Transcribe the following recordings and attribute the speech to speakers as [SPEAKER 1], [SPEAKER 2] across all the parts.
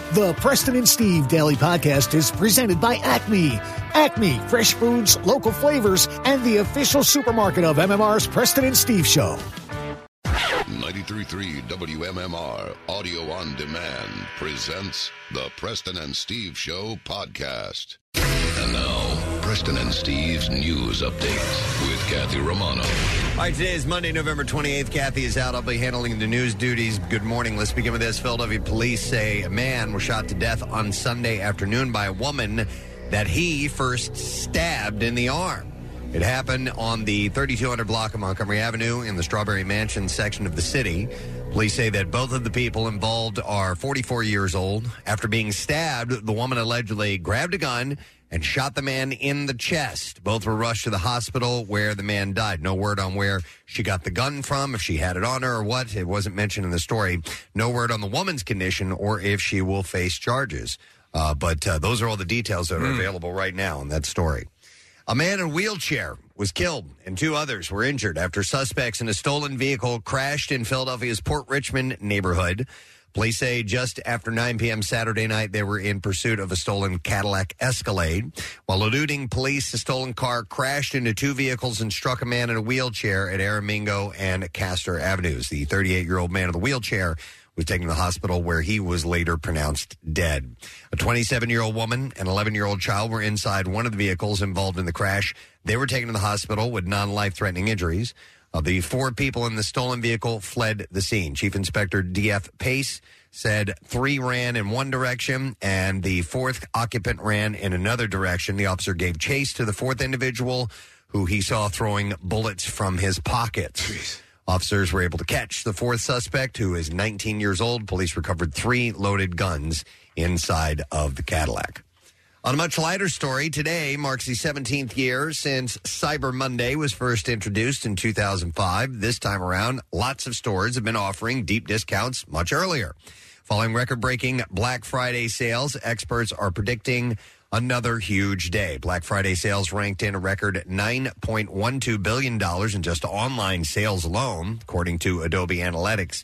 [SPEAKER 1] The Preston and Steve Daily Podcast is presented by Acme. Acme, fresh foods, local flavors, and the official supermarket of MMR's Preston and Steve Show.
[SPEAKER 2] 93.3 WMMR Audio on Demand presents the Preston and Steve Show podcast. And now, Preston and Steve's news update with Kathy Romano.
[SPEAKER 3] All right, today is Monday, November 28th. Kathy is out. I'll be handling the news duties. Good morning. Let's begin with this. Philadelphia police say a man was shot to death on Sunday afternoon by a woman that he first stabbed in the arm. It happened on the 3200 block of Montgomery Avenue in the Strawberry Mansion section of the city. Police say that both of the people involved are 44 years old. After being stabbed, the woman allegedly grabbed a gun and shot the man in the chest. Both were rushed to the hospital where the man died. No word on where she got the gun from, if she had it on her or what. It wasn't mentioned in the story. No word on the woman's condition or if she will face charges. But those are all the details that are available right now in that story. A man in a wheelchair was killed and two others were injured after suspects in a stolen vehicle crashed in Philadelphia's Port Richmond neighborhood. Police say just after 9 p.m. Saturday night, they were in pursuit of a stolen Cadillac Escalade. While eluding police, the stolen car crashed into two vehicles and struck a man in a wheelchair at Aramingo and Castor Avenues. The 38-year-old man in the wheelchair was taken to the hospital where he was later pronounced dead. A 27-year-old woman and 11-year-old child were inside one of the vehicles involved in the crash. They were taken to the hospital with non-life-threatening injuries. The four people in the stolen vehicle fled the scene. Chief Inspector D.F. Pace said 3 ran in one direction and the fourth occupant ran in another direction. The officer gave chase to the fourth individual, who he saw throwing bullets from his pockets. Jeez. Officers were able to catch the fourth suspect, who is 19 years old. Police recovered 3 loaded guns inside of the Cadillac. On a much lighter story, today marks the 17th year since Cyber Monday was first introduced in 2005. This time around, lots of stores have been offering deep discounts much earlier. Following record-breaking Black Friday sales, experts are predicting another huge day. Black Friday sales ranked in a record $9.12 billion in just online sales alone, according to Adobe Analytics.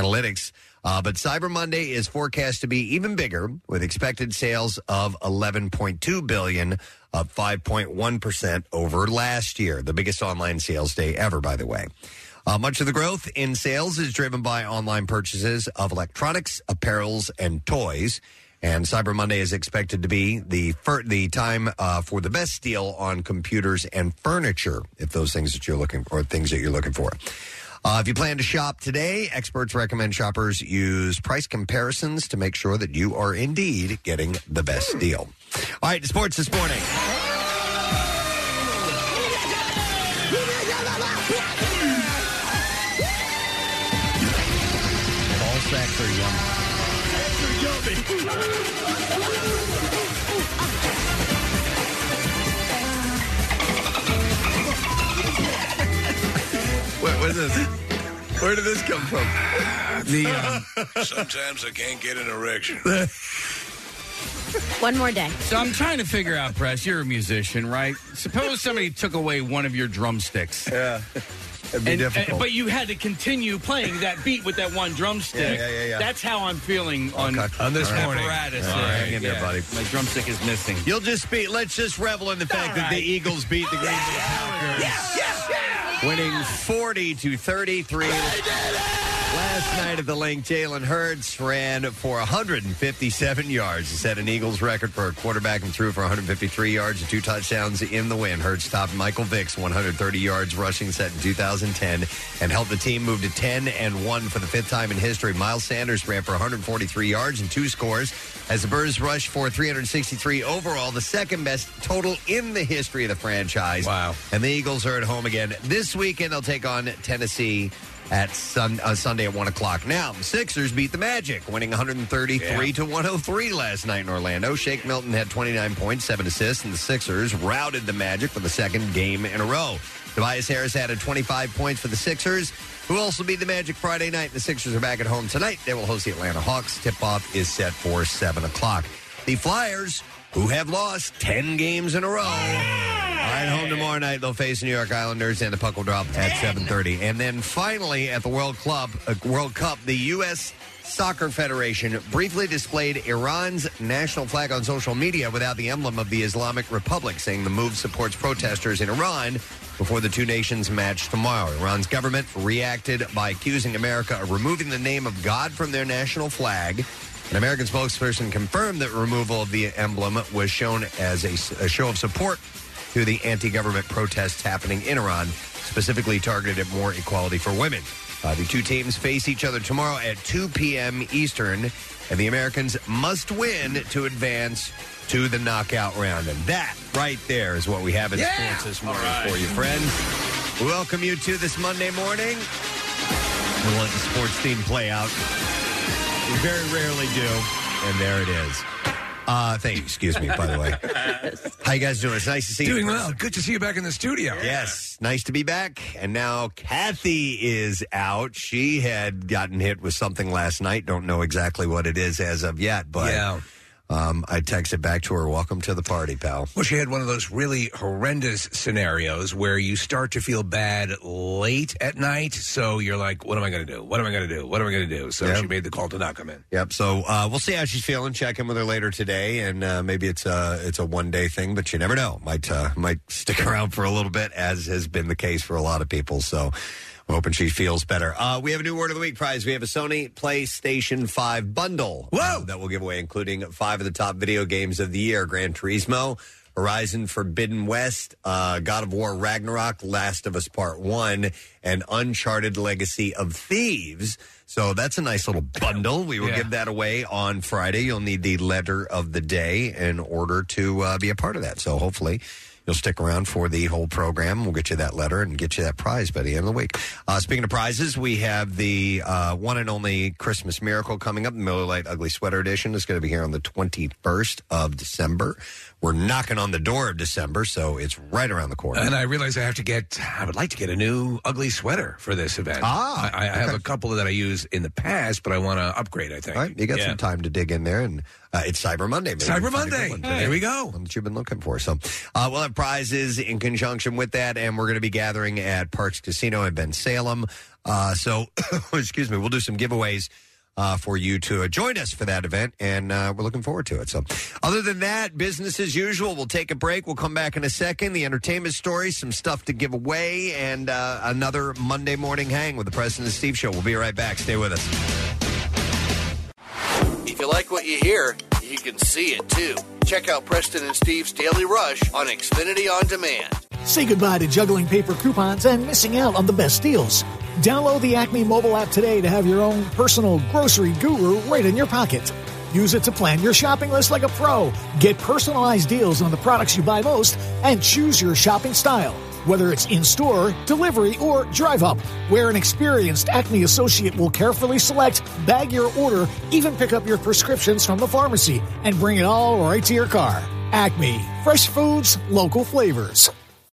[SPEAKER 3] But Cyber Monday is forecast to be even bigger, with expected sales of $11.2 billion, up 5.1% over last year. The biggest online sales day ever, by the way. Much of the growth in sales is driven by online purchases of electronics, apparels, and toys. And Cyber Monday is expected to be the time for the best deal on computers and furniture, if those things that you're looking for, things that you're looking for. If you plan to shop today, experts recommend shoppers use price comparisons to make sure that you are indeed getting the best deal. All right, sports this morning. Ball sacks are yummy. What is this? Where did this come from?
[SPEAKER 2] Sometimes I can't get an erection.
[SPEAKER 4] One more day.
[SPEAKER 5] So I'm trying to figure out, Press, you're a musician, right? Suppose somebody took away one of your drumsticks.
[SPEAKER 3] Yeah. It'd be difficult.
[SPEAKER 5] But you had to continue playing that beat with that one drumstick.
[SPEAKER 3] Yeah.
[SPEAKER 5] That's how I'm feeling on
[SPEAKER 3] this morning.
[SPEAKER 5] Apparatus.
[SPEAKER 3] Hang in there, buddy.
[SPEAKER 5] My drumstick is missing.
[SPEAKER 3] You'll just be. Let's just revel in the fact that the Eagles beat the Green Bay Packers. Winning 40-33. Last night at the Link, Jalen Hurts ran for 157 yards. He set an Eagles record for a quarterback and threw for 153 yards and 2 touchdowns in the win. Hurts topped Michael Vick's 130 yards rushing set in 2010 and helped the team move to 10-1 for the 5th time in history. Miles Sanders ran for 143 yards and 2 scores as the Birds rushed for 363 overall, the second best total in the history of the franchise.
[SPEAKER 5] Wow.
[SPEAKER 3] And the Eagles are at home again. This weekend, they'll take on Tennessee at Sunday at 1 o'clock. Now, the Sixers beat the Magic, winning 133-103 last night in Orlando. Shake Milton had 29 points, 7 assists, and the Sixers routed the Magic for the second game in a row. Tobias Harris added 25 points for the Sixers, who also beat the Magic Friday night. The Sixers are back at home tonight. They will host the Atlanta Hawks. Tip-off is set for 7 o'clock. The Flyers, who have lost 10 games in a row, right, home tomorrow night. They'll face New York Islanders, and the puck will drop at 7:30. And then finally, at the World Cup, the U.S. Soccer Federation briefly displayed Iran's national flag on social media without the emblem of the Islamic Republic, saying the move supports protesters in Iran before the two nations match tomorrow. Iran's government reacted by accusing America of removing the name of God from their national flag. An American spokesperson confirmed that removal of the emblem was shown as a show of support to the anti-government protests happening in Iran, specifically targeted at more equality for women. The two teams face each other tomorrow at 2 p.m. Eastern, and the Americans must win to advance to the knockout round. And that right there is what we have in sports this morning for you, friends. We welcome you to this Monday morning. We'll let the sports team play out. We very rarely do, and there it is. Thank you. Excuse me, by the way. How you guys doing? It's nice to see you.
[SPEAKER 4] Doing well. Good to see you back in the studio.
[SPEAKER 3] Yes. Nice to be back. And now Kathy is out. She had gotten hit with something last night. Don't know exactly what it is as of yet, but I texted back to her, welcome to the party, pal.
[SPEAKER 4] Well, she had one of those really horrendous scenarios where you start to feel bad late at night. So you're like, what am I going to do? What am I going to do? What am I going to do? So she made the call to not come in.
[SPEAKER 3] Yep. So we'll see how she's feeling. Check in with her later today. And maybe it's a one-day thing, but you never know. Might stick around for a little bit, as has been the case for a lot of people. So I'm hoping she feels better. We have a new Word of the Week prize. We have a Sony PlayStation 5 bundle that we'll give away, including 5 of the top video games of the year: Gran Turismo, Horizon Forbidden West, God of War Ragnarok, Last of Us Part 1, and Uncharted Legacy of Thieves. So that's a nice little bundle. We will give that away on Friday. You'll need the letter of the day in order to be a part of that. So hopefully you'll stick around for the whole program. We'll get you that letter and get you that prize by the end of the week. Speaking of prizes, we have the one and only Christmas Miracle coming up. The Miller Lite Ugly Sweater Edition is going to be here on the 21st of December. We're knocking on the door of December, so it's right around the corner.
[SPEAKER 4] And I realize I would like to get a new ugly sweater for this event. I have a couple that I used in the past, but I want to upgrade, I think.
[SPEAKER 3] All right, you got some time to dig in there, and it's Cyber Monday. Maybe
[SPEAKER 4] Cyber Monday. There we go.
[SPEAKER 3] One that you've been looking for. So we'll have prizes in conjunction with that, and we're going to be gathering at Parks Casino in Ben Salem. So, excuse me, we'll do some giveaways for you to join us for that event, and we're looking forward to it. So other than that, business as usual. We'll take a break. We'll come back in a second. The entertainment story, some stuff to give away, and another Monday morning hang with the Preston and Steve Show. We'll be right back. Stay with us.
[SPEAKER 6] If you like what you hear, you can see it too. Check out Preston and Steve's Daily Rush on Xfinity On Demand.
[SPEAKER 1] Say goodbye to juggling paper coupons and missing out on the best deals. Download the Acme mobile app today to have your own personal grocery guru right in your pocket. Use it to plan your shopping list like a pro. Get personalized deals on the products you buy most and choose your shopping style. Whether it's in-store, delivery, or drive-up, where an experienced Acme associate will carefully select, bag your order, even pick up your prescriptions from the pharmacy, and bring it all right to your car. Acme. Fresh foods, local flavors.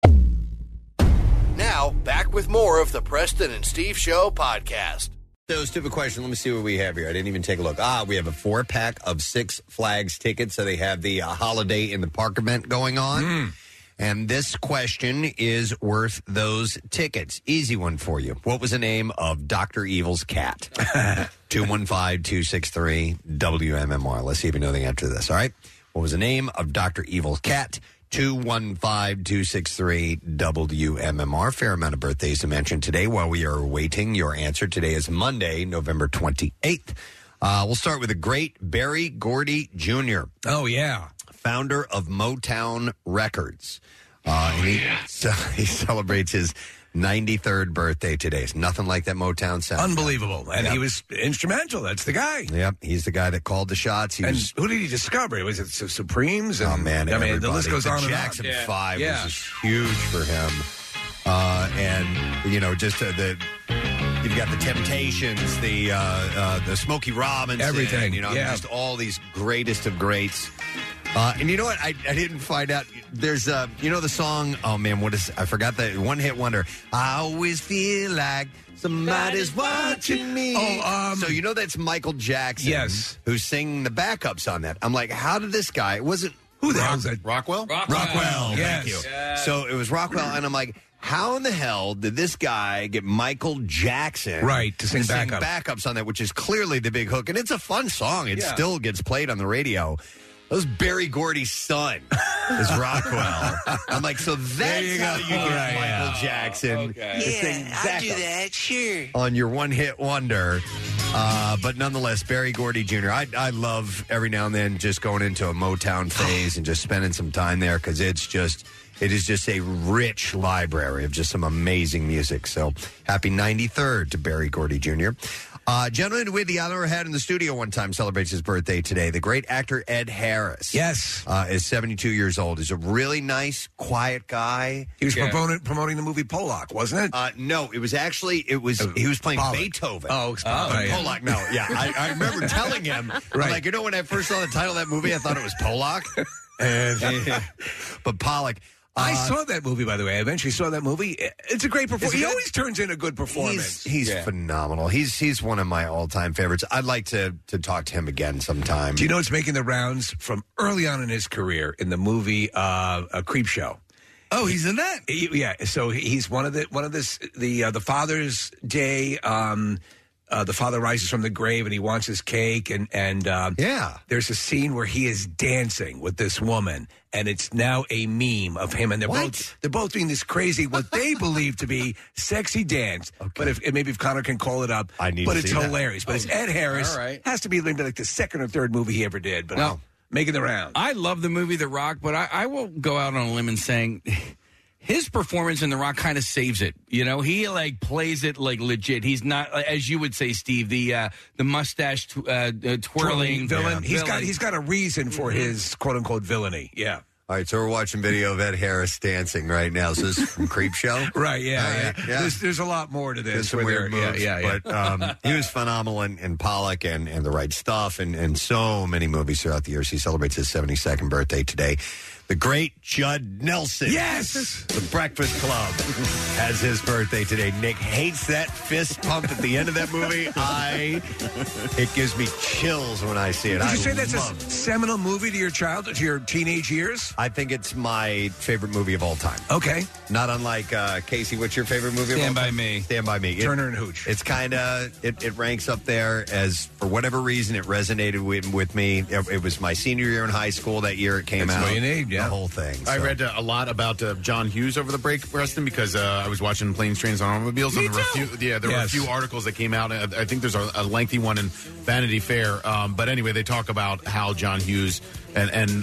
[SPEAKER 6] Now, back with more of the Preston and Steve Show podcast.
[SPEAKER 3] So, stupid question. Let me see what we have here. I didn't even take a look. We have a 4-pack of Six Flags tickets. So they have the Holiday in the Park event going on. And this question is worth those tickets. Easy one for you. What was the name of Dr. Evil's cat? 215-263-WMMR. Let's see if you know the answer to this, all right? What was the name of Dr. Evil's cat? 215-263-WMMR. Fair amount of birthdays to mention today while we are awaiting your answer. Today is Monday, November 28th. We'll start with the great Berry Gordy Jr.
[SPEAKER 4] Oh, yeah.
[SPEAKER 3] Founder of Motown Records. He celebrates his 93rd birthday today. It's nothing like that Motown sound.
[SPEAKER 4] Unbelievable. And he was instrumental. That's the guy.
[SPEAKER 3] Yep. He's the guy that called the shots.
[SPEAKER 4] Who did he discover? Was it Supremes? And,
[SPEAKER 3] oh, man.
[SPEAKER 4] The list goes on and on.
[SPEAKER 3] Jackson 5 was just huge for him. Just you've got the Temptations, the Smokey Robinson.
[SPEAKER 4] Everything.
[SPEAKER 3] Just all these greatest of greats. And you know what? I didn't find out. There's, the song, I forgot the one-hit wonder. I always feel like somebody's watching me. So that's Michael Jackson.
[SPEAKER 4] Yes.
[SPEAKER 3] Who's singing the backups on that. I'm like, how did this guy, it wasn't
[SPEAKER 4] Who the hell's that?
[SPEAKER 7] Rockwell?
[SPEAKER 3] Rockwell.
[SPEAKER 4] Yes.
[SPEAKER 3] Thank you. So it was Rockwell, and I'm like, how in the hell did this guy get Michael Jackson
[SPEAKER 4] to sing backups?
[SPEAKER 3] Backups on that, which is clearly the big hook, and it's a fun song. It still gets played on the radio. That was Berry Gordy's son, is Rockwell. I'm like, so that's how you get Michael Jackson to sing backup.
[SPEAKER 8] I'll do that, sure.
[SPEAKER 3] On your one-hit wonder. But nonetheless, Berry Gordy Jr., I love every now and then just going into a Motown phase and just spending some time there because it is just a rich library of just some amazing music. So happy 93rd to Berry Gordy Jr. Gentleman with the honor had in the studio one time celebrates his birthday today. The great actor Ed Harris.
[SPEAKER 4] Yes.
[SPEAKER 3] Is 72 years old. He's a really nice, quiet guy.
[SPEAKER 4] He was promoting the movie Pollock, wasn't it?
[SPEAKER 3] No, it was actually, he was playing
[SPEAKER 4] Pollock.
[SPEAKER 3] Beethoven.
[SPEAKER 4] Pollock.
[SPEAKER 3] No, yeah. I remember telling him, I'm like, when I first saw the title of that movie, I thought it was Pollock. But Pollock.
[SPEAKER 4] I saw that movie, by the way. I eventually saw that movie. It's a great performance. He always turns in a good performance.
[SPEAKER 3] He's phenomenal. He's one of my all-time favorites. I'd like to talk to him again sometime.
[SPEAKER 4] Do you know it's making the rounds from early on in his career in the movie A Creep Show?
[SPEAKER 5] Oh, he's in that.
[SPEAKER 4] So he's one of the Father's Day. The father rises from the grave and he wants his cake and there's a scene where he is dancing with this woman and it's now a meme of him and they're both doing this crazy what they believe to be sexy dance. Okay. But maybe if Connor can call it up, it's hilarious. But it's Ed Harris.
[SPEAKER 5] All right.
[SPEAKER 4] Has to be like the second or third movie he ever did. But making the round.
[SPEAKER 5] I love the movie The Rock, but I will go out on a lim and saying his performance in The Rock kind of saves it. You know, he plays it legit. He's not, as you would say, Steve, the mustache twirling
[SPEAKER 4] villain. He's got a reason for his quote unquote villainy. Yeah.
[SPEAKER 3] All right, so we're watching video of Ed Harris dancing right now. So this is from Creep Show,
[SPEAKER 4] right? Yeah. There's a lot more to this.
[SPEAKER 3] There's some weird moves, but he was phenomenal in Pollock and The Right Stuff and so many movies throughout the years. He celebrates his 72nd birthday today. The great Judd Nelson.
[SPEAKER 4] Yes!
[SPEAKER 3] The Breakfast Club has his birthday today. Nick hates that fist pump at the end of that movie. It gives me chills when I see it.
[SPEAKER 4] Did you say that's a seminal movie to your teenage years?
[SPEAKER 3] I think it's my favorite movie of all time.
[SPEAKER 4] Okay.
[SPEAKER 3] Not unlike, Casey, what's your favorite movie of all time? Stand By Me.
[SPEAKER 4] Turner and Hooch.
[SPEAKER 3] It's kind of, it ranks up there as, for whatever reason, it resonated with me. It was my senior year in high school that year it came out.
[SPEAKER 4] That's what you need,
[SPEAKER 3] the whole thing. So.
[SPEAKER 7] I read a lot about John Hughes over the break, Preston, because I was watching Planes, Trains, and Automobiles.
[SPEAKER 4] Me
[SPEAKER 7] and there were a few articles that came out. I think there's a lengthy one in Vanity Fair. But anyway, they talk about how John Hughes and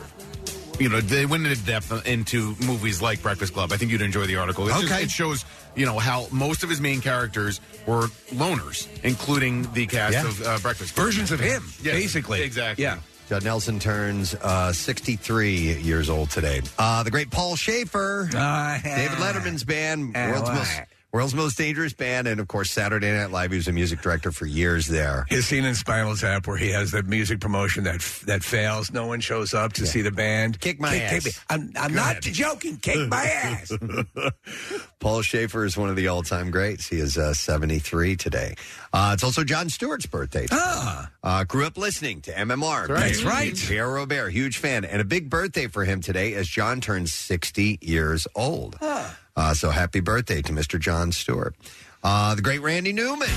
[SPEAKER 7] they went into depth into movies like Breakfast Club. I think you'd enjoy the article. It shows, how most of his main characters were loners, including the cast of Breakfast Club.
[SPEAKER 4] Versions of him, basically.
[SPEAKER 7] Exactly.
[SPEAKER 3] Yeah. Judd Nelson turns 63 years old today. The great Paul Schaefer, David Letterman's band, world's most dangerous band, and of course Saturday Night Live. He was a music director for years there.
[SPEAKER 4] His scene in Spinal Tap where he has the music promotion that fails. No one shows up to see the band.
[SPEAKER 3] Kick my ass.
[SPEAKER 4] I'm not joking. Kick my ass.
[SPEAKER 3] Paul Schaefer is one of the all-time greats. He is 73 today. It's also Jon Stewart's birthday today. Grew up listening to MMR.
[SPEAKER 4] That's right.
[SPEAKER 3] Pierre Robert, huge fan. And a big birthday for him today as John turns 60 years old. So happy birthday to Mr. Jon Stewart. The great Randy Newman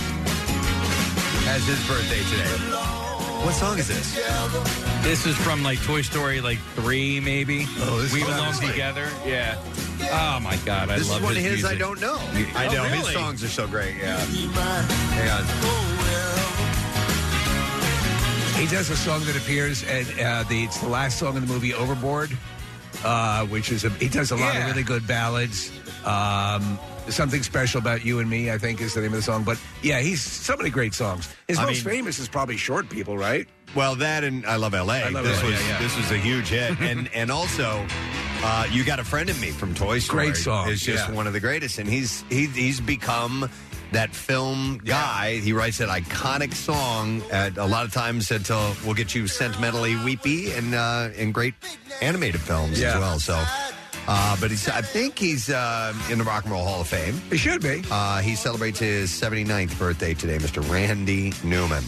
[SPEAKER 3] has his birthday today. What song is this?
[SPEAKER 5] This is from Toy Story 3 maybe. We Belong Together. Yeah. Oh my God, I love this.
[SPEAKER 3] This is one of his
[SPEAKER 5] music.
[SPEAKER 3] I don't know. I know
[SPEAKER 5] really?
[SPEAKER 3] His songs are so great. Yeah. Hang on.
[SPEAKER 4] He does a song that appears and it's the last song in the movie Overboard, which is he does a lot of really good ballads. Something Special About You and Me, I think, is the name of the song. But yeah, he's so many great songs. His most famous is probably Short People, right?
[SPEAKER 3] Well, that and I Love L.A. This was a huge hit, and also You Got a Friend in Me from Toy Story.
[SPEAKER 4] Great song.
[SPEAKER 3] It's just one of the greatest, and he's become that film guy. He writes that iconic song a lot of times that will get you sentimentally weepy and in great animated films as well. So. But I think he's in the Rock and Roll Hall of Fame.
[SPEAKER 4] He should be.
[SPEAKER 3] He celebrates his 79th birthday today, Mr. Randy Newman.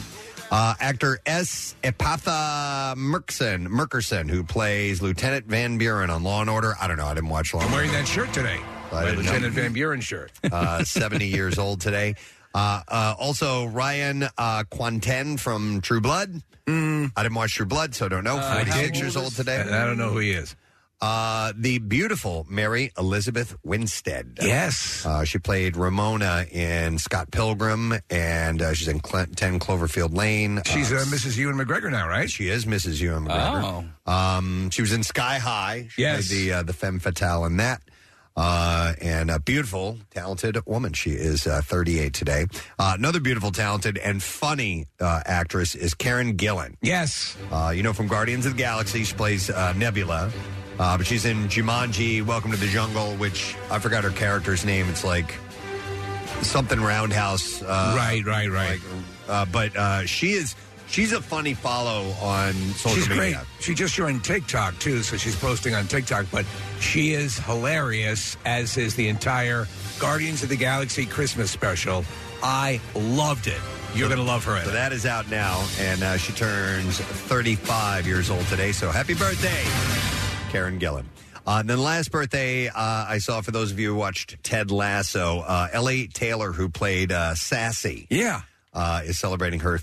[SPEAKER 3] Actor S. Epatha Murkerson, who plays Lieutenant Van Buren on Law & Order. I don't know. I didn't watch Law & Order.
[SPEAKER 4] I'm wearing that shirt today. My Lieutenant Van Buren shirt.
[SPEAKER 3] 70 years old today. Also, Ryan Quanten from True Blood. I didn't watch True Blood, so I don't know. 46 years old today.
[SPEAKER 4] I don't know who he is.
[SPEAKER 3] The beautiful Mary Elizabeth Winstead.
[SPEAKER 4] Yes.
[SPEAKER 3] She played Ramona in Scott Pilgrim, and she's in 10 Cloverfield Lane.
[SPEAKER 4] She's Mrs. Ewan McGregor now, right?
[SPEAKER 3] She is Mrs. Ewan McGregor. She was in Sky High. She played the femme fatale in that. And a beautiful, talented woman. She is 38 today. Another beautiful, talented, and funny actress is Karen Gillan.
[SPEAKER 4] Yes.
[SPEAKER 3] From Guardians of the Galaxy, she plays Nebula. But she's in Jumanji, Welcome to the Jungle, which I forgot her character's name. It's like something Roundhouse.
[SPEAKER 4] Right.
[SPEAKER 3] But she's a funny follow on social media.
[SPEAKER 4] She's great. She just joined TikTok, too, so she's posting on TikTok. But she is hilarious, as is the entire Guardians of the Galaxy Christmas special. I loved it. You're going to love her.
[SPEAKER 3] So that is out now, and she turns 35 years old today. So happy birthday, Karen Gillan. And then last birthday I saw, for those of you who watched Ted Lasso, Ellie Taylor, who played Sassy.
[SPEAKER 4] Yeah.
[SPEAKER 3] Is celebrating her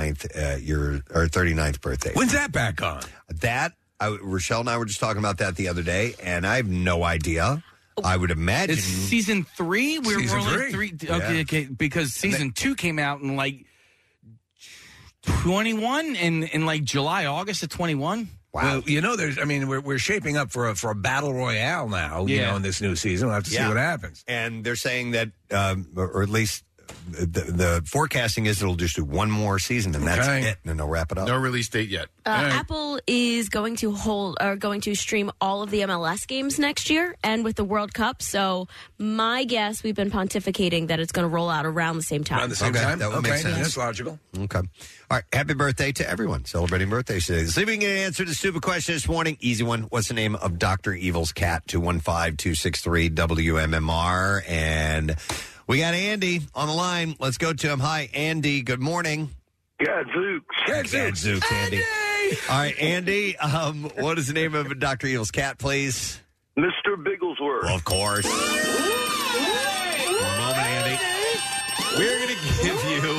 [SPEAKER 3] 39th birthday.
[SPEAKER 4] When's that back on?
[SPEAKER 3] Rochelle and I were just talking about that the other day, and I have no idea. I would imagine
[SPEAKER 5] it's season 3. We're only 3. Okay, because season 2 came out in like 21 in like July, August of 21.
[SPEAKER 4] Wow. Well, we're shaping up for a battle royale now. In this new season, we'll have to see what happens.
[SPEAKER 3] And they're saying that, or at least the forecasting is it'll just do one more season, and that's it, and then they'll wrap it up.
[SPEAKER 7] No release date yet.
[SPEAKER 8] Apple is going to stream all of the MLS games next year, and with the World Cup. So my guess, we've been pontificating that it's going to roll out around the same time.
[SPEAKER 4] Around the same time?
[SPEAKER 3] That would make sense.
[SPEAKER 4] That's logical.
[SPEAKER 3] Okay. All right. Happy birthday to everyone celebrating birthdays today. See if we can get an answer to the stupid question this morning. Easy one. What's the name of Dr. Evil's cat? 215-263-WMMR. And we got Andy on the line. Let's go to him. Hi, Andy. Good morning.
[SPEAKER 9] Gadzooks,
[SPEAKER 3] Andy. All right, Andy, what is the name of Dr. Evil's cat, please?
[SPEAKER 9] Mr. Bigglesworth.
[SPEAKER 3] Well, of course. One moment, Andy. We're going to give you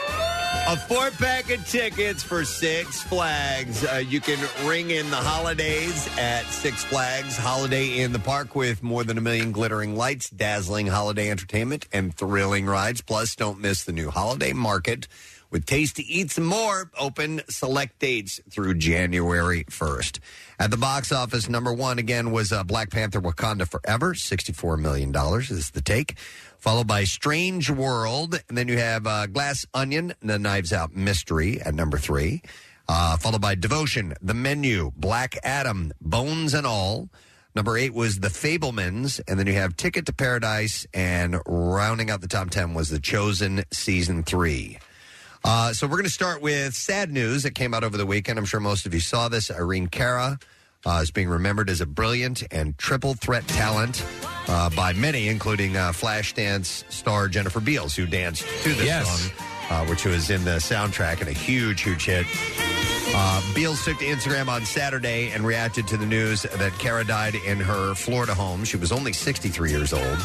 [SPEAKER 3] a 4-pack of tickets for Six Flags. You can ring in the holidays at Six Flags Holiday in the Park with more than 1 million glittering lights, dazzling holiday entertainment, and thrilling rides. Plus, don't miss the new holiday market with tasty eats and more. Open select dates through January 1st. At the box office, number 1 again was Black Panther: Wakanda Forever. $64 million is the take. Followed by Strange World. And then you have Glass Onion, The Knives Out Mystery at number 3. Followed by Devotion, The Menu, Black Adam, Bones and All. Number 8 was The Fabelmans. And then you have Ticket to Paradise. And rounding out the top 10 was The Chosen Season 3. So we're going to start with sad news that came out over the weekend. I'm sure most of you saw this. Irene Cara is being remembered as a brilliant and triple threat talent by many, including Flashdance star Jennifer Beals, who danced to this song, which was in the soundtrack and a huge, huge hit. Beals took to Instagram on Saturday and reacted to the news that Cara died in her Florida home. She was only 63 years old.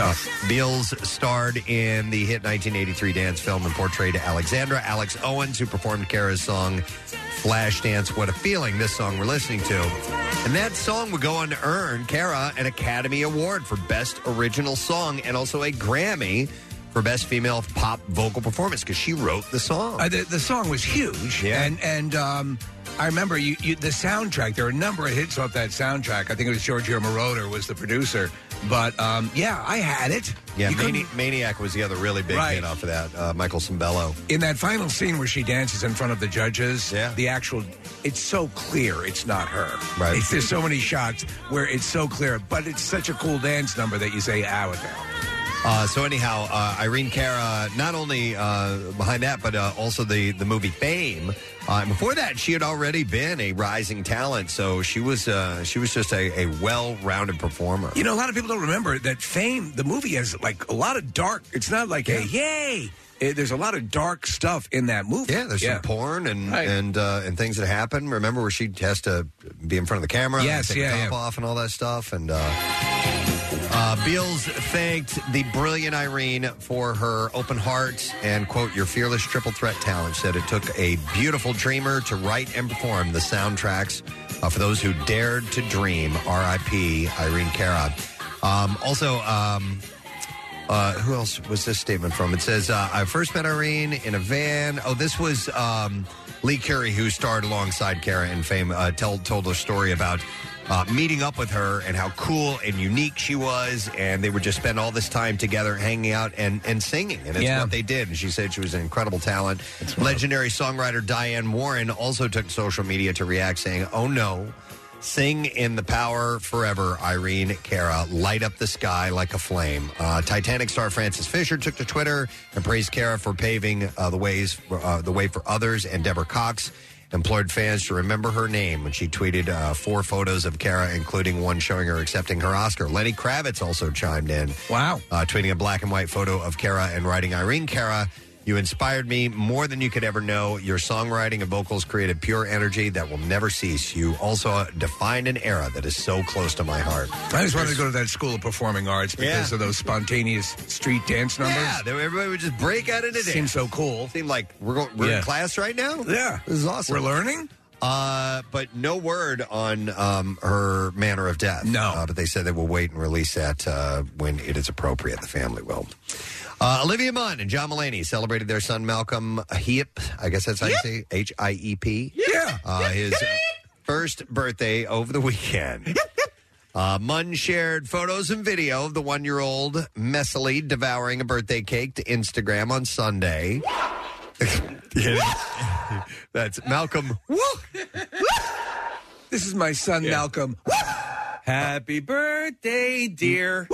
[SPEAKER 3] Beals starred in the hit 1983 dance film and portrayed Alexandra Alex Owens, who performed Cara's song Flashdance, What a Feeling, this song we're listening to. And that song would go on to earn Cara an Academy Award for Best Original Song and also a Grammy for Best Female Pop Vocal Performance, because she wrote the song.
[SPEAKER 4] The song was huge, and I remember the soundtrack. There were a number of hits off that soundtrack. I think it was Giorgio Moroder was the producer, but I had it.
[SPEAKER 3] Yeah, Maniac was the other really big hit off of that. Michael Cimbello.
[SPEAKER 4] In that final scene where she dances in front of the judges, it's so clear it's not her.
[SPEAKER 3] Right.
[SPEAKER 4] There's so many shots where it's so clear, but it's such a cool dance number that you say, with that.
[SPEAKER 3] So anyhow, Irene Cara, not only behind that, but also the movie Fame. Before that, she had already been a rising talent, so she was just a well-rounded performer.
[SPEAKER 4] You know, a lot of people don't remember that Fame, the movie, has like a lot of dark. It's not like a yay. There's a lot of dark stuff in that movie.
[SPEAKER 3] Yeah, there's some porn and things that happen. Remember where she has to be in front of the camera,
[SPEAKER 4] Yes,
[SPEAKER 3] and take the top off and all that stuff. And Beals thanked the brilliant Irene for her open heart and, quote, your fearless triple threat talent. Said it took a beautiful dreamer to write and perform the soundtracks for those who dared to dream. R.I.P. Irene Cara. Who else was this statement from? It says, I first met Irene in a van. Oh, this was Lee Curry, who starred alongside Cara in Fame, told a story about meeting up with her and how cool and unique she was. And they would just spend all this time together hanging out and singing. And it's what they did. And she said she was an incredible talent. Legendary songwriter Diane Warren also took social media to react, saying, oh, no. Sing in the power forever, Irene Cara. Light up the sky like a flame. Titanic star Frances Fisher took to Twitter and praised Cara for paving the way for others. And Deborah Cox implored fans to remember her name when she tweeted 4 photos of Cara, including one showing her accepting her Oscar. Lenny Kravitz also chimed in.
[SPEAKER 4] Wow.
[SPEAKER 3] Tweeting a black and white photo of Cara and writing, Irene Cara, you inspired me more than you could ever know. Your songwriting and vocals created pure energy that will never cease. You also defined an era that is so close to my heart.
[SPEAKER 4] I just wanted to go to that School of Performing Arts because of those spontaneous street dance numbers.
[SPEAKER 3] Yeah, everybody would just break out into dance.
[SPEAKER 4] Seems so cool.
[SPEAKER 3] Seemed like we're in class right now.
[SPEAKER 4] Yeah.
[SPEAKER 3] This is awesome.
[SPEAKER 4] We're learning?
[SPEAKER 3] But no word on her manner of death.
[SPEAKER 4] No.
[SPEAKER 3] But they said they will wait and release that when it is appropriate. The family will. Olivia Munn and John Mulaney celebrated their son Malcolm Hiep. I guess that's how you say it. Hiep.
[SPEAKER 4] Yeah.
[SPEAKER 3] His first birthday over the weekend. Munn shared photos and video of the 1-year-old messily devouring a birthday cake to Instagram on Sunday. That's Malcolm.
[SPEAKER 4] This is my son, Malcolm.
[SPEAKER 5] Happy birthday, dear.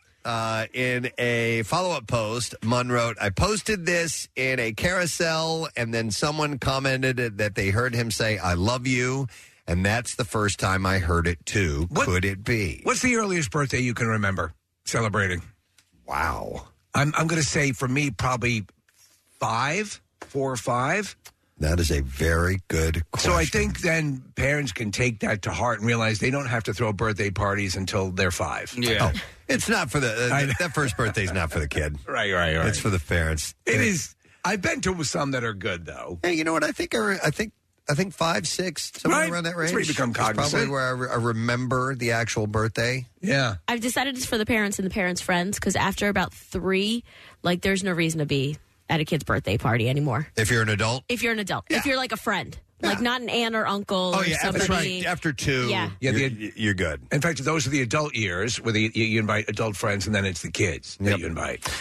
[SPEAKER 3] In a follow-up post, Munn wrote, I posted this in a carousel, and then someone commented that they heard him say, I love you, and that's the first time I heard it, too. Could it be?
[SPEAKER 4] What's the earliest birthday you can remember celebrating?
[SPEAKER 3] Wow.
[SPEAKER 4] I'm going to say, for me, probably 4 or 5.
[SPEAKER 3] That is a very good question.
[SPEAKER 4] So I think then parents can take that to heart and realize they don't have to throw birthday parties until they're 5.
[SPEAKER 3] Yeah. Oh, it's not for that first birthday's not for the kid.
[SPEAKER 4] Right.
[SPEAKER 3] It's for the parents.
[SPEAKER 4] It is. I've been to some that are good, though.
[SPEAKER 3] Hey, you know what? I think 5, 6, somewhere around that range.
[SPEAKER 4] That's where you become cognizant.
[SPEAKER 3] It's probably where I remember the actual birthday.
[SPEAKER 4] Yeah.
[SPEAKER 8] I've decided it's for the parents and the parents' friends because after about 3, there's no reason to be at a kid's birthday party anymore.
[SPEAKER 3] If you're an adult?
[SPEAKER 8] If you're an adult. Yeah. If you're like a friend. Yeah. Like not an aunt or uncle or somebody.
[SPEAKER 3] That's right. After 2, you're good.
[SPEAKER 4] In fact, those are the adult years where you invite adult friends and then it's the kids that you invite.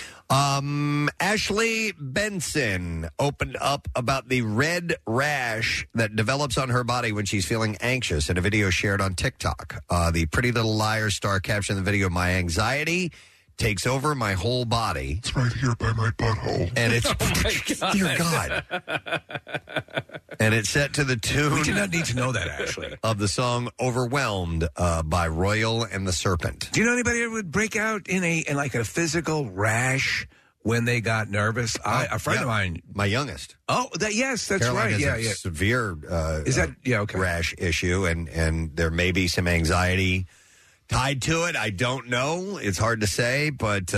[SPEAKER 3] Ashley Benson opened up about the red rash that develops on her body when she's feeling anxious in a video shared on TikTok. The Pretty Little Liars star captioned the video, my anxiety takes over my whole body.
[SPEAKER 9] It's right here by my butthole.
[SPEAKER 3] And it's, dear God. And it's set to the tune.
[SPEAKER 4] We do not need to know that, actually.
[SPEAKER 3] Of the song Overwhelmed by Royal and the Serpent.
[SPEAKER 4] Do you know anybody who would break out in a physical rash when they got nervous? A friend of mine.
[SPEAKER 3] My youngest.
[SPEAKER 4] Oh, that's
[SPEAKER 3] Caroline
[SPEAKER 4] right.
[SPEAKER 3] Has a severe
[SPEAKER 4] is that
[SPEAKER 3] rash issue, and there may be some anxiety tied to it. I don't know. It's hard to say, but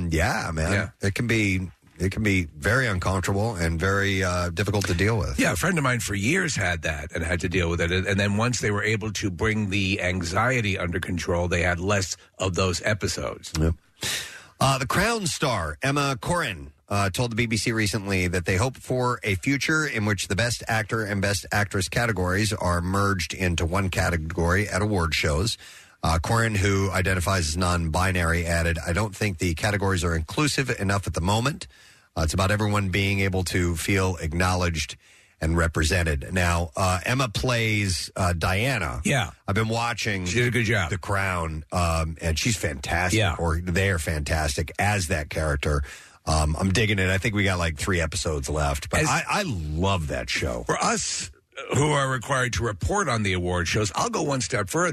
[SPEAKER 3] it can be very uncomfortable and very difficult to deal with.
[SPEAKER 4] Yeah, a friend of mine for years had that and had to deal with it. And then once they were able to bring the anxiety under control, they had less of those episodes.
[SPEAKER 3] Yep. The Crown star, Emma Corrin, told the BBC recently that they hope for a future in which the Best Actor and Best Actress categories are merged into one category at award shows. Corrin, who identifies as non-binary, added, I don't think the categories are inclusive enough at the moment. It's about everyone being able to feel acknowledged and represented. Now, Emma plays Diana.
[SPEAKER 4] Yeah.
[SPEAKER 3] I've been watching
[SPEAKER 4] she did a good job.
[SPEAKER 3] The Crown, and she's fantastic.
[SPEAKER 4] Yeah.
[SPEAKER 3] Or they're fantastic as that character. I'm digging it. I think we got like 3 episodes left. But I love that show.
[SPEAKER 4] For us who are required to report on the award shows, I'll go one step further.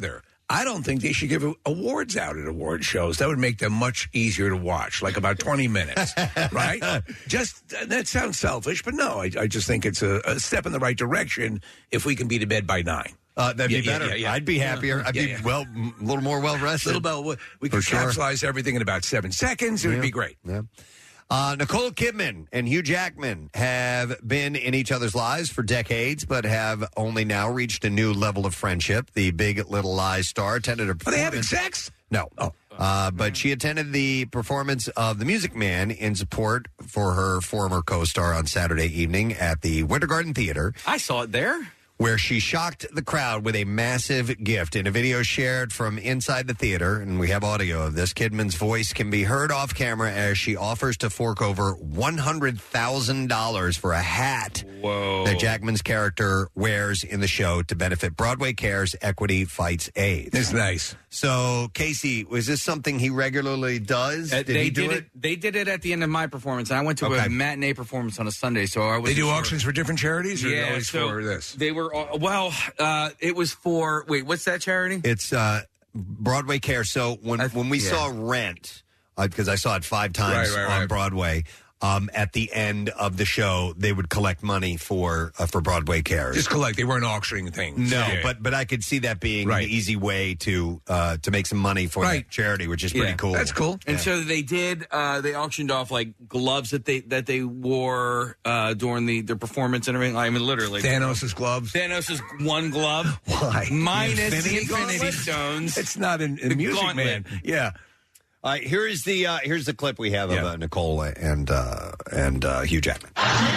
[SPEAKER 4] I don't think they should give awards out at award shows. That would make them much easier to watch, like about 20 minutes, right? Just that sounds selfish, but no, I just think it's a step in the right direction if we can be to bed by 9.
[SPEAKER 3] That'd be better. I'd be happier. I'd be a little more well rested.
[SPEAKER 4] We could capsulize everything in about 7 seconds. It would be great.
[SPEAKER 3] Yeah. Nicole Kidman and Hugh Jackman have been in each other's lives for decades, but have only now reached a new level of friendship. The Big Little Lies star attended a performance.
[SPEAKER 4] Are they having sex?
[SPEAKER 3] No. But she attended the performance of The Music Man in support for her former co-star on Saturday evening at the Winter Garden Theater.
[SPEAKER 5] I saw it there.
[SPEAKER 3] Where she shocked the crowd with a massive gift. In a video shared from inside the theater, and we have audio of this, Kidman's voice can be heard off camera as she offers to fork over $100,000 for a hat that Jackman's character wears in the show to benefit Broadway Cares Equity Fights AIDS.
[SPEAKER 4] It's nice.
[SPEAKER 3] So, Casey, was this something he regularly does? Did he do it?
[SPEAKER 5] They did it at the end of my performance. I went to a matinee performance on a Sunday, so I was.
[SPEAKER 4] They do auctions for different charities, or always for this?
[SPEAKER 5] They were. It was for. Wait, what's that charity?
[SPEAKER 3] It's Broadway Care. So when we saw Rent, because I saw it 5 times on Broadway. At the end of the show, they would collect money for Broadway Cares.
[SPEAKER 4] Just collect. They weren't auctioning things.
[SPEAKER 3] No, but I could see that being an easy way to make some money for that charity, which is pretty cool.
[SPEAKER 4] That's cool.
[SPEAKER 5] And so they did. They auctioned off like gloves that they wore during their performance and everything. I mean, literally
[SPEAKER 4] Thanos' gloves.
[SPEAKER 5] Thanos' one glove.
[SPEAKER 4] Why?
[SPEAKER 5] Minus the Infinity Stones.
[SPEAKER 4] It's not in the Music
[SPEAKER 5] gauntlet.
[SPEAKER 4] Man. Yeah.
[SPEAKER 3] Here's the clip we have of Nicole and Hugh Jackman.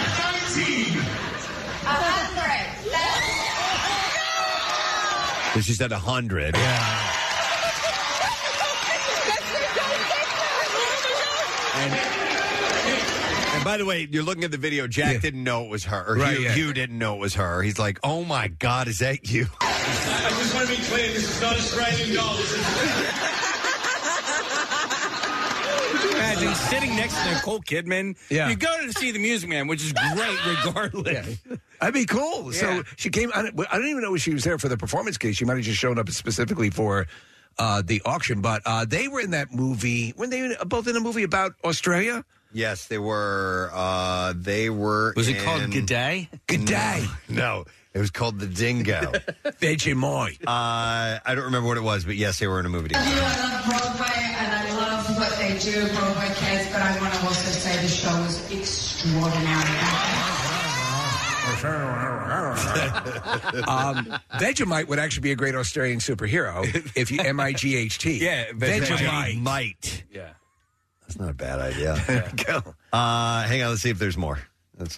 [SPEAKER 2] 100.
[SPEAKER 3] She said 100. And by the way, you're looking at the video. Jack didn't know it was her. Or Hugh didn't know it was her. He's like, "Oh my God, is that you?"
[SPEAKER 10] I just want to be clear. This is not Australian dollars.
[SPEAKER 5] Imagine sitting next to Nicole Kidman.
[SPEAKER 4] Yeah.
[SPEAKER 5] You go to see The Music Man, which is great regardless.
[SPEAKER 4] That'd be cool. Yeah. So she came. I don't even know if she was there for the performance case. She might have just shown up specifically for the auction. But they were in that movie. Weren't they both in a movie about Australia?
[SPEAKER 3] Yes, they were. They were.
[SPEAKER 5] Was it called G'day?
[SPEAKER 4] G'day.
[SPEAKER 3] No. It was called The Dingo.
[SPEAKER 4] Vegemite.
[SPEAKER 3] I don't remember what it was, but yes, they were in a movie together.
[SPEAKER 11] I love Broadway and I love what they do, Broadway Cares, but I want to also say the show was extraordinary.
[SPEAKER 4] Vegemite would actually be a great Australian superhero if you Might.
[SPEAKER 5] Yeah,
[SPEAKER 3] Vegemite.
[SPEAKER 5] Yeah.
[SPEAKER 3] That's not a bad idea. Go. Hang on, let's see if there's more. Let's see.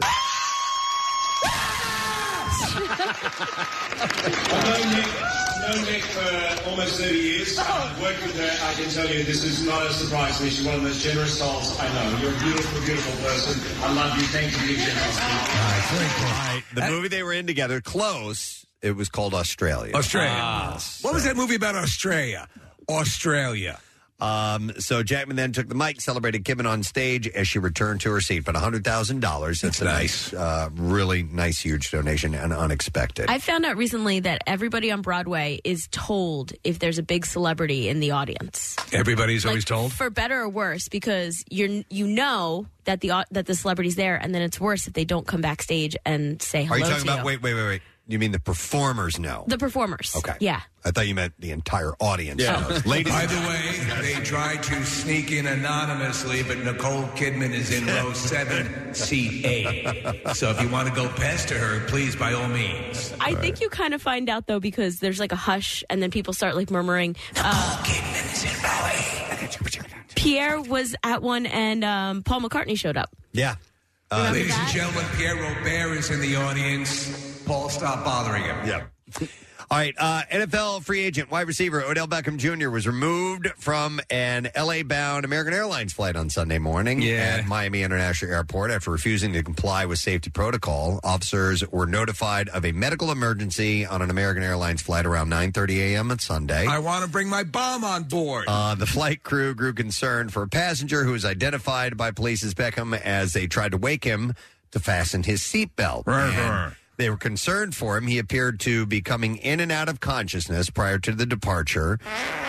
[SPEAKER 10] I've known Nick for almost 30 years. I've worked with her. I can tell you this is not a surprise to me. She's one of the most generous souls I know. You're a beautiful, beautiful person. I love you. Thank you for your generosity.
[SPEAKER 3] The movie they were in together, close, it was called Australia.
[SPEAKER 4] Australia. What was that movie about Australia? Australia.
[SPEAKER 3] So Jackman then took the mic, celebrated Kidman on stage as she returned to her seat. But $100,000, that's a nice, really nice, huge donation and unexpected.
[SPEAKER 8] I found out recently that everybody on Broadway is told if there's a big celebrity in the audience.
[SPEAKER 4] Everybody's always told?
[SPEAKER 8] For better or worse, because you know that the celebrity's there, and then it's worse if they don't come backstage and say hello to you.
[SPEAKER 3] Are you talking about, wait. You mean the performers know?
[SPEAKER 8] The performers.
[SPEAKER 3] Okay.
[SPEAKER 8] Yeah.
[SPEAKER 3] I thought you meant the entire audience knows.
[SPEAKER 4] Ladies, by the way, they tried to sneak in anonymously, but Nicole Kidman is in row 7, seat A. So if you want to go past to her, please, by all means.
[SPEAKER 8] I think you kind of find out, though, because there's like a hush, and then people start like murmuring.
[SPEAKER 4] Nicole Kidman is in row A.
[SPEAKER 8] Pierre was at one, and Paul McCartney showed up.
[SPEAKER 3] Yeah.
[SPEAKER 4] Ladies and gentlemen, Pierre Robert is in the audience. Paul, stop bothering him.
[SPEAKER 3] Yeah. All right, NFL free agent wide receiver Odell Beckham Jr. was removed from an L.A.-bound American Airlines flight on Sunday morning at Miami International Airport after refusing to comply with safety protocol. Officers were notified of a medical emergency on an American Airlines flight around 9:30 a.m. on Sunday.
[SPEAKER 4] I want to bring my bomb on board.
[SPEAKER 3] The flight crew grew concerned for a passenger who was identified by police as Beckham as they tried to wake him to fasten his seatbelt. They were concerned for him. He appeared to be coming in and out of consciousness prior to the departure.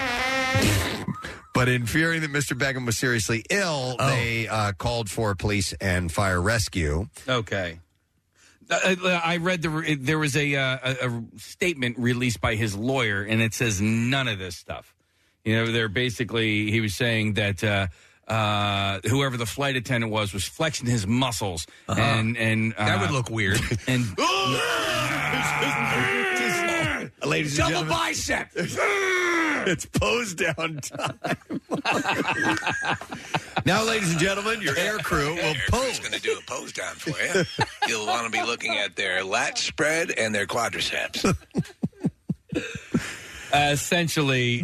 [SPEAKER 3] But in fearing that Mr. Beckham was seriously ill, they called for police and fire rescue.
[SPEAKER 5] Okay. I read there was a statement released by his lawyer, and it says none of this stuff. They're basically, he was saying that whoever the flight attendant was flexing his muscles, and
[SPEAKER 4] that would look weird.
[SPEAKER 5] And
[SPEAKER 3] ladies and
[SPEAKER 4] double
[SPEAKER 3] gentlemen,
[SPEAKER 4] bicep.
[SPEAKER 3] It's pose down time. Now, ladies and gentlemen, your air crew will pose.
[SPEAKER 4] Going to do a pose down for you. You'll want to be looking at their lat spread and their quadriceps.
[SPEAKER 5] Essentially,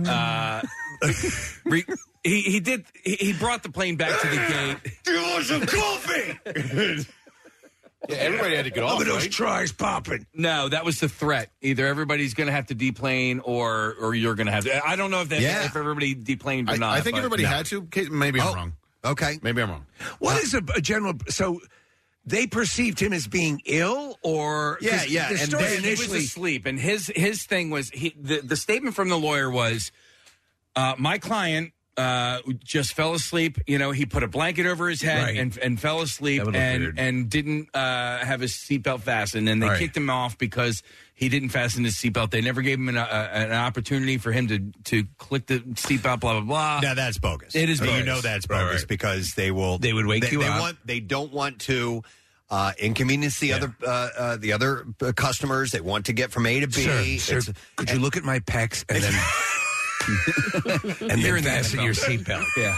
[SPEAKER 5] he brought the plane back to the gate.
[SPEAKER 4] Do you want some coffee?
[SPEAKER 7] Yeah, everybody had to get off.
[SPEAKER 4] Look at those tries popping.
[SPEAKER 5] No, that was the threat. Either everybody's going to have to deplane, or you're going to have to. I don't know if if everybody deplaned or not.
[SPEAKER 7] I think everybody had to. Maybe I'm wrong.
[SPEAKER 3] Okay,
[SPEAKER 7] maybe I'm wrong.
[SPEAKER 4] What is a general? So they perceived him as being ill, or
[SPEAKER 5] The
[SPEAKER 4] The story
[SPEAKER 5] he
[SPEAKER 4] initially
[SPEAKER 5] was asleep, and his thing was the statement from the lawyer was, my client just fell asleep. He put a blanket over his head and fell asleep and didn't have his seatbelt fastened. And they kicked him off because he didn't fasten his seatbelt. They never gave him an opportunity for him to click the seatbelt. Blah blah blah.
[SPEAKER 3] Now that's bogus.
[SPEAKER 5] It is bogus.
[SPEAKER 3] You know that's bogus because they would wake you up. They don't want to inconvenience the other customers. They want to get from A to B.
[SPEAKER 4] Sir, could you look at my pecs and then? And then fasten your seatbelt.
[SPEAKER 5] Yeah.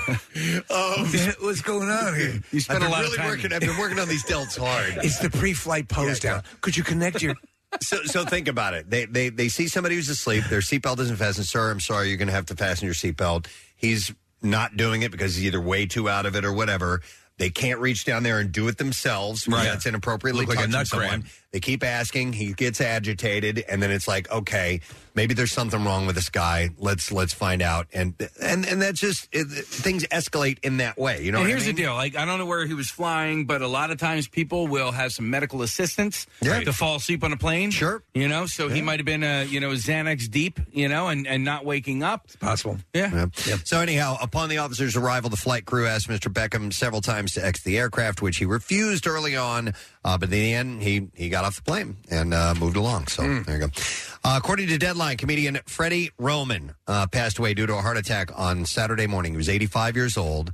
[SPEAKER 4] What's going on here?
[SPEAKER 5] You spent a lot of time.
[SPEAKER 3] I've been working on these delts hard.
[SPEAKER 4] It's the pre-flight pose down. Could you connect your...
[SPEAKER 3] So think about it. They see somebody who's asleep. Their seatbelt isn't fastened. Sir, I'm sorry. You're going to have to fasten your seatbelt. He's not doing it because he's either way too out of it or whatever. They can't reach down there and do it themselves.
[SPEAKER 4] Right.
[SPEAKER 3] That's inappropriately
[SPEAKER 4] Look like a
[SPEAKER 3] touching
[SPEAKER 4] nut
[SPEAKER 3] someone.
[SPEAKER 4] grab.
[SPEAKER 3] They keep asking. He gets agitated, and then it's like, okay, maybe there's something wrong with this guy. Let's find out. And that's just things escalate in that way. You know.
[SPEAKER 5] And
[SPEAKER 3] what
[SPEAKER 5] here's
[SPEAKER 3] I mean?
[SPEAKER 5] the deal. I don't know where he was flying, but a lot of times people will have some medical assistance to fall asleep on a plane.
[SPEAKER 3] Sure.
[SPEAKER 5] So he might have been Xanax deep, and not waking up. It's
[SPEAKER 4] possible.
[SPEAKER 5] Yeah.
[SPEAKER 3] So anyhow, upon the officer's arrival, the flight crew asked Mr. Beckham several times to exit the aircraft, which he refused early on. But in the end, he got off the plane and moved along. So there you go. According to Deadline, comedian Freddie Roman passed away due to a heart attack on Saturday morning. He was 85 years old.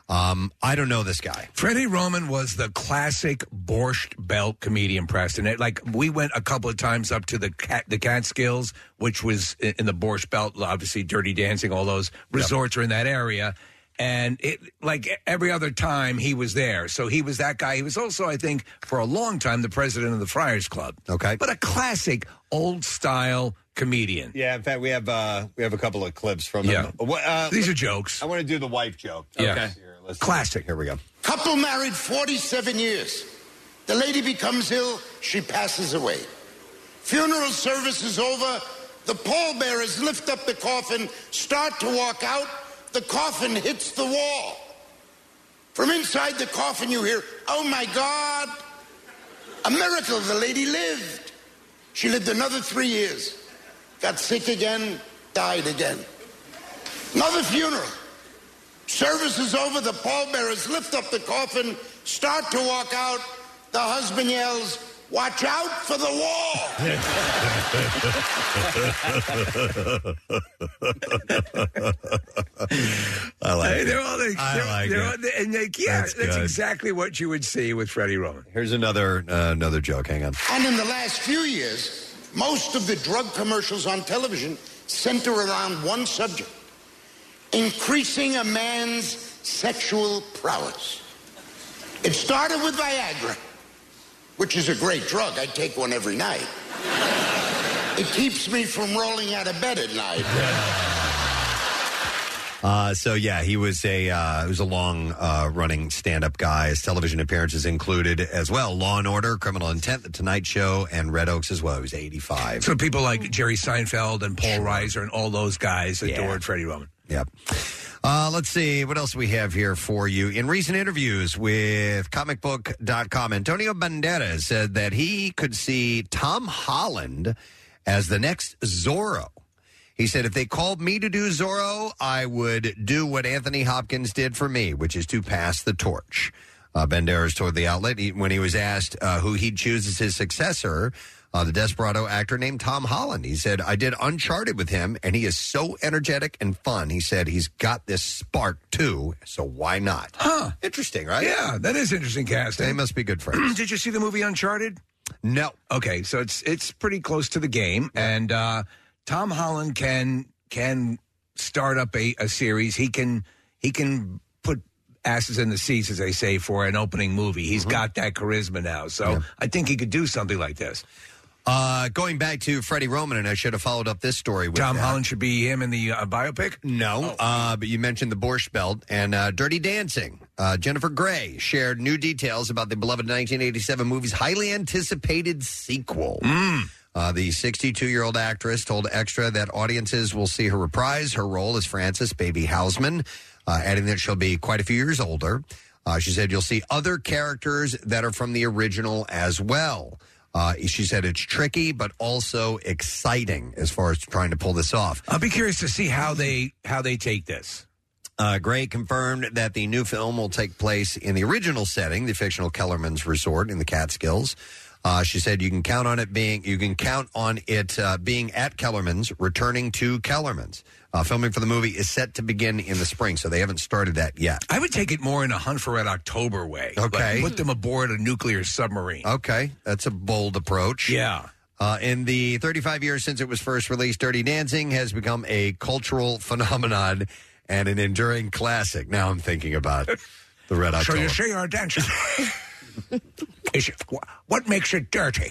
[SPEAKER 3] I don't know this guy.
[SPEAKER 4] Freddie Roman was the classic Borscht Belt comedian, Preston. We went a couple of times up to the Catskills, which was in the Borscht Belt, obviously Dirty Dancing, all those resorts are in that area. And every other time he was there. So he was that guy. He was also, I think, for a long time, the president of the Friars Club.
[SPEAKER 3] Okay.
[SPEAKER 4] But a classic old-style comedian.
[SPEAKER 3] Yeah, in fact, we have a couple of clips from him.
[SPEAKER 4] These are jokes.
[SPEAKER 3] I want to do the wife joke.
[SPEAKER 4] Yeah.
[SPEAKER 3] Okay.
[SPEAKER 4] Classic.
[SPEAKER 3] Here we go.
[SPEAKER 12] Couple married 47 years. The lady becomes ill. She passes away. Funeral service is over. The pallbearers lift up the coffin, start to walk out. The coffin hits the wall. From inside the coffin you hear, "Oh my God, a miracle, the lady lived." She lived another 3 years, got sick again, died again. Another funeral. Service is over, the pallbearers lift up the coffin, start to walk out. The husband yells, "Watch out for the wall."
[SPEAKER 3] I like it.
[SPEAKER 4] That's exactly what you would see with Freddie Roman.
[SPEAKER 3] Here's another joke. Hang on.
[SPEAKER 12] And in the last few years, most of the drug commercials on television center around one subject: increasing a man's sexual prowess. It started with Viagra, which is a great drug. I take one every night. It keeps me from rolling out of bed at night.
[SPEAKER 3] He was a long running stand-up guy. His television appearances included as well Law and Order, Criminal Intent, The Tonight Show, and Red Oaks as well. He was 85.
[SPEAKER 4] So people like Jerry Seinfeld and Paul Reiser and all those guys adored Freddie Roman.
[SPEAKER 3] Yep. Let's see what else we have here for you. In recent interviews with comicbook.com, Antonio Banderas said that he could see Tom Holland as the next Zorro. He said, if they called me to do Zorro, I would do what Anthony Hopkins did for me, which is to pass the torch. Banderas told the outlet when he was asked who he'd choose as his successor, the Desperado actor named Tom Holland. He said, I did Uncharted with him, and he is so energetic and fun. He said he's got this spark, too, so why not?
[SPEAKER 4] Huh.
[SPEAKER 3] Interesting, right?
[SPEAKER 4] Yeah, that is interesting casting.
[SPEAKER 3] They must be good friends.
[SPEAKER 4] Did you see the movie Uncharted?
[SPEAKER 3] No.
[SPEAKER 4] Okay, so it's pretty close to the game, and Tom Holland can start up a series. He can put asses in the seats, as they say, for an opening movie. He's got that charisma now, so I think he could do something like this.
[SPEAKER 3] Going back to Freddie Roman, and I should have followed up this story with
[SPEAKER 4] Tom Holland should be him in the biopic?
[SPEAKER 3] No, but you mentioned the Borscht Belt and Dirty Dancing. Jennifer Grey shared new details about the beloved 1987 movie's highly anticipated sequel. The 62-year-old actress told Extra that audiences will see her reprise her role as Frances Baby Houseman, adding that she'll be quite a few years older. She said you'll see other characters that are from the original as well. She said it's tricky, but also exciting as far as trying to pull this off.
[SPEAKER 4] I'll be curious to see how they take this.
[SPEAKER 3] Gray confirmed that the new film will take place in the original setting, the fictional Kellerman's Resort in the Catskills. She said you can count on it being at Kellerman's, returning to Kellerman's. Filming for the movie is set to begin in the spring, so they haven't started that yet.
[SPEAKER 4] I would take it more in a Hunt for Red October way.
[SPEAKER 3] Okay.
[SPEAKER 4] Like put them aboard a nuclear submarine.
[SPEAKER 3] Okay, that's a bold approach.
[SPEAKER 4] Yeah.
[SPEAKER 3] In the 35 years since it was first released, Dirty Dancing has become a cultural phenomenon and an enduring classic. Now I'm thinking about the Red October.
[SPEAKER 4] So you say you're dancing. What makes it dirty?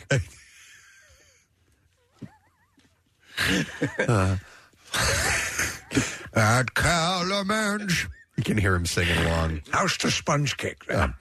[SPEAKER 3] At Kellerman's. You can hear him singing along.
[SPEAKER 4] How's the sponge cake?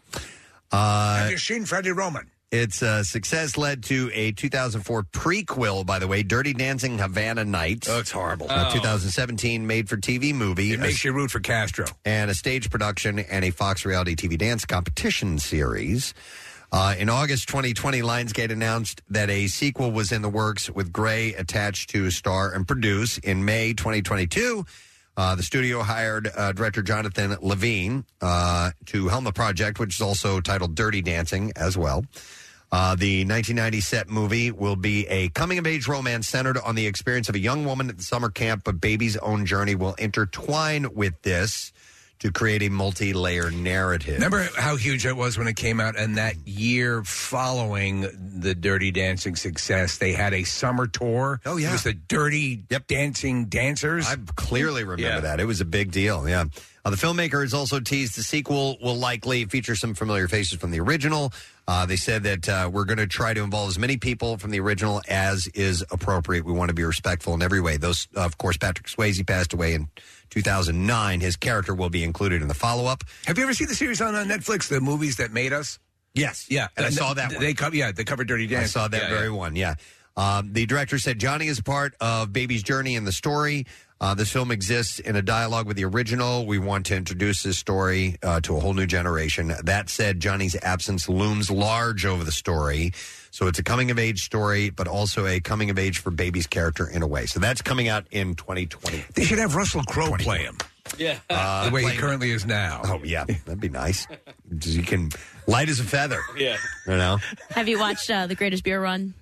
[SPEAKER 4] Have you seen Freddie Roman?
[SPEAKER 3] Its success led to a 2004 prequel, by the way, Dirty Dancing Havana Nights.
[SPEAKER 4] Oh, it's horrible.
[SPEAKER 3] 2017 made-for-TV movie.
[SPEAKER 4] It makes you root for Castro.
[SPEAKER 3] And a stage production and a Fox reality TV dance competition series. In August 2020, Lionsgate announced that a sequel was in the works with Gray attached to star and produce. In May 2022, the studio hired director Jonathan Levine to helm the project, which is also titled Dirty Dancing as well. The 1990 set movie will be a coming-of-age romance centered on the experience of a young woman at the summer camp, but Baby's own journey will intertwine with this to create a multi-layer narrative.
[SPEAKER 4] Remember how huge it was when it came out, and that year following the Dirty Dancing success, they had a summer tour.
[SPEAKER 3] Oh, yeah.
[SPEAKER 4] It was the Dirty Dancing Dancers.
[SPEAKER 3] I clearly remember that. It was a big deal, yeah. The filmmaker has also teased the sequel will likely feature some familiar faces from the original. They said that we're going to try to involve as many people from the original as is appropriate. We want to be respectful in every way. Those, of course, Patrick Swayze passed away in 2009. His character will be included in the follow-up.
[SPEAKER 4] Have you ever seen the series on Netflix, The Movies That Made Us?
[SPEAKER 3] Yes.
[SPEAKER 4] Yeah.
[SPEAKER 3] And I saw that one.
[SPEAKER 4] They covered Dirty Dancing.
[SPEAKER 3] I saw that very one, yeah. The director said Johnny is part of Baby's journey in the story. This film exists in a dialogue with the original. We want to introduce this story to a whole new generation. That said, Johnny's absence looms large over the story. So it's a coming-of-age story, but also a coming-of-age for Baby's character in a way. So that's coming out in 2020.
[SPEAKER 4] They should have Russell Crowe play him.
[SPEAKER 5] Yeah.
[SPEAKER 4] The way he currently is now.
[SPEAKER 3] Oh, yeah. That'd be nice. You can light as a feather.
[SPEAKER 5] Yeah.
[SPEAKER 3] You know?
[SPEAKER 8] Have you watched The Greatest Beer Run?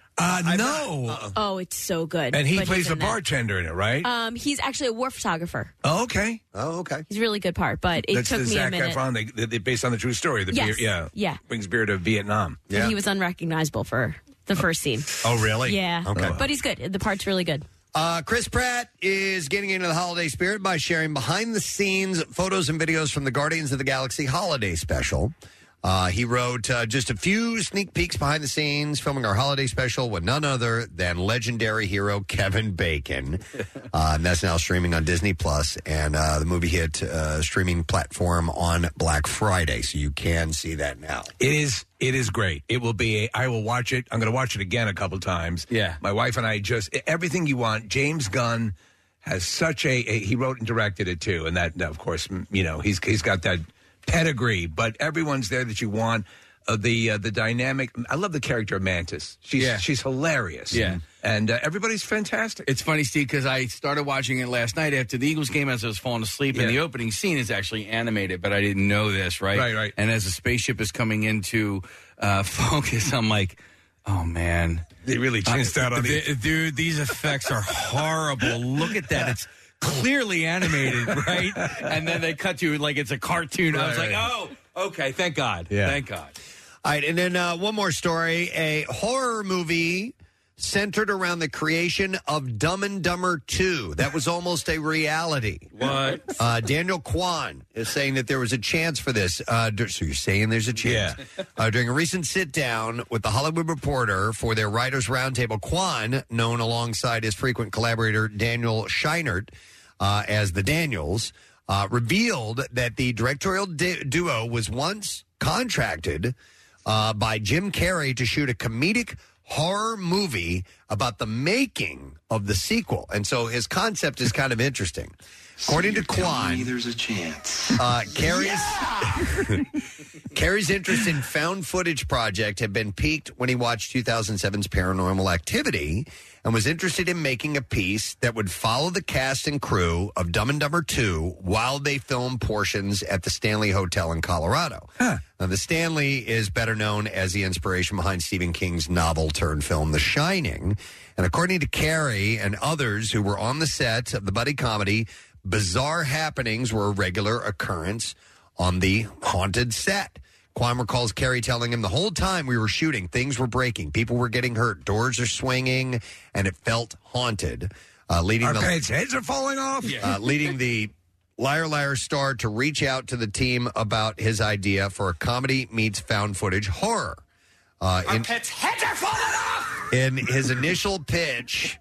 [SPEAKER 4] No.
[SPEAKER 8] Oh, it's so good.
[SPEAKER 4] And he
[SPEAKER 8] But
[SPEAKER 4] plays
[SPEAKER 8] he's
[SPEAKER 4] the
[SPEAKER 8] in that.
[SPEAKER 4] bartender in it, right?
[SPEAKER 8] He's actually a war photographer.
[SPEAKER 4] Oh, okay.
[SPEAKER 8] He's a really good part, but it
[SPEAKER 4] That's
[SPEAKER 8] took
[SPEAKER 4] the
[SPEAKER 8] me
[SPEAKER 4] Zac
[SPEAKER 8] a minute.
[SPEAKER 4] Efron, they based on the true story. The
[SPEAKER 8] Yes.
[SPEAKER 4] beer,
[SPEAKER 8] Yeah.
[SPEAKER 4] brings beer to Vietnam.
[SPEAKER 8] And he was unrecognizable for the first scene.
[SPEAKER 3] Oh, really?
[SPEAKER 8] Yeah.
[SPEAKER 3] Okay.
[SPEAKER 8] But he's good. The part's really good.
[SPEAKER 3] Chris Pratt is getting into the holiday spirit by sharing behind-the-scenes photos and videos from the Guardians of the Galaxy holiday special. He wrote just a few sneak peeks behind the scenes, filming our holiday special with none other than legendary hero Kevin Bacon. And that's now streaming on Disney Plus, and the movie hit streaming platform on Black Friday, so you can see that now.
[SPEAKER 4] It is great. It will be I will watch it. I'm going to watch it again a couple times.
[SPEAKER 5] Yeah.
[SPEAKER 4] My wife and I everything you want. James Gunn has such he wrote and directed it too, and that of course he's got that pedigree. But everyone's there that you want. The dynamic. I love the character of Mantis. She's hilarious.
[SPEAKER 5] Yeah.
[SPEAKER 4] And everybody's fantastic.
[SPEAKER 5] It's funny, Steve, because I started watching it last night after the Eagles game as I was falling asleep, and the opening scene is actually animated, but I didn't know this, right?
[SPEAKER 4] Right.
[SPEAKER 5] And as the spaceship is coming into focus, I'm like, oh, man.
[SPEAKER 4] They really chinsed out on these.
[SPEAKER 5] Dude, these effects are horrible. Look at that. It's clearly animated, right? And then they cut to like it's a cartoon. I was like, oh, okay, thank God.
[SPEAKER 4] Yeah.
[SPEAKER 5] Thank God.
[SPEAKER 3] All right, and then one more story. A horror movie centered around the creation of Dumb and Dumber 2. That was almost a reality.
[SPEAKER 5] What?
[SPEAKER 3] Daniel Kwan is saying that there was a chance for this. So you're saying there's a chance? Yeah. During a recent sit-down with The Hollywood Reporter for their Writers' Roundtable, Kwan, known alongside his frequent collaborator Daniel Scheinert as the Daniels, revealed that the directorial duo was once contracted by Jim Carrey to shoot a comedic horror movie about the making of the sequel. And so his concept is kind of interesting. According to Kwan,
[SPEAKER 13] there's a chance.
[SPEAKER 3] Carrey's interest in found footage project had been piqued when he watched 2007's Paranormal Activity and was interested in making a piece that would follow the cast and crew of Dumb and Dumber 2 while they film portions at the Stanley Hotel in Colorado. Now, the Stanley is better known as the inspiration behind Stephen King's novel-turned-film The Shining. And according to Carrey and others who were on the set of the buddy comedy, bizarre happenings were a regular occurrence on the haunted set. Kwan recalls Carrey telling him the whole time we were shooting, things were breaking, people were getting hurt, doors are swinging, and it felt haunted.
[SPEAKER 4] Heads are falling off.
[SPEAKER 3] Leading the Liar Liar star to reach out to the team about his idea for a comedy meets found footage horror.
[SPEAKER 4] Heads are falling off!
[SPEAKER 3] In his initial pitch,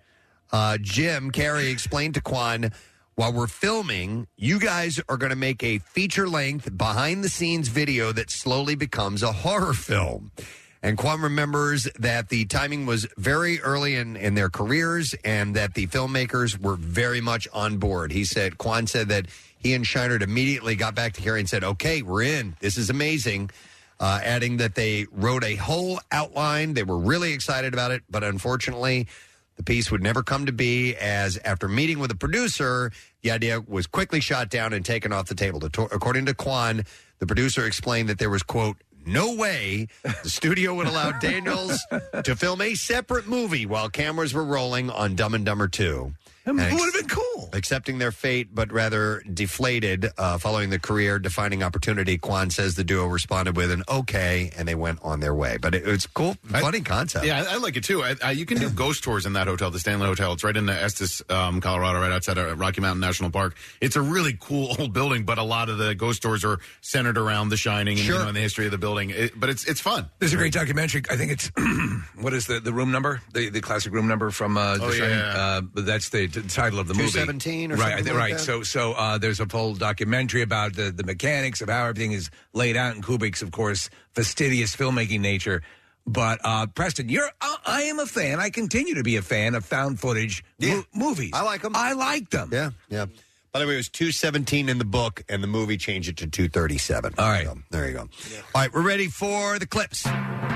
[SPEAKER 3] Jim Carrey explained to Kwan, while we're filming, you guys are going to make a feature-length, behind-the-scenes video that slowly becomes a horror film. And Kwan remembers that the timing was very early in their careers and that the filmmakers were very much on board. Kwan said that he and Scheinert immediately got back to Carrey and said, okay, we're in. This is amazing. Adding that they wrote a whole outline. They were really excited about it, but unfortunately, the piece would never come to be, as after meeting with the producer, the idea was quickly shot down and taken off the table. According to Kwan, the producer explained that there was, quote, no way the studio would allow Daniels to film a separate movie while cameras were rolling on Dumb and Dumber 2.
[SPEAKER 4] It would have been cool.
[SPEAKER 3] Accepting their fate, but rather deflated following the career-defining opportunity, Kwan says the duo responded with an okay, and they went on their way. But it's cool, funny concept.
[SPEAKER 7] Yeah, I like it, too. You can do ghost tours in that hotel, the Stanley Hotel. It's right in Estes, Colorado, right outside of Rocky Mountain National Park. It's a really cool old building, but a lot of the ghost tours are centered around The Shining and, and the history of the building. But it's fun.
[SPEAKER 4] There's a great documentary. I think it's, what is the room number? The classic room number from The Shining?
[SPEAKER 3] Yeah.
[SPEAKER 4] That's the title of the movie.
[SPEAKER 3] 217 or
[SPEAKER 4] right,
[SPEAKER 3] something like
[SPEAKER 4] right.
[SPEAKER 3] that?
[SPEAKER 4] So there's a full documentary about the mechanics of how everything is laid out in Kubrick's, of course, fastidious filmmaking nature. But Preston, I am a fan. I continue to be a fan of found footage movies.
[SPEAKER 3] I like them.
[SPEAKER 4] I like them.
[SPEAKER 3] Yeah. By the way, it was 217 in the book, and the movie changed it to 237.
[SPEAKER 4] All right.
[SPEAKER 3] So, there you go. Yeah. All right, we're ready for the clips.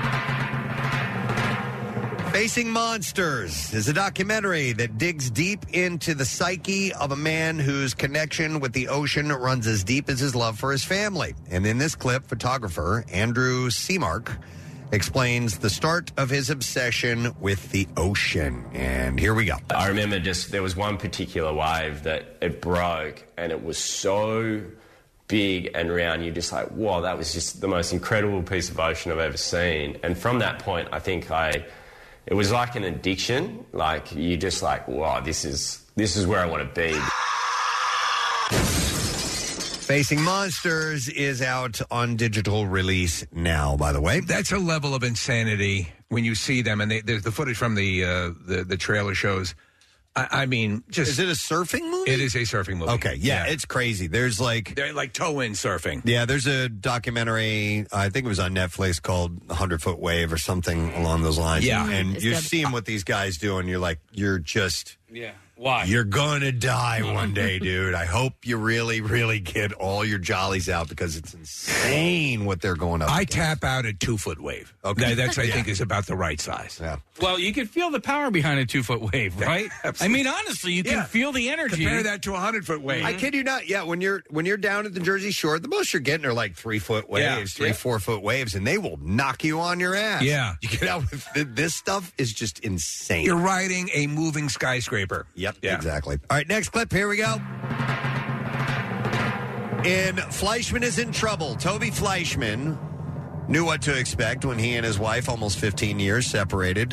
[SPEAKER 3] Facing Monsters is a documentary that digs deep into the psyche of a man whose connection with the ocean runs as deep as his love for his family. And in this clip, photographer Andrew Seamark explains the start of his obsession with the ocean. And here we go.
[SPEAKER 14] I remember there was one particular wave that it broke, and it was so big and round. You're just like, whoa, that was just the most incredible piece of ocean I've ever seen. And from that point, I think it was like an addiction. Like, you just like, wow, this is where I want to be.
[SPEAKER 3] Facing Monsters is out on digital release now, by the way.
[SPEAKER 4] That's a level of insanity when you see them, and there's the footage from the trailer shows. I mean, just...
[SPEAKER 3] Is it a surfing movie?
[SPEAKER 4] It is a surfing movie.
[SPEAKER 3] Okay, yeah, it's crazy. They're
[SPEAKER 4] like toe-in surfing.
[SPEAKER 3] Yeah, there's a documentary, I think it was on Netflix, called 100-Foot Wave or something along those lines.
[SPEAKER 4] Yeah.
[SPEAKER 3] And you're seeing what these guys do, and you're like, you're just...
[SPEAKER 5] Yeah. Why?
[SPEAKER 3] You're going to die one day, dude. I hope you really, really get all your jollies out because it's insane what they're going up
[SPEAKER 4] I
[SPEAKER 3] against.
[SPEAKER 4] tap out at 2-foot wave.
[SPEAKER 3] Okay.
[SPEAKER 4] That's, I think, is about the right size.
[SPEAKER 3] Yeah.
[SPEAKER 5] Well, you can feel the power behind a 2-foot wave, right? I mean, honestly, you can feel the energy.
[SPEAKER 4] Compare that to a 100-foot wave.
[SPEAKER 3] I kid you not. Yeah, when you're down at the Jersey Shore, the most you're getting are like 3-foot waves, 4-foot waves, and they will knock you on your ass.
[SPEAKER 4] Yeah.
[SPEAKER 3] You get out with this stuff is just insane.
[SPEAKER 4] You're riding a moving skyscraper.
[SPEAKER 3] Yep, exactly. All right, next clip. Here we go. Fleischman is in trouble. Toby Fleischman knew what to expect when he and his wife, almost 15 years separated,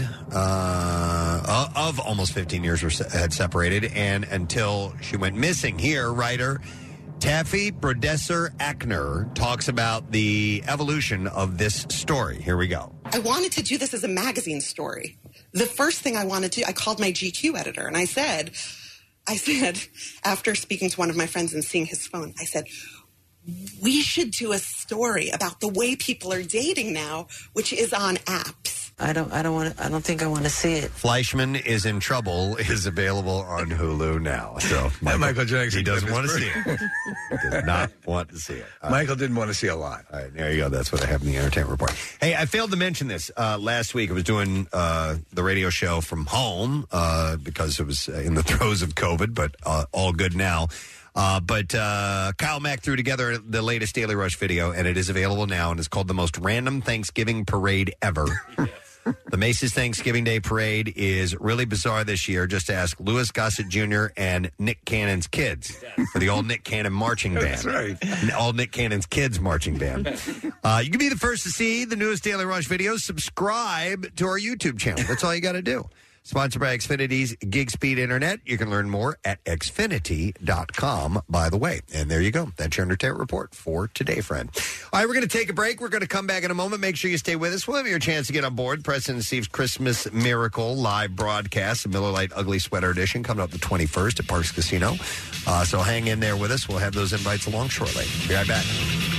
[SPEAKER 3] almost 15 years had separated, and until she went missing. Here, writer Taffy Brodesser-Akner talks about the evolution of this story. Here we go.
[SPEAKER 13] I wanted to do this as a magazine story. The first thing I wanted to do, I called my GQ editor and I said, after speaking to one of my friends and seeing his phone, I said, we should do a story about the way people are dating now, which is on apps.
[SPEAKER 15] I don't think I want to see it.
[SPEAKER 3] Fleischman is in Trouble is available on Hulu now. So
[SPEAKER 4] Michael Jackson,
[SPEAKER 3] he doesn't want to see it. He does not want to see it.
[SPEAKER 4] Michael didn't want to see a lot.
[SPEAKER 3] All right, there you go. That's what I have in the entertainment report. Hey, I failed to mention this last week. I was doing the radio show from home because it was in the throes of COVID, but all good now. But Kyle Mack threw together the latest Daily Rush video, and it is available now, and it's called The Most Random Thanksgiving Parade Ever. The Macy's Thanksgiving Day Parade is really bizarre this year. Just ask Louis Gossett Jr. and Nick Cannon's kids for the Old Nick Cannon Marching Band.
[SPEAKER 4] That's right.
[SPEAKER 3] All Nick Cannon's Kids Marching Band. You can be the first to see the newest Daily Rush videos. Subscribe to our YouTube channel. That's all you got to do. Sponsored by Xfinity's Gig Speed Internet. You can learn more at Xfinity.com, by the way. And there you go. That's your entertainment report for today, friend. All right, we're going to take a break. We're going to come back in a moment. Make sure you stay with us. We'll have your chance to get on board Preston and Steve's Christmas Miracle live broadcast, the Miller Lite Ugly Sweater Edition, coming up the 21st at Parks Casino. So hang in there with us. We'll have those invites along shortly. Be right back.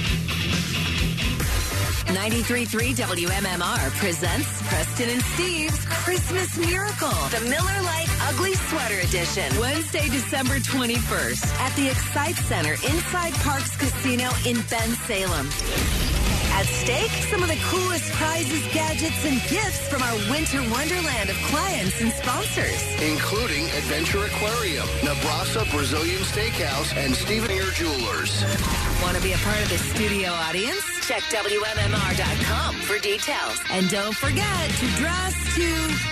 [SPEAKER 16] 93.3 WMMR presents Preston and Steve's Christmas Miracle, the Miller Lite Ugly Sweater Edition. Wednesday, December 21st at the Excite Center inside Parks Casino in Bensalem. At stake, some of the coolest prizes, gadgets, and gifts from our winter wonderland of clients and sponsors.
[SPEAKER 6] Including Adventure Aquarium, Nebraska Brazilian Steakhouse, and Stephen Ear Jewelers.
[SPEAKER 16] Want to be a part of the studio audience? Check WMMR.com for details. And don't forget to dress to,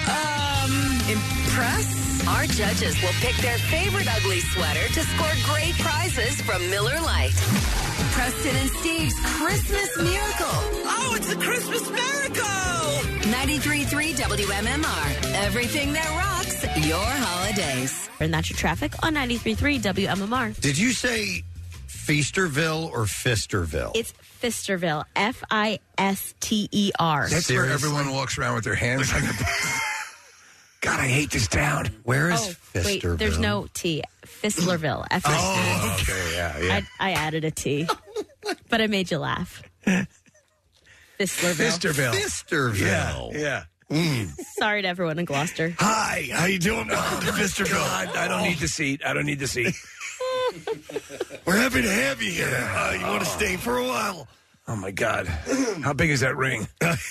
[SPEAKER 16] impress. Our judges will pick their favorite ugly sweater to score great prizes from Miller Lite. Preston and Steve's Christmas Miracle. Oh, it's a Christmas miracle! 93.3 WMMR. Everything that rocks your holidays.
[SPEAKER 8] And that's your traffic on 93.3 WMMR.
[SPEAKER 3] Did you say Feasterville or Fisterville?
[SPEAKER 8] It's Fisterville. Fister.
[SPEAKER 4] That's where everyone walks around with their hands on the... God, I hate this town.
[SPEAKER 3] Where is
[SPEAKER 8] Wait,
[SPEAKER 3] Fisterville?
[SPEAKER 8] there's no T. Fistlerville.
[SPEAKER 4] Oh, okay, yeah.
[SPEAKER 8] I added a T, but I made you laugh. Fistlerville.
[SPEAKER 3] Fisterville.
[SPEAKER 4] Yeah.
[SPEAKER 8] Sorry to everyone in Gloucester.
[SPEAKER 3] Hi, how you doing? Welcome to Fisterville.
[SPEAKER 4] I don't need the seat.
[SPEAKER 3] We're happy to have you here. You want to stay for a while?
[SPEAKER 4] Oh, my God. How big is that ring?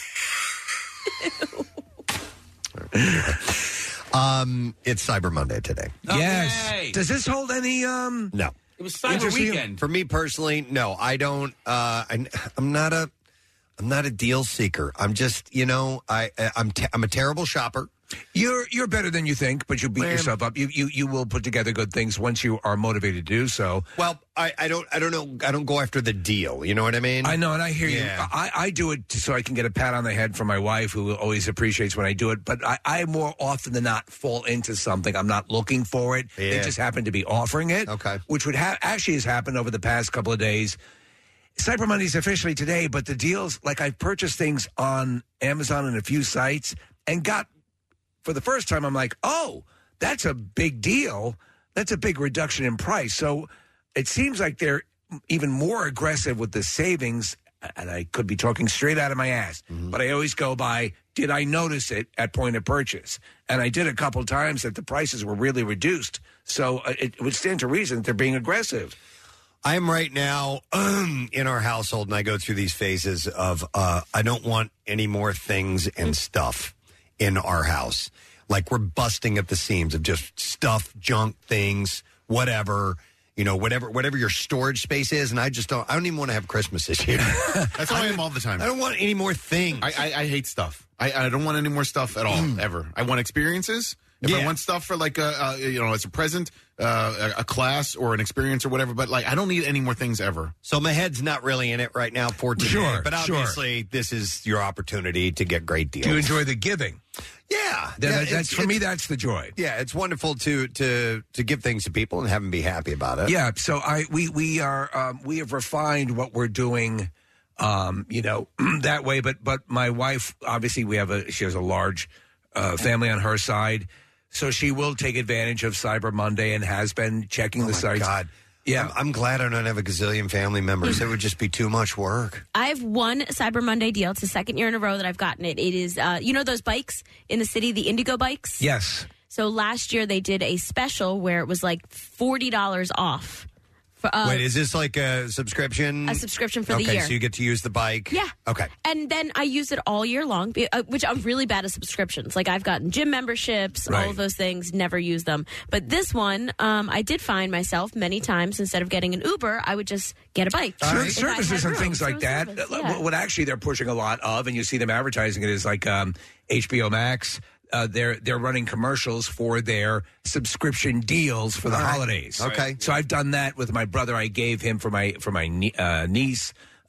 [SPEAKER 3] It's Cyber Monday today.
[SPEAKER 4] Yes.
[SPEAKER 5] Okay.
[SPEAKER 4] Does this hold any?
[SPEAKER 3] No.
[SPEAKER 5] It was Cyber Weekend.
[SPEAKER 3] For me personally, no. I don't. I'm not a deal seeker. I'm just, I'm a terrible shopper.
[SPEAKER 4] You're better than you think, but you beat yourself up. You will put together good things once you are motivated to do so.
[SPEAKER 3] Well, I don't know. I don't go after the deal. You know what I mean?
[SPEAKER 4] I know, and I hear you.
[SPEAKER 3] Yeah.
[SPEAKER 4] I do it so I can get a pat on the head from my wife, who always appreciates when I do it. But I more often than not fall into something. I'm not looking for it.
[SPEAKER 3] Yeah.
[SPEAKER 4] They just happen to be offering it.
[SPEAKER 3] Okay.
[SPEAKER 4] Which would actually has happened over the past couple of days. Cyber Monday is officially today, but the deals, like I've purchased things on Amazon and a few sites and got, for the first time, I'm like, oh, that's a big deal. That's a big reduction in price. So it seems like they're even more aggressive with the savings and I could be talking straight out of my ass, but I always go by, did I notice it at point of purchase? And I did a couple times that the prices were really reduced. So it would stand to reason that they're being aggressive.
[SPEAKER 3] I am right now in our household, and I go through these phases of I don't want any more things and stuff in our house. Like we're busting at the seams of just stuff, junk, things, whatever. Whatever your storage space is, and I don't even want to have Christmas this year.
[SPEAKER 7] That's how I am all the time.
[SPEAKER 3] I don't want any more things.
[SPEAKER 7] I hate stuff. I don't want any more stuff at all, ever. I want experiences. If I want stuff for like as a present, a class or an experience or whatever, but like I don't need any more things ever.
[SPEAKER 3] So my head's not really in it right now for today.
[SPEAKER 4] Sure,
[SPEAKER 3] but obviously this is your opportunity to get great deals.
[SPEAKER 4] Do you enjoy the giving?
[SPEAKER 3] Yeah,
[SPEAKER 4] for me, that's the joy.
[SPEAKER 3] Yeah, it's wonderful to give things to people and have them be happy about it.
[SPEAKER 4] Yeah, so we have refined what we're doing, that way. But my wife, obviously, she has a large family on her side, so she will take advantage of Cyber Monday and has been checking the sites.
[SPEAKER 3] God. Yeah, I'm glad I don't have a gazillion family members. It would just be too much work.
[SPEAKER 8] I have one Cyber Monday deal. It's the second year in a row that I've gotten it. It is, those bikes in the city, the Indigo bikes?
[SPEAKER 4] Yes.
[SPEAKER 8] So last year they did a special where it was like $40 off.
[SPEAKER 3] Wait, is this like a subscription?
[SPEAKER 8] A subscription for the year.
[SPEAKER 3] Okay, so you get to use the bike?
[SPEAKER 8] Yeah.
[SPEAKER 3] Okay.
[SPEAKER 8] And then I use it all year long, which I'm really bad at subscriptions. Like I've gotten gym memberships, all of those things, never use them. But this one, I did find myself many times, instead of getting an Uber, I would just get a bike.
[SPEAKER 4] Services and things like that. What actually they're pushing a lot of, and you see them advertising it, is like HBO Max. They're running commercials for their subscription deals for the holidays.
[SPEAKER 3] Okay,
[SPEAKER 4] so I've done that with my brother. I gave him for my niece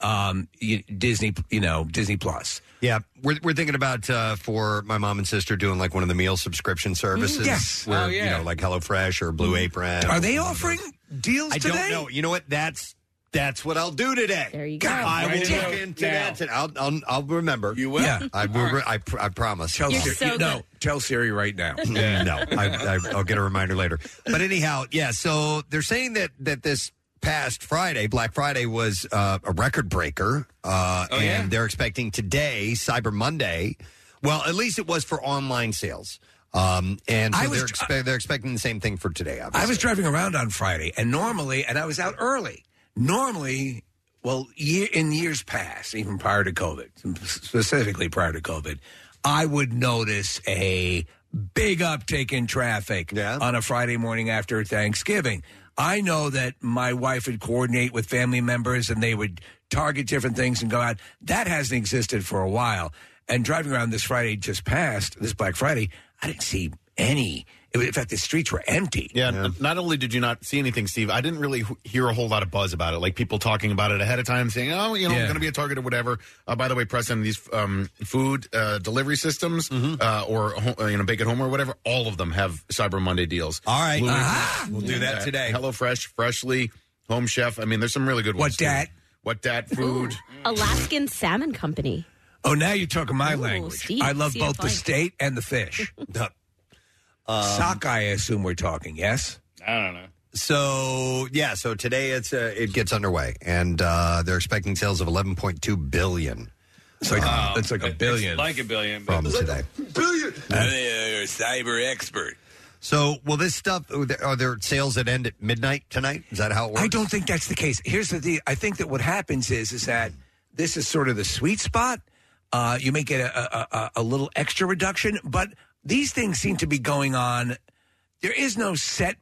[SPEAKER 4] Disney Plus.
[SPEAKER 3] Yeah, we're thinking about for my mom and sister doing like one of the meal subscription services.
[SPEAKER 4] Yes,
[SPEAKER 3] where like HelloFresh or Blue Apron.
[SPEAKER 4] Are they offering deals today?
[SPEAKER 3] I don't know. You know what? That's what I'll do today.
[SPEAKER 8] There you go.
[SPEAKER 3] I will look into that. I'll remember.
[SPEAKER 7] You will.
[SPEAKER 4] Yeah.
[SPEAKER 3] I promise.
[SPEAKER 4] Tell Siri right now.
[SPEAKER 3] No, I'll get a reminder later. But anyhow, yeah. So they're saying that this past Friday, Black Friday, was a record breaker, and they're expecting today, Cyber Monday. Well, at least it was for online sales. And so they're expecting the same thing for today. Obviously.
[SPEAKER 4] I was driving around on Friday, and I was out early. Normally, in years past, even prior to COVID, specifically prior to COVID, I would notice a big uptick in traffic on a Friday morning after Thanksgiving. I know that my wife would coordinate with family members and they would target different things and go out. That hasn't existed for a while. And driving around this Friday just passed, this Black Friday, I didn't see any. In fact, the streets were empty.
[SPEAKER 7] Yeah, not only did you not see anything, Steve, I didn't really hear a whole lot of buzz about it. Like people talking about it ahead of time, saying, I'm going to be a Target or whatever. By the way, Preston, these food delivery systems or Bake at Home or whatever, all of them have Cyber Monday deals.
[SPEAKER 3] All right. We'll do that today.
[SPEAKER 7] HelloFresh, Freshly, Home Chef. I mean, there's some really good ones. What Dat Food.
[SPEAKER 8] Ooh, Alaskan Salmon Company.
[SPEAKER 4] Oh, now you're talking my language.
[SPEAKER 8] Steve,
[SPEAKER 4] I love both the state and the fish. Sockeye, I assume we're talking, yes?
[SPEAKER 7] I don't know.
[SPEAKER 3] So today it gets underway, and they're expecting sales of $11.2 billion.
[SPEAKER 4] It's like a billion.
[SPEAKER 7] It's like a billion.
[SPEAKER 3] From today.
[SPEAKER 4] Billion! You're a cyber expert.
[SPEAKER 3] So, will this stuff, are there sales that end at midnight tonight? Is that how it works?
[SPEAKER 4] I don't think that's the case. Here's the deal. I think that what happens is that this is sort of the sweet spot. You may get a little extra reduction, but these things seem to be going on. There is no set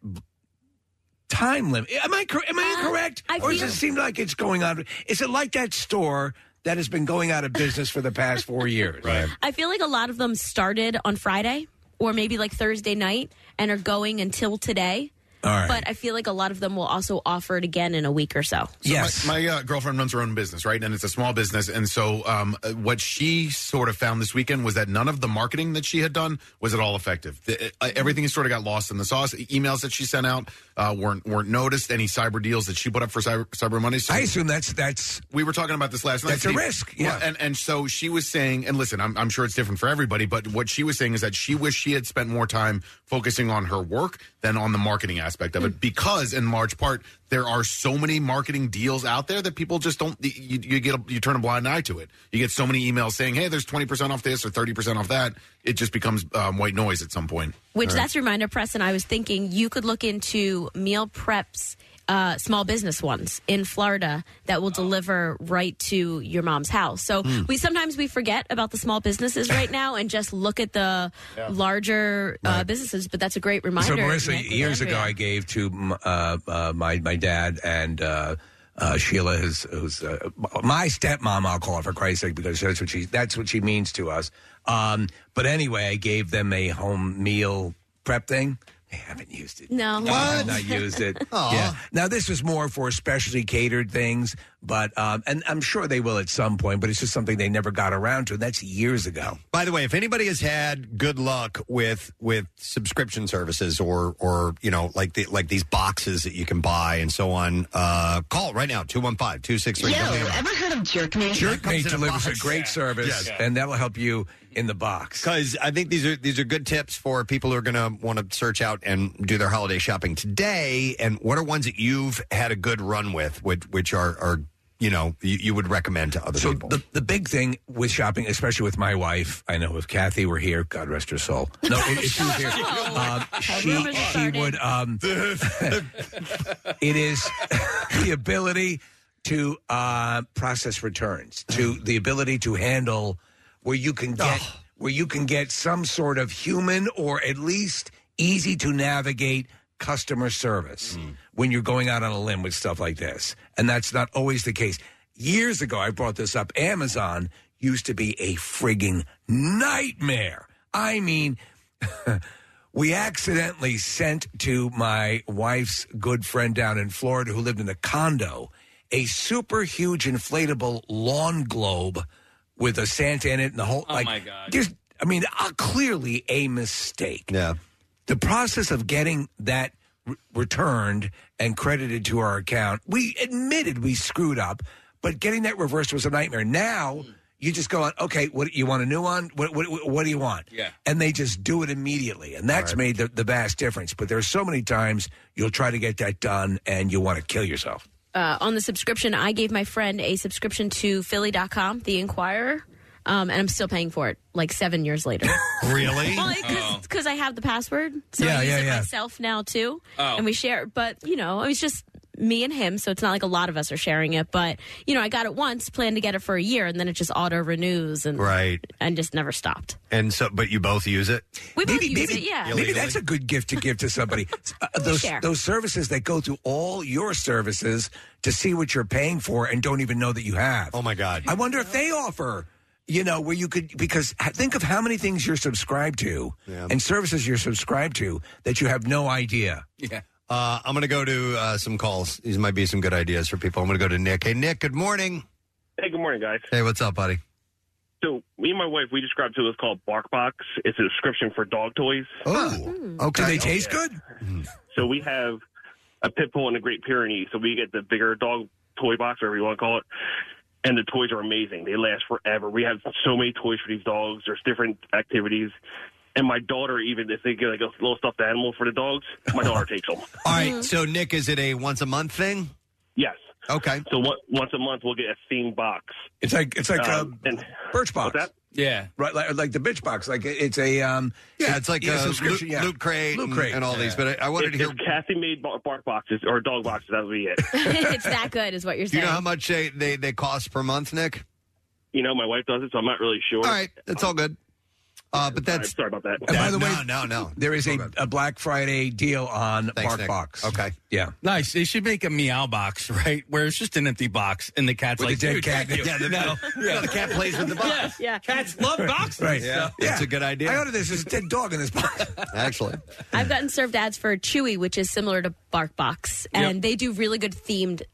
[SPEAKER 4] time limit. Am I incorrect? Or does it seem like it's going on? Is it like that store that has been going out of business for the past 4 years?
[SPEAKER 3] Right.
[SPEAKER 8] I feel like a lot of them started on Friday or maybe like Thursday night and are going until today.
[SPEAKER 4] All right.
[SPEAKER 8] But I feel like a lot of them will also offer it again in a week or so.
[SPEAKER 7] Yes. My girlfriend runs her own business, right? And it's a small business. And so what she sort of found this weekend was that none of the marketing that she had done was at all effective. Everything sort of got lost in the sauce. Emails that she sent out weren't noticed. Any cyber deals that she put up for Cyber Monday. So
[SPEAKER 4] I assume that's...
[SPEAKER 7] We were talking about this last night.
[SPEAKER 4] That's a risk, yeah.
[SPEAKER 7] Well, and so she was saying, and listen, I'm sure it's different for everybody, but what she was saying is that she wished she had spent more time focusing on her work than on the marketing aspect aspect of it because, in large part, there are so many marketing deals out there that people just don't. You turn a blind eye to it. You get so many emails saying, "Hey, there's 20% off this or 30% off that." It just becomes white noise at some point.
[SPEAKER 8] That's a reminder, Preston. I was thinking you could look into meal preps. Small business ones in Florida that will deliver right to your mom's house. So we sometimes forget about the small businesses right now and just look at the larger businesses. But that's a great reminder.
[SPEAKER 4] So, Marissa, years ago, I gave to my dad and Sheila, who's my stepmom. I'll call her for Christ's sake because that's what she means to us. But anyway, I gave them a home meal prep thing. I haven't used it.
[SPEAKER 8] No.
[SPEAKER 4] I have not used it. Yeah. Now, this was more for specialty catered things, but and I'm sure they will at some point, but it's just something they never got around to. That's years ago.
[SPEAKER 3] By the way, if anybody has had good luck with subscription services or like these boxes that you can buy and so on, call right now, 215-263.
[SPEAKER 17] Ever heard of Jerkmate?
[SPEAKER 4] Jerkmate delivers a great service, and that'll help you in the box.
[SPEAKER 3] Because I think these are good tips for people who are going to want to search out and do their holiday shopping today. And what are ones that you've had a good run with, which are you would recommend to other people?
[SPEAKER 4] The big thing with shopping, especially with my wife, I know if Kathy were here, God rest her soul. No, if she was here, she would. It is the ability to process returns, to the ability to handle where you can get some sort of human or at least easy to navigate customer service when you're going out on a limb with stuff like this. And that's not always the case. Years ago, I brought this up. Amazon used to be a frigging nightmare. I mean, we accidentally sent to my wife's good friend down in Florida who lived in a condo a super huge inflatable lawn globe with a Santa in it and the whole.
[SPEAKER 5] Oh, my God.
[SPEAKER 4] Clearly a mistake.
[SPEAKER 3] Yeah.
[SPEAKER 4] The process of getting that returned and credited to our account, we admitted we screwed up, but getting that reversed was a nightmare. Now, you just go on, okay, what you want a new one? What do you want?
[SPEAKER 5] Yeah.
[SPEAKER 4] And they just do it immediately. And that's made the vast difference. But there's so many times you'll try to get that done and you want to kill yourself.
[SPEAKER 8] On the subscription, I gave my friend a subscription to Philly.com, The Inquirer, and I'm still paying for it, 7 years later.
[SPEAKER 3] Really?
[SPEAKER 8] Well, because I have the password, so I use it myself now, too, and we share. But, it's just me and him, so it's not like a lot of us are sharing it. But, I got it once, planned to get it for a year, and then it just auto-renews and just never stopped.
[SPEAKER 3] And so, but you both use it?
[SPEAKER 8] We both use it, yeah.
[SPEAKER 4] Maybe that's a good gift to give to somebody. Those services that go through all your services to see what you're paying for and don't even know that you have.
[SPEAKER 3] Oh, my God.
[SPEAKER 4] I wonder if they offer, where you could, because think of how many things you're subscribed to and services you're subscribed to that you have no idea.
[SPEAKER 5] Yeah.
[SPEAKER 3] I'm going to go to some calls. These might be some good ideas for people. I'm going to go to Nick. Hey, Nick, good morning.
[SPEAKER 18] Hey, good morning, guys.
[SPEAKER 3] Hey, what's up, buddy?
[SPEAKER 18] So, me and my wife, we describe to what's called BarkBox. It's a subscription for dog toys.
[SPEAKER 3] Oh, okay.
[SPEAKER 4] Do they taste good?
[SPEAKER 18] So, we have a pit bull and a Great Pyrenees. So, we get the bigger dog toy box, whatever you want to call it. And the toys are amazing. They last forever. We have so many toys for these dogs. There's different activities. And my daughter, even if they get a little stuffed animal for the dogs, my daughter takes them.
[SPEAKER 3] All right. So, Nick, is it a once-a-month thing?
[SPEAKER 18] Yes.
[SPEAKER 3] Okay.
[SPEAKER 18] So once a month we'll get a themed box.
[SPEAKER 4] It's like Birchbox.
[SPEAKER 18] What's that?
[SPEAKER 5] Yeah.
[SPEAKER 4] Right, like the Birchbox. Like it's a
[SPEAKER 3] it's like a
[SPEAKER 4] subscription.
[SPEAKER 3] Loot Crate and all these. But I wanted to hear.
[SPEAKER 18] Kathy made bark boxes or dog boxes. That would be it.
[SPEAKER 8] It's that good, is what you're
[SPEAKER 3] Do you
[SPEAKER 8] saying.
[SPEAKER 3] know how much they cost per month, Nick?
[SPEAKER 18] My wife does it, so I'm not really sure.
[SPEAKER 3] All right, that's all good. But that's
[SPEAKER 18] sorry about that.
[SPEAKER 4] And by the way,
[SPEAKER 3] no.
[SPEAKER 4] There is a Black Friday deal on BarkBox.
[SPEAKER 3] Okay,
[SPEAKER 4] yeah,
[SPEAKER 5] nice. They should make a meow box, right, where it's just an empty box and the cat's
[SPEAKER 4] with
[SPEAKER 5] like
[SPEAKER 4] a dead cat.
[SPEAKER 3] The cat plays with the box.
[SPEAKER 8] Yeah.
[SPEAKER 5] Cats love boxes.
[SPEAKER 4] Right.
[SPEAKER 3] Yeah, it's a good idea.
[SPEAKER 4] I ordered this. There's a dead dog in this box.
[SPEAKER 3] Actually,
[SPEAKER 8] I've gotten served ads for Chewy, which is similar to BarkBox, and they do really good themed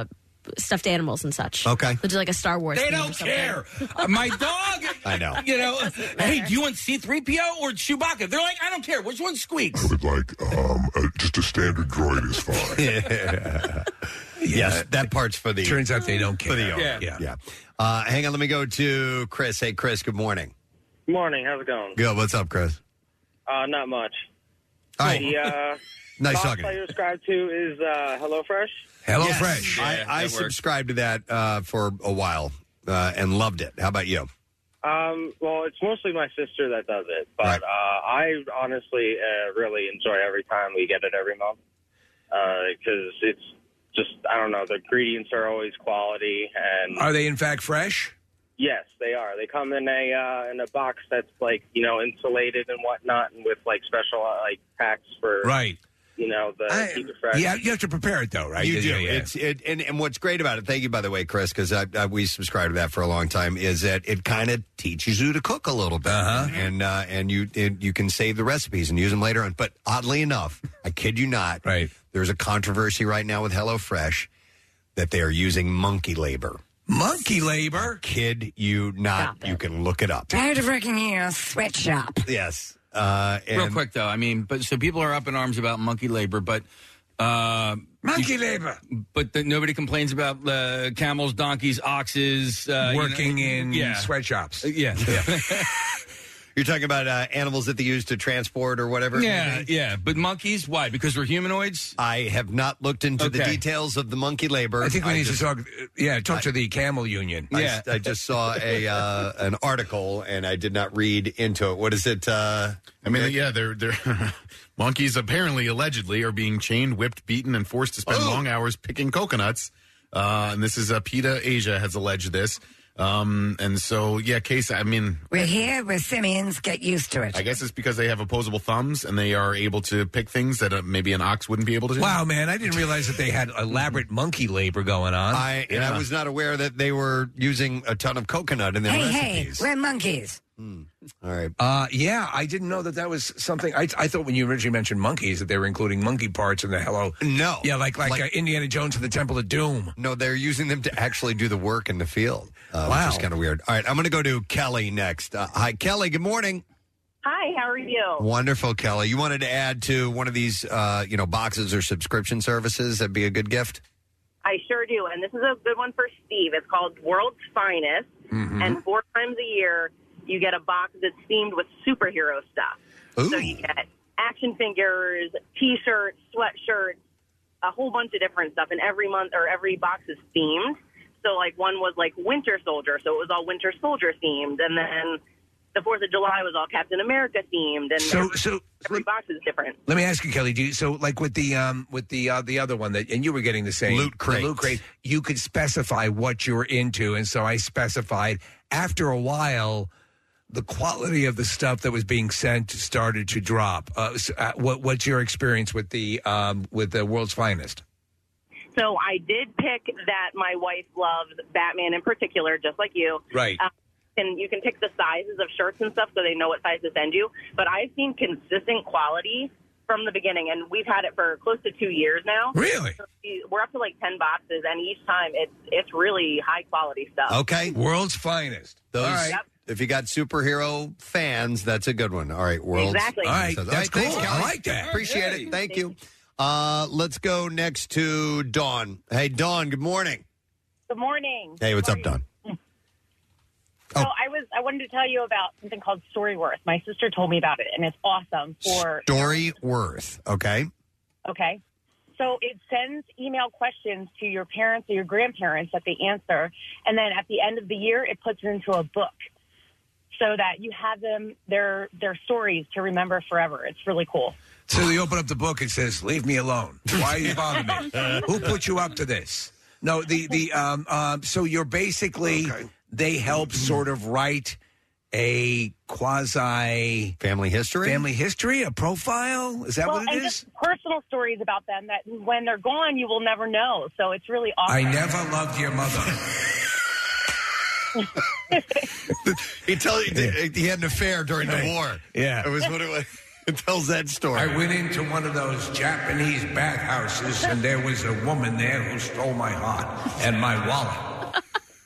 [SPEAKER 8] stuffed animals and such.
[SPEAKER 3] Okay.
[SPEAKER 8] They'll do like a Star Wars.
[SPEAKER 5] They don't care. My dog.
[SPEAKER 3] I know.
[SPEAKER 5] Hey, do you want C-3PO or Chewbacca? They're like, I don't care. Which one squeaks?
[SPEAKER 9] I would like just a standard droid is fine.
[SPEAKER 3] Yes, that part's for the.
[SPEAKER 4] Turns out they don't care.
[SPEAKER 3] For the owner. Yeah. Hang on, let me go to Chris. Hey, Chris. Good morning.
[SPEAKER 19] Good morning. How's it going?
[SPEAKER 3] Good. What's up, Chris?
[SPEAKER 19] Not much.
[SPEAKER 3] All right. Nice
[SPEAKER 19] box
[SPEAKER 3] talking to
[SPEAKER 19] I
[SPEAKER 3] you.
[SPEAKER 19] subscribe to is HelloFresh.
[SPEAKER 3] HelloFresh. I subscribed to that for a while and loved it. How about you?
[SPEAKER 19] Well, it's mostly my sister that does it, but I honestly really enjoy every time we get it every month because it's just, I don't know, the ingredients are always quality. And
[SPEAKER 4] Are they in fact fresh?
[SPEAKER 19] Yes, they are. They come in a box that's like, insulated and whatnot, and with like special like packs for
[SPEAKER 4] Right.
[SPEAKER 19] The keep it fresh.
[SPEAKER 4] Yeah, you have to prepare it though, right?
[SPEAKER 3] You do.
[SPEAKER 4] Yeah.
[SPEAKER 3] And what's great about it, thank you, by the way, Chris, because we subscribed to that for a long time, is that it kind of teaches you to cook a little bit. And you can save the recipes and use them later on. But oddly enough, I kid you not, there's a controversy right now with HelloFresh that they are using monkey labor.
[SPEAKER 4] Monkey labor?
[SPEAKER 3] Kid you not. You can look it up.
[SPEAKER 20] Tired of working in a sweatshop.
[SPEAKER 3] Yes.
[SPEAKER 5] Real quick though, I mean, but so people are up in arms about monkey labor, but
[SPEAKER 4] monkey labor.
[SPEAKER 5] But nobody complains about camels, donkeys, oxes
[SPEAKER 4] working in sweatshops.
[SPEAKER 5] Yeah.
[SPEAKER 3] You're talking about animals that they use to transport or whatever?
[SPEAKER 5] Yeah. But monkeys, why? Because we're humanoids?
[SPEAKER 3] I have not looked into the details of the monkey labor.
[SPEAKER 4] I think we need to talk to the camel union.
[SPEAKER 3] I just saw an article, and I did not read into it. What is it?
[SPEAKER 7] They're monkeys apparently, allegedly, are being chained, whipped, beaten, and forced to spend long hours picking coconuts. And this is PETA Asia has alleged this. And so, Case, I mean...
[SPEAKER 20] We're here, we're simians, get used to it.
[SPEAKER 7] I guess it's because they have opposable thumbs and they are able to pick things that maybe an ox wouldn't be able to do.
[SPEAKER 4] Wow, man, I didn't realize that they had elaborate monkey labor going on.
[SPEAKER 3] I was not aware that they were using a ton of coconut in their recipes.
[SPEAKER 20] Hey, we're monkeys.
[SPEAKER 3] All right.
[SPEAKER 4] I didn't know that was something. I thought when you originally mentioned monkeys that they were including monkey parts in the Hello.
[SPEAKER 3] No.
[SPEAKER 4] Yeah, like Indiana Jones and the Temple of Doom.
[SPEAKER 3] No, they're using them to actually do the work in the field, which is kind of weird. All right, I'm going to go to Kelly next. Hi, Kelly. Good morning.
[SPEAKER 21] Hi, how are you?
[SPEAKER 3] Wonderful, Kelly. You wanted to add to one of these, boxes or subscription services? That'd be a good gift.
[SPEAKER 21] I sure do, and this is a good one for Steve. It's called World's Finest, and 4 times a year you get a box that's themed with superhero stuff.
[SPEAKER 3] Ooh.
[SPEAKER 21] So you get action figures, T-shirts, sweatshirts, a whole bunch of different stuff, and every month or every box is themed. So, like, one was, like, Winter Soldier, so it was all Winter Soldier themed, and then the 4th of July was all Captain America themed, and every box is different.
[SPEAKER 4] Let me ask you, Kelly. Like with the other one that, and you were getting the same
[SPEAKER 3] Loot Crate.
[SPEAKER 4] The Loot Crate. You could specify what you were into, and so I specified. After a while, the quality of the stuff that was being sent started to drop. What's your experience with the World's Finest?
[SPEAKER 21] So I did pick that my wife loves Batman in particular, just like you.
[SPEAKER 4] Right.
[SPEAKER 21] And you can pick the sizes of shirts and stuff so they know what size to send you. But I've seen consistent quality from the beginning, and we've had it for close to 2 years now.
[SPEAKER 4] Really?
[SPEAKER 21] So we're up to like 10 boxes, and each time it's really high-quality stuff.
[SPEAKER 3] Okay.
[SPEAKER 4] World's Finest.
[SPEAKER 3] Those,
[SPEAKER 4] all right.
[SPEAKER 21] Yep.
[SPEAKER 3] If you got superhero fans, that's a good one. All right, World's
[SPEAKER 21] Exactly.
[SPEAKER 4] All right, that's cool.
[SPEAKER 3] Thanks, Kelly.
[SPEAKER 4] I like that.
[SPEAKER 3] Appreciate it. Thank you. Let's go next to Dawn. Hey, Dawn, good morning.
[SPEAKER 22] Good morning.
[SPEAKER 3] Hey, what's up, Dawn?
[SPEAKER 22] So I wanted to tell you about something called Storyworth. My sister told me about it, and it's awesome for
[SPEAKER 3] Storyworth. Okay.
[SPEAKER 22] Okay. So it sends email questions to your parents or your grandparents that they answer, and then at the end of the year, it puts it into a book so that you have their stories to remember forever. It's really cool.
[SPEAKER 4] So you open up the book, it says, "Leave me alone. Why are you bothering me? Who put you up to this?" No, so you're basically they help sort of write a quasi
[SPEAKER 3] family history,
[SPEAKER 4] a profile. Is that what it
[SPEAKER 22] and
[SPEAKER 4] is?
[SPEAKER 22] Just personal stories about them that when they're gone, you will never know. So it's really awesome.
[SPEAKER 4] I never loved your mother.
[SPEAKER 3] He tells you he had an affair during the war.
[SPEAKER 4] Yeah,
[SPEAKER 3] it was what it was. It tells that story.
[SPEAKER 4] I went into one of those Japanese bathhouses, and there was a woman there who stole my heart and my wallet.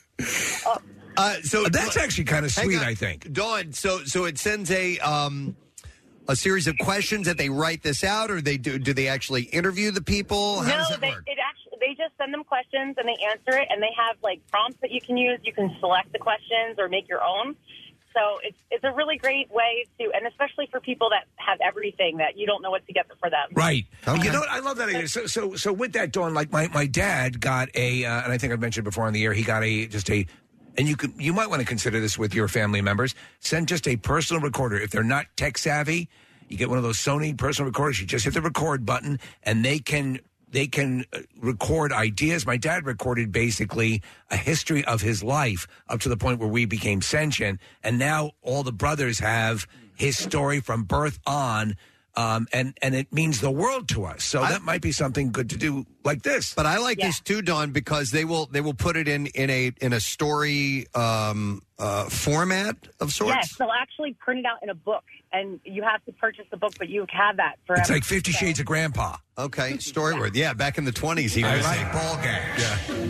[SPEAKER 3] So
[SPEAKER 4] that's actually kind of sweet, I think.
[SPEAKER 3] Dawn, so it sends a series of questions that they write this out, or they do they actually interview the people? How does that work?
[SPEAKER 22] They just send them questions and they answer it, and they have like prompts that you can use. You can select the questions or make your own. So it's a really great way to, and especially for people that have everything that you don't know what to get for them.
[SPEAKER 4] Right. You know what? I love that idea. So with that, Dawn, like my dad got a, and I think I've mentioned before on the air, he got and you might want to consider this with your family members. Send just a personal recorder. If they're not tech savvy, you get one of those Sony personal recorders. You just hit the record button, and they can record ideas. My dad recorded basically a history of his life up to the point where we became sentient, and now all the brothers have his story from birth on, and it means the world to us. So that might be something good to do like this.
[SPEAKER 3] But I like this too, Dawn, because they will put it in a story format of sorts.
[SPEAKER 22] Yes, they'll actually print it out in a book, and you have to purchase the book, but you have that forever.
[SPEAKER 4] It's like 50 Shades of Grandpa.
[SPEAKER 3] Okay, Storyworth. Yeah, back in the 20s, he was
[SPEAKER 4] like ball gags.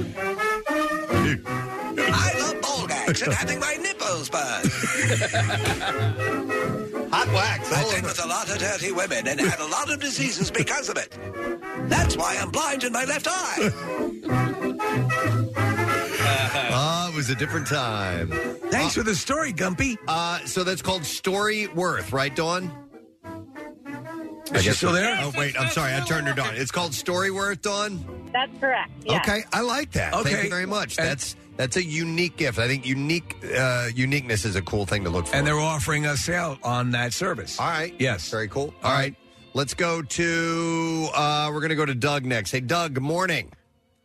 [SPEAKER 3] I
[SPEAKER 4] love ball gags and having my nipples burned.
[SPEAKER 3] Hot wax.
[SPEAKER 4] I've been with a lot of dirty women and had a lot of diseases because of it. That's why I'm blind in my left eye.
[SPEAKER 3] It was a different time.
[SPEAKER 4] Thanks for the story, Gumpy.
[SPEAKER 3] So that's called Storyworth, right, Dawn?
[SPEAKER 4] Is she still there?
[SPEAKER 3] Oh, wait, I'm sorry. I turned her on. It's called Storyworth, Dawn?
[SPEAKER 22] That's correct. Yes.
[SPEAKER 3] Okay, I like that.
[SPEAKER 4] Okay.
[SPEAKER 3] Thank you very much. That's a unique gift. I think uniqueness is a cool thing to look for.
[SPEAKER 4] And they're offering a sale on that service.
[SPEAKER 3] All right.
[SPEAKER 4] Yes.
[SPEAKER 3] Very cool. All right. Let's go to, we're going to go to Doug next. Hey, Doug, good morning.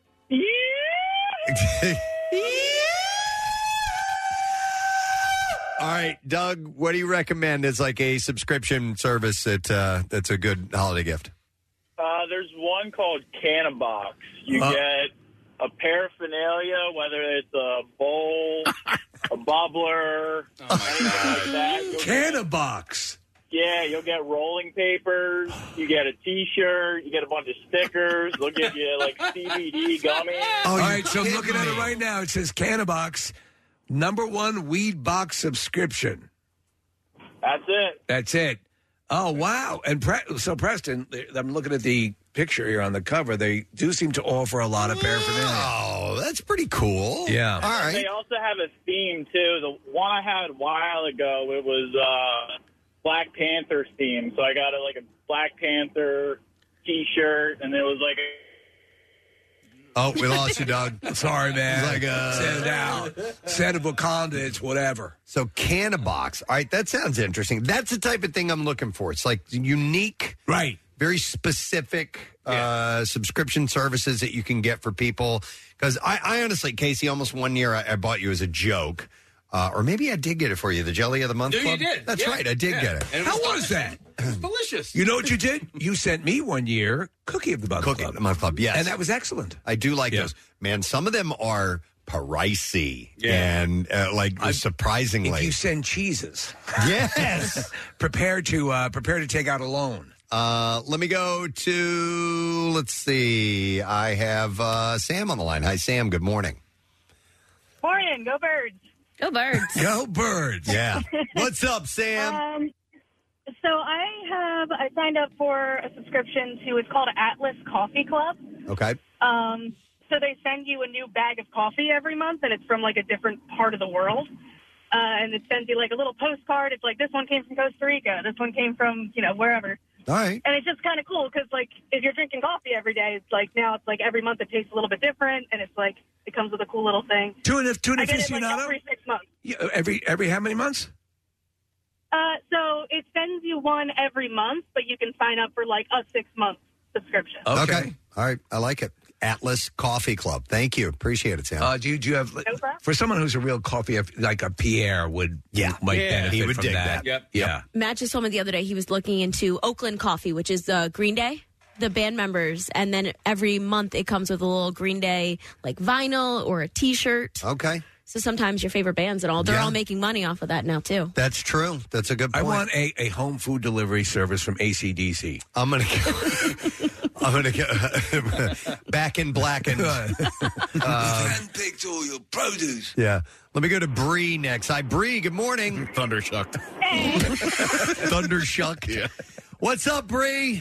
[SPEAKER 3] All right, Doug, what do you recommend as like a subscription service that's a good holiday gift?
[SPEAKER 1] There's one called Canabox. You get a paraphernalia, whether it's a bowl, a bubbler, anything like that.
[SPEAKER 4] Canabox.
[SPEAKER 1] Yeah, you'll get rolling papers, you get a T-shirt, you get a bunch of stickers. They'll give you like CBD gummies.
[SPEAKER 4] All right, so I'm looking at it right now. It says Canabox, #1 weed box subscription.
[SPEAKER 1] That's it.
[SPEAKER 4] That's it. Oh, wow. And so, Preston, I'm looking at the picture here on the cover. They do seem to offer a lot of paraphernalia.
[SPEAKER 3] Oh, that's pretty cool.
[SPEAKER 4] Yeah.
[SPEAKER 3] All right.
[SPEAKER 1] They also have a theme, too. The one I had a while ago, it was Black Panther theme. So I got a Black Panther T-shirt, and it was like a...
[SPEAKER 3] Oh, we lost you, Doug.
[SPEAKER 4] Sorry, man.
[SPEAKER 3] It's like
[SPEAKER 4] Send it out. Send a Wakanda, it's whatever.
[SPEAKER 3] So Canabox. All right, that sounds interesting. That's the type of thing I'm looking for. It's like unique,
[SPEAKER 4] right?
[SPEAKER 3] Very specific subscription services that you can get for people. Because I honestly, Casey, almost 1 year I bought you as a joke. Or maybe I did get it for you, the Jelly of the Month Club.
[SPEAKER 5] You did.
[SPEAKER 3] That's
[SPEAKER 5] Yeah.
[SPEAKER 3] right, I did
[SPEAKER 5] Yeah.
[SPEAKER 3] get it.
[SPEAKER 5] And
[SPEAKER 4] How was that?
[SPEAKER 5] It's delicious.
[SPEAKER 4] You know what you did? You sent me 1 year Cookie of the Month Club.
[SPEAKER 3] Cookie of the Month Club, yes.
[SPEAKER 4] And that was excellent.
[SPEAKER 3] I do like those. Man, some of them are pricey and surprisingly.
[SPEAKER 4] If you send cheeses.
[SPEAKER 3] Yes.
[SPEAKER 4] prepare to take out a loan.
[SPEAKER 3] Let me go to, let's see. I have Sam on the line. Hi, Sam. Good morning.
[SPEAKER 22] Morning. Go Birds.
[SPEAKER 8] Go Birds.
[SPEAKER 4] Go Birds.
[SPEAKER 3] Yeah. What's up, Sam?
[SPEAKER 22] So I signed up for a subscription to, it's called Atlas Coffee Club.
[SPEAKER 3] Okay.
[SPEAKER 22] So they send you a new bag of coffee every month, and it's from like a different part of the world. And it sends you like a little postcard. It's like, this one came from Costa Rica. This one came from, wherever.
[SPEAKER 3] All right.
[SPEAKER 22] And it's just kind of cool because, like, if you're drinking coffee every day, it's like now it's like every month it tastes a little bit different, and it's like it comes with a cool little thing.
[SPEAKER 4] To an
[SPEAKER 22] I get it, like,
[SPEAKER 4] aficionado?
[SPEAKER 22] every 6 months.
[SPEAKER 4] Yeah, every how many months?
[SPEAKER 22] So it sends you one every month, but you can sign up for like a 6-month subscription.
[SPEAKER 3] Okay. All right. I like it. Atlas Coffee Club. Thank you. Appreciate it, Sam.
[SPEAKER 4] Do you have for someone who's a real coffee like a Pierre might benefit
[SPEAKER 3] he would
[SPEAKER 4] from
[SPEAKER 3] dig
[SPEAKER 4] that.
[SPEAKER 3] that.
[SPEAKER 4] Yeah.
[SPEAKER 8] Matt just told me the other day he was looking into Oakland Coffee, which is Green Day, the band members, and then every month it comes with a little Green Day like vinyl or a T-shirt.
[SPEAKER 3] Okay.
[SPEAKER 8] So sometimes your favorite bands and all, they're all making money off of that now too.
[SPEAKER 3] That's true. That's a good point.
[SPEAKER 4] I want a home food delivery service from AC/DC.
[SPEAKER 3] I'm going to go back in black and
[SPEAKER 4] handpicked all your produce.
[SPEAKER 3] Yeah. Let me go to Bree next. Hi, Bree. Good morning.
[SPEAKER 7] Thundershuck.
[SPEAKER 3] Thundershuck.
[SPEAKER 7] Yeah.
[SPEAKER 3] What's up, Bree?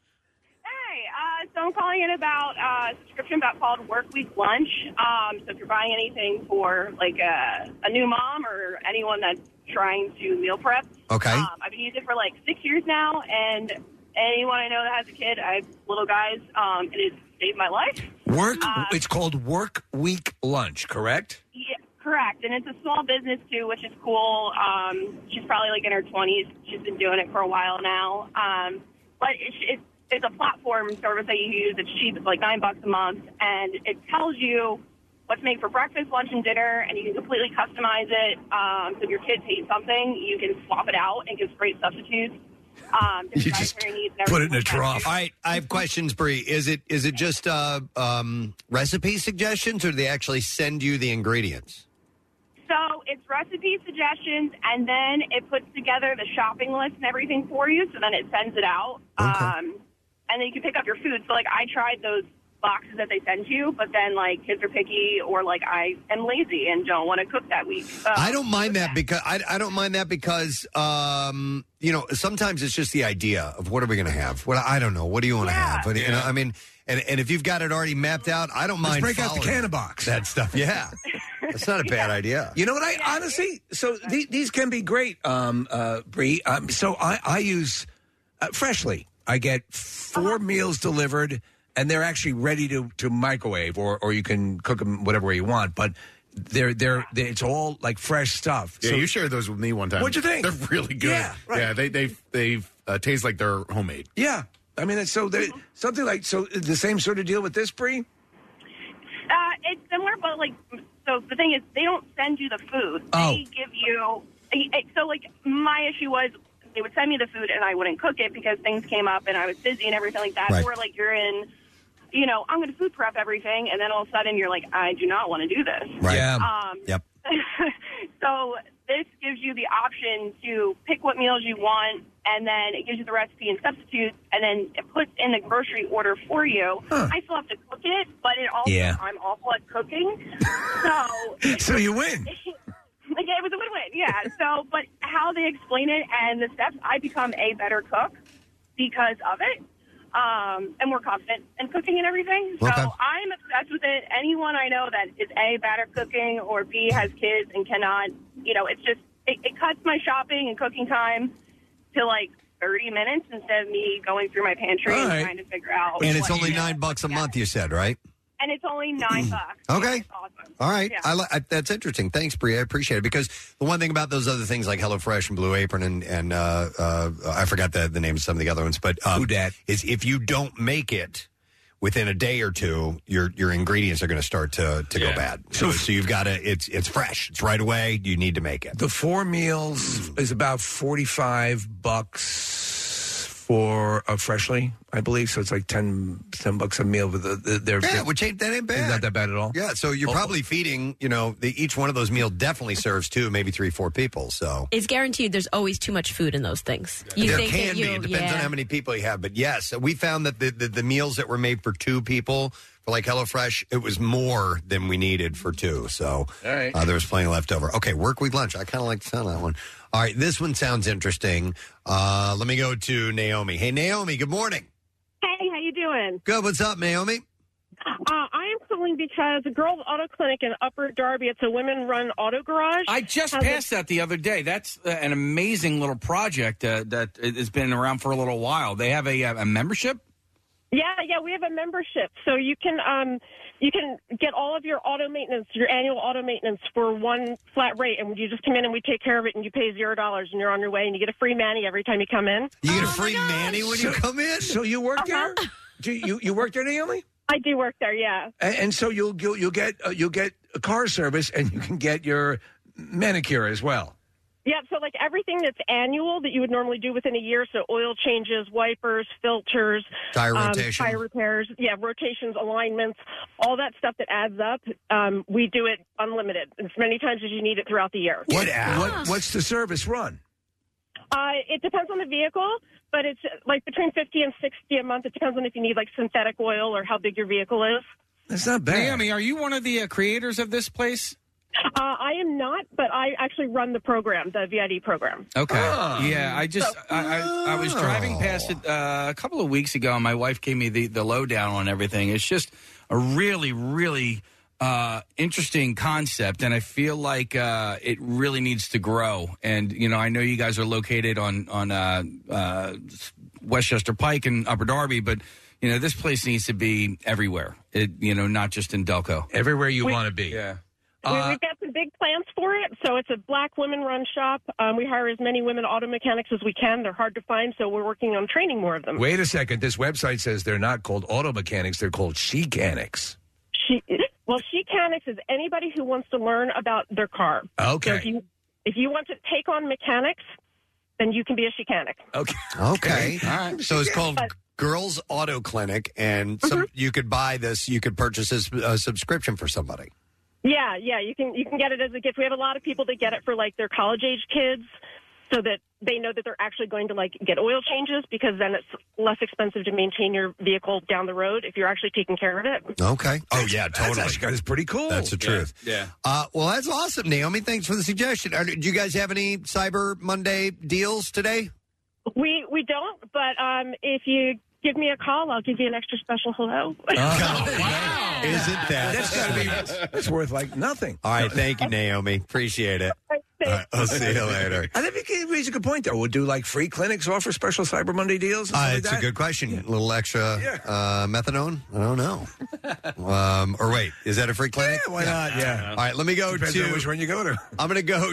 [SPEAKER 2] So I'm calling in about a subscription called Work Week Lunch. So if you're buying anything for like a new mom or anyone that's trying to meal prep.
[SPEAKER 3] Okay.
[SPEAKER 2] I've been using it for like 6 years now, and anyone I know that has a kid, I have little guys, and it saved my life.
[SPEAKER 4] It's called Work Week Lunch, correct?
[SPEAKER 2] Yeah, correct. And it's a small business, too, which is cool. She's probably like in her 20s. She's been doing it for a while now. But it's a platform service that you use. It's cheap. It's like $9 a month. And it tells you what's made for breakfast, lunch, and dinner, and you can completely customize it. So if your kids hate something, you can swap it out and give great substitutes.
[SPEAKER 3] You just put it in a trough. All right, I have questions, Bree. Is it just recipe suggestions, or do they actually send you the ingredients?
[SPEAKER 2] So it's recipe suggestions, and then it puts together the shopping list and everything for you, so then it sends it out. And then you can pick up your food. So, like, I tried those boxes that they send you, but then, like, kids are picky, or, like, I am lazy and don't want to cook that week. So,
[SPEAKER 3] I don't mind that because I don't mind that because you know, sometimes it's just the idea of what are we going to have. What I don't know. What do you want to have? But, you know, I mean, and if you've got it already mapped out, I don't mind.
[SPEAKER 4] Let's break out the
[SPEAKER 3] following
[SPEAKER 4] canna box.
[SPEAKER 3] That stuff. Yeah, that's not a bad idea.
[SPEAKER 4] You know what? I honestly, so these can be great, Bree. So I use Freshly. I get 4 meals delivered, and they're actually ready to microwave, or you can cook them whatever way you want. But they're it's all like fresh stuff.
[SPEAKER 7] Yeah,
[SPEAKER 4] So-
[SPEAKER 7] you shared those with me one time.
[SPEAKER 4] What'd you think?
[SPEAKER 7] They're really good.
[SPEAKER 4] Yeah, right.
[SPEAKER 7] Yeah, they taste like they're homemade.
[SPEAKER 4] Yeah, I mean, it's something like the same sort of deal with this, Bree.
[SPEAKER 2] It's similar, but, like, so the thing is, they don't send you the food.
[SPEAKER 4] Oh.
[SPEAKER 2] They give you, so, like, my issue was they would send me the food and I wouldn't cook it because things came up and I was busy and everything like that.
[SPEAKER 3] Right.
[SPEAKER 2] Or, like, you're in, you know, I'm going to food prep everything, and then all of a sudden you're like, I do not want to do this.
[SPEAKER 3] Right. Yeah. Yep.
[SPEAKER 2] So this gives you the option to pick what meals you want, and then it gives you the recipe and substitutes, and then it puts in the grocery order for you. I still have to cook it, but it also, I'm awful at cooking.
[SPEAKER 4] So you win.
[SPEAKER 2] Like, it was a win-win, yeah. So, but how they explain it and the steps, I become a better cook because of it, and more confident in cooking and everything. So I'm obsessed with it. Anyone I know that is A, bad at cooking, or B, has kids and cannot, you know, it's just, it cuts my shopping and cooking time to, like, 30 minutes instead of me going through my pantry and trying to figure out.
[SPEAKER 3] And it's
[SPEAKER 2] what
[SPEAKER 3] only
[SPEAKER 2] to do.
[SPEAKER 3] $9 a month, you said, right?
[SPEAKER 2] And it's only $9.
[SPEAKER 3] Okay.
[SPEAKER 2] It's awesome.
[SPEAKER 3] All right.
[SPEAKER 2] Yeah.
[SPEAKER 3] That's interesting. Thanks, Bree. I appreciate it. Because the one thing about those other things like HelloFresh and Blue Apron and I forgot the name of some of the other ones, but is if you don't make it within a day or two, your ingredients are going to start to go bad. So you've got to, it's fresh. It's right away. You need to make it.
[SPEAKER 4] The 4 meals is about $45 for Freshly, I believe. So it's like $10 a meal. With
[SPEAKER 3] which ain't bad.
[SPEAKER 4] Not that bad at all.
[SPEAKER 3] Yeah, so you're probably feeding, you know, each one of those meals definitely serves 2, maybe 3, 4 people. So
[SPEAKER 8] It's guaranteed there's always too much food in those things. You
[SPEAKER 3] there
[SPEAKER 8] think
[SPEAKER 3] can
[SPEAKER 8] that
[SPEAKER 3] be. It depends on how many people you have. But yes, we found that the meals that were made for 2 people, for like HelloFresh, it was more than we needed for 2. So there was plenty left over. Okay, work week lunch. I kind of like the sound of that one. All right, this one sounds interesting. Let me go to Naomi. Hey, Naomi, good morning.
[SPEAKER 10] Hey, how you doing?
[SPEAKER 3] Good. What's up, Naomi?
[SPEAKER 10] I am calling because the Girls Auto Clinic in Upper Darby, it's a women-run auto garage.
[SPEAKER 5] I just passed that the other day. That's an amazing little project that has been around for a little while. They have a membership?
[SPEAKER 10] Yeah, we have a membership. So you can get all of your auto maintenance, your annual auto maintenance for one flat rate, and you just come in and we take care of it, and you pay $0, and you're on your way, and you get a free mani every time you come in.
[SPEAKER 3] You get a free mani when you come in?
[SPEAKER 4] So you work there? Do you work there, Naomi?
[SPEAKER 10] I do work there, yeah.
[SPEAKER 4] And so you'll get a car service, and you can get your manicure as well.
[SPEAKER 10] Yeah, so like everything that's annual that you would normally do within a year, so oil changes, wipers, filters,
[SPEAKER 3] tire rotation,
[SPEAKER 10] tire repairs, rotations, alignments, all that stuff that adds up. We do it unlimited, as many times as you need it throughout the year.
[SPEAKER 4] What's the service run?
[SPEAKER 10] It depends on the vehicle, but it's like between $50 and $60 a month. It depends on if you need like synthetic oil or how big your vehicle is.
[SPEAKER 4] That's not bad.
[SPEAKER 5] Naomi, are you one of the creators of this place?
[SPEAKER 10] I am not, but I actually run the program, the VID program.
[SPEAKER 5] Okay. Yeah, I was driving past it a couple of weeks ago, and my wife gave me the lowdown on everything. It's just a really, really interesting concept, and I feel like it really needs to grow. And I know you guys are located on Westchester Pike and Upper Darby, but this place needs to be everywhere. Not just in Delco.
[SPEAKER 4] Everywhere you want to be.
[SPEAKER 5] Yeah.
[SPEAKER 10] We've got some big plans for it. So it's a black women-run shop. We hire as many women auto mechanics as we can. They're hard to find, so we're working on training more of them.
[SPEAKER 4] Wait a second. This website says they're not called auto mechanics. They're called she-canics.
[SPEAKER 10] Well, she-canics is anybody who wants to learn about their car.
[SPEAKER 4] Okay.
[SPEAKER 10] So if you want to take on mechanics, then you can be a she-canic.
[SPEAKER 4] Okay.
[SPEAKER 3] All right. So it's called Girls Auto Clinic, and you could buy this. You could purchase a subscription for somebody.
[SPEAKER 10] Yeah, you can get it as a gift. We have a lot of people that get it for their college age kids, so that they know that they're actually going to get oil changes, because then it's less expensive to maintain your vehicle down the road if you're actually taking care of it.
[SPEAKER 3] Okay. Oh yeah, totally.
[SPEAKER 4] That's pretty cool.
[SPEAKER 3] That's the truth.
[SPEAKER 5] Yeah.
[SPEAKER 3] Well, that's awesome, Naomi. Thanks for the suggestion. Do you guys have any Cyber Monday deals today?
[SPEAKER 10] We don't, but if you give me a call, I'll give you an extra special hello.
[SPEAKER 3] Wow. Isn't that?
[SPEAKER 4] That's got to be. That's worth nothing.
[SPEAKER 3] All right. Thank you, Naomi. Appreciate it. All right, I'll see you later.
[SPEAKER 4] I think he raised a good point, though. We'll do free clinics, offer special Cyber Monday deals.
[SPEAKER 3] It's a good question. A little extra methadone? I don't know. Or wait, is that a free clinic?
[SPEAKER 4] Yeah, why not? Yeah.
[SPEAKER 3] All right, let me go
[SPEAKER 4] Depends on which one you go to.
[SPEAKER 3] I'm going to go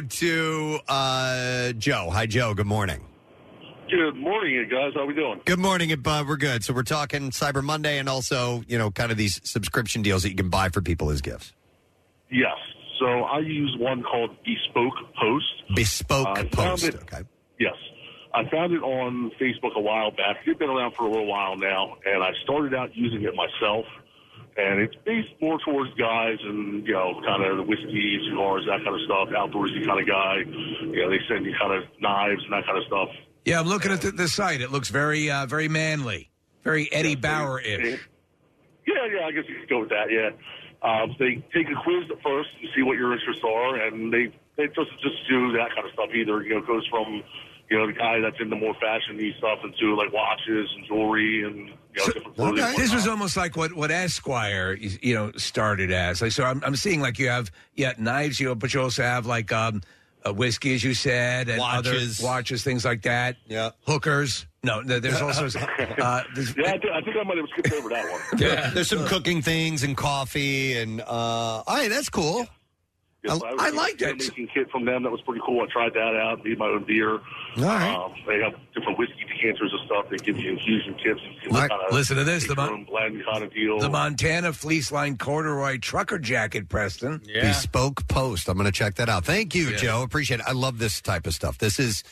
[SPEAKER 3] to Joe. Hi, Joe. Good morning.
[SPEAKER 11] Good morning, you guys. How we doing?
[SPEAKER 3] Good morning, we're good. So we're talking Cyber Monday and also, kind of these subscription deals that you can buy for people as gifts.
[SPEAKER 11] Yes. So I use one called Bespoke Post.
[SPEAKER 3] Bespoke Post, okay.
[SPEAKER 11] Yes. I found it on Facebook a while back. It's been around for a little while now, and I started out using it myself. And it's based more towards guys and, kind of the whiskey, cigars, that kind of stuff, outdoorsy kind of guy. They send you kind of knives and that kind of stuff.
[SPEAKER 4] Yeah, I'm looking at the site. It looks very, very manly, very Eddie Bauer-ish.
[SPEAKER 11] Yeah, I guess you could go with that, yeah. They take a quiz at first and see what your interests are, and they just do that kind of stuff either. It goes from, the guy that's into more fashion-y stuff into, watches and jewelry and, different clothing.
[SPEAKER 4] Okay. This was almost like what Esquire, started as. So I'm seeing, you have, knives, but you also have, whiskey, as you said, and
[SPEAKER 3] watches.
[SPEAKER 4] Other watches, things like that.
[SPEAKER 3] Yeah.
[SPEAKER 4] Hookers. No, there's also...
[SPEAKER 11] I think I might have skipped over that one.
[SPEAKER 3] Yeah. There's some cooking things and coffee and... all right, that's cool.
[SPEAKER 11] Yes,
[SPEAKER 4] I like that.
[SPEAKER 11] Making kit from them. That was pretty cool. I tried that out. Made my own beer.
[SPEAKER 3] All right.
[SPEAKER 11] They have different whiskey decanters and stuff. They give you infusion kits.
[SPEAKER 4] Listen to this.
[SPEAKER 11] Blend kind of deal.
[SPEAKER 4] The Montana Fleece Line Corduroy Trucker Jacket, Preston.
[SPEAKER 3] Yeah. Bespoke Post. I'm going to check that out. Thank you, Joe. Appreciate it. I love this type of stuff. This is...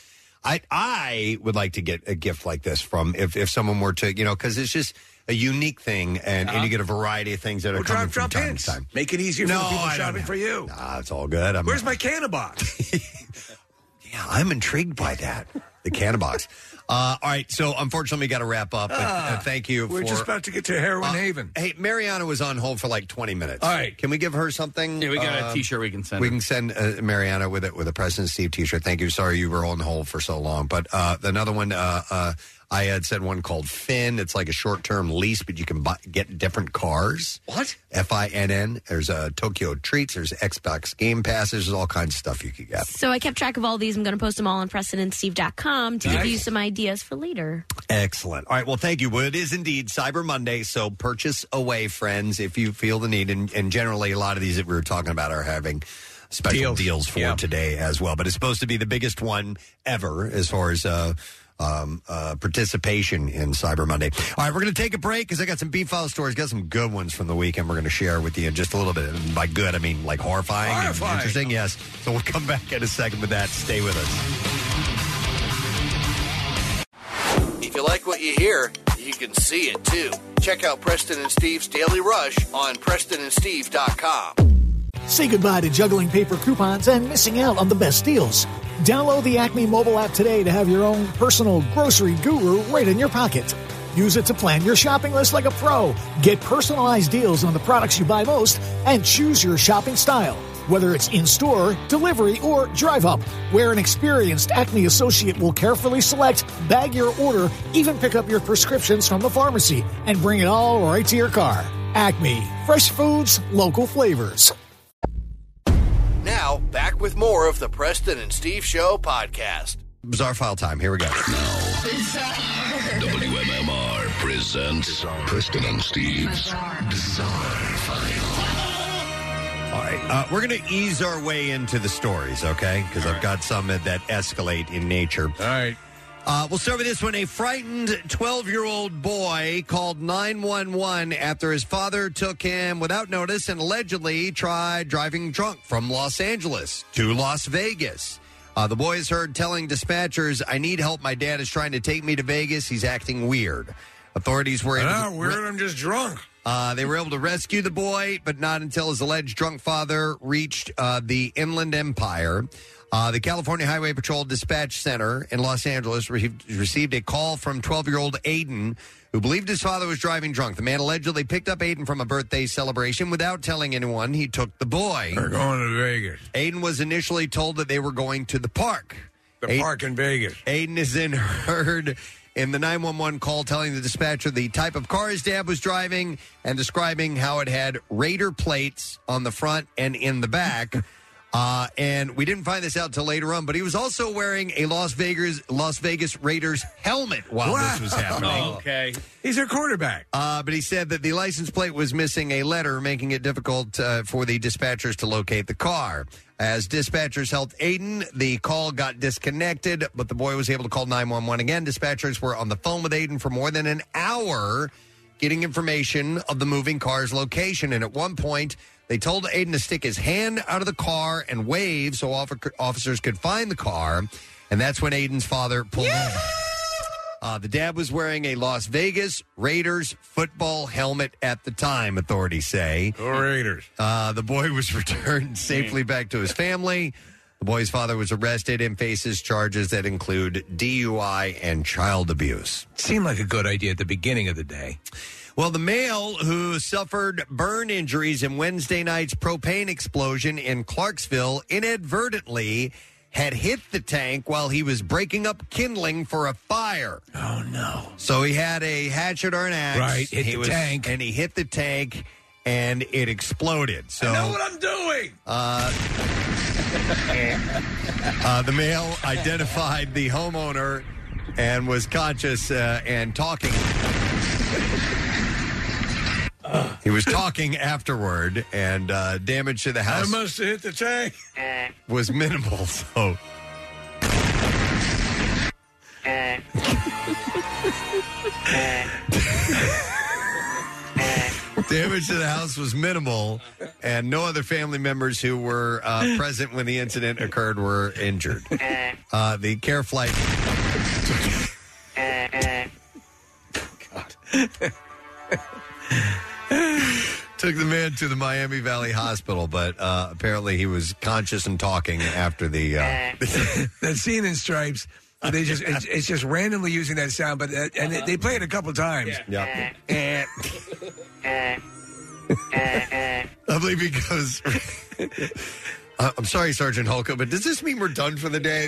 [SPEAKER 3] I would like to get a gift like this from if someone were to, because it's just a unique thing, and you get a variety of things that are coming from time to time.
[SPEAKER 4] Make it easier for the people shopping for you.
[SPEAKER 3] Nah, it's all good.
[SPEAKER 4] Where's my canna box?
[SPEAKER 3] Yeah, I'm intrigued by that. The canna box. All right, so unfortunately we got to wrap up. But, thank you.
[SPEAKER 4] We're just about to get to Heroin Haven.
[SPEAKER 3] Hey, Mariana was on hold for 20 minutes.
[SPEAKER 4] All right,
[SPEAKER 3] can we give her something?
[SPEAKER 5] Yeah, we got a T-shirt we can send.
[SPEAKER 3] We can send Mariana with a President Steve T-shirt. Thank you. Sorry you were on hold for so long, but another one. I had said one called Finn. It's like a short-term lease, but you can get different cars.
[SPEAKER 4] What?
[SPEAKER 3] FINN. There's Tokyo Treats. There's Xbox Game Passes. There's all kinds of stuff you could get.
[SPEAKER 8] So I kept track of all these. I'm going to post them all on PrestonandSteve.com to give you some ideas for later.
[SPEAKER 3] Excellent. All right. Well, thank you. Well, it is indeed Cyber Monday, so purchase away, friends, if you feel the need. And generally, a lot of these that we were talking about are having special deals for today as well. But it's supposed to be the biggest one ever as far as participation in Cyber Monday. All right, we're going to take a break because I got some B-File stories, got some good ones from the weekend we're going to share with you in just a little bit. And by good, I mean horrifying. And interesting, yes. So we'll come back in a second with that. Stay with us.
[SPEAKER 6] If you like what you hear, you can see it too. Check out Preston and Steve's Daily Rush on PrestonandSteve.com.
[SPEAKER 12] Say goodbye to juggling paper coupons and missing out on the best deals. Download the Acme mobile app today to have your own personal grocery guru right in your pocket. Use it to plan your shopping list like a pro. Get personalized deals on the products you buy most and choose your shopping style. Whether it's in-store, delivery, or drive-up, where an experienced Acme associate will carefully select, bag your order, even pick up your prescriptions from the pharmacy, and bring it all right to your car. Acme, fresh foods, local flavors.
[SPEAKER 6] Now, back with more of the Preston and Steve Show podcast.
[SPEAKER 3] Bizarre File time. Here we go.
[SPEAKER 9] WMMR presents Preston and Steve's Bizarre File.
[SPEAKER 3] All right. We're going to ease our way into the stories, okay? Because I've got some that escalate in nature.
[SPEAKER 4] All right.
[SPEAKER 3] We'll start with this one. A frightened 12-year-old boy called 911 after his father took him without notice and allegedly tried driving drunk from Los Angeles to Las Vegas. The boy is heard telling dispatchers, "I need help. My dad is trying to take me to Vegas. He's acting weird." Authorities were
[SPEAKER 4] weird. I'm just drunk.
[SPEAKER 3] They were able to rescue the boy, but not until his alleged drunk father reached the Inland Empire. The California Highway Patrol Dispatch Center in Los Angeles received a call from 12-year-old Aiden, who believed his father was driving drunk. The man allegedly picked up Aiden from a birthday celebration without telling anyone. He took the boy.
[SPEAKER 4] They're going to Vegas.
[SPEAKER 3] Aiden was initially told that they were going to the park.
[SPEAKER 4] Park in Vegas.
[SPEAKER 3] Aiden is then heard in the 911 call telling the dispatcher the type of car his dad was driving and describing how it had Raider plates on the front and in the back. And we didn't find this out till later on, but he was also wearing a Las Vegas Raiders helmet while this was happening.
[SPEAKER 4] Okay. He's a quarterback.
[SPEAKER 3] But he said that the license plate was missing a letter, making it difficult for the dispatchers to locate the car. As dispatchers helped Aiden, the call got disconnected, but the boy was able to call 911 again. Dispatchers were on the phone with Aiden for more than an hour getting information of the moving car's location. And at one point, they told Aiden to stick his hand out of the car and wave so officers could find the car. And that's when Aiden's father pulled in. The dad was wearing a Las Vegas Raiders football helmet at the time, authorities say.
[SPEAKER 4] Go Raiders.
[SPEAKER 3] The boy was returned safely back to his family. The boy's father was arrested and faces charges that include DUI and child abuse.
[SPEAKER 4] Seemed like a good idea at the beginning of the day.
[SPEAKER 3] Well, the male who suffered burn injuries in Wednesday night's propane explosion in Clarksville inadvertently had hit the tank while he was breaking up kindling for a fire.
[SPEAKER 4] Oh, no.
[SPEAKER 3] So he had a hatchet or an axe.
[SPEAKER 4] Right, hit the tank.
[SPEAKER 3] And he hit the tank, and it exploded. So
[SPEAKER 4] I know what I'm doing!
[SPEAKER 3] The male identified the homeowner and was conscious and talking. He was talking afterward, and damage to the house.
[SPEAKER 4] I must have hit the tank.
[SPEAKER 3] Was minimal, so. Damage to the house was minimal, and no other family members who were present when the incident occurred were injured. The care flight. God. Took the man to the Miami Valley Hospital, but apparently he was conscious and talking after the.
[SPEAKER 4] That scene in Stripes, they it's just randomly using that sound, but and they play it a couple times.
[SPEAKER 3] Yeah. I believe he goes. I'm sorry, Sergeant Holka, but does this mean we're done for the day?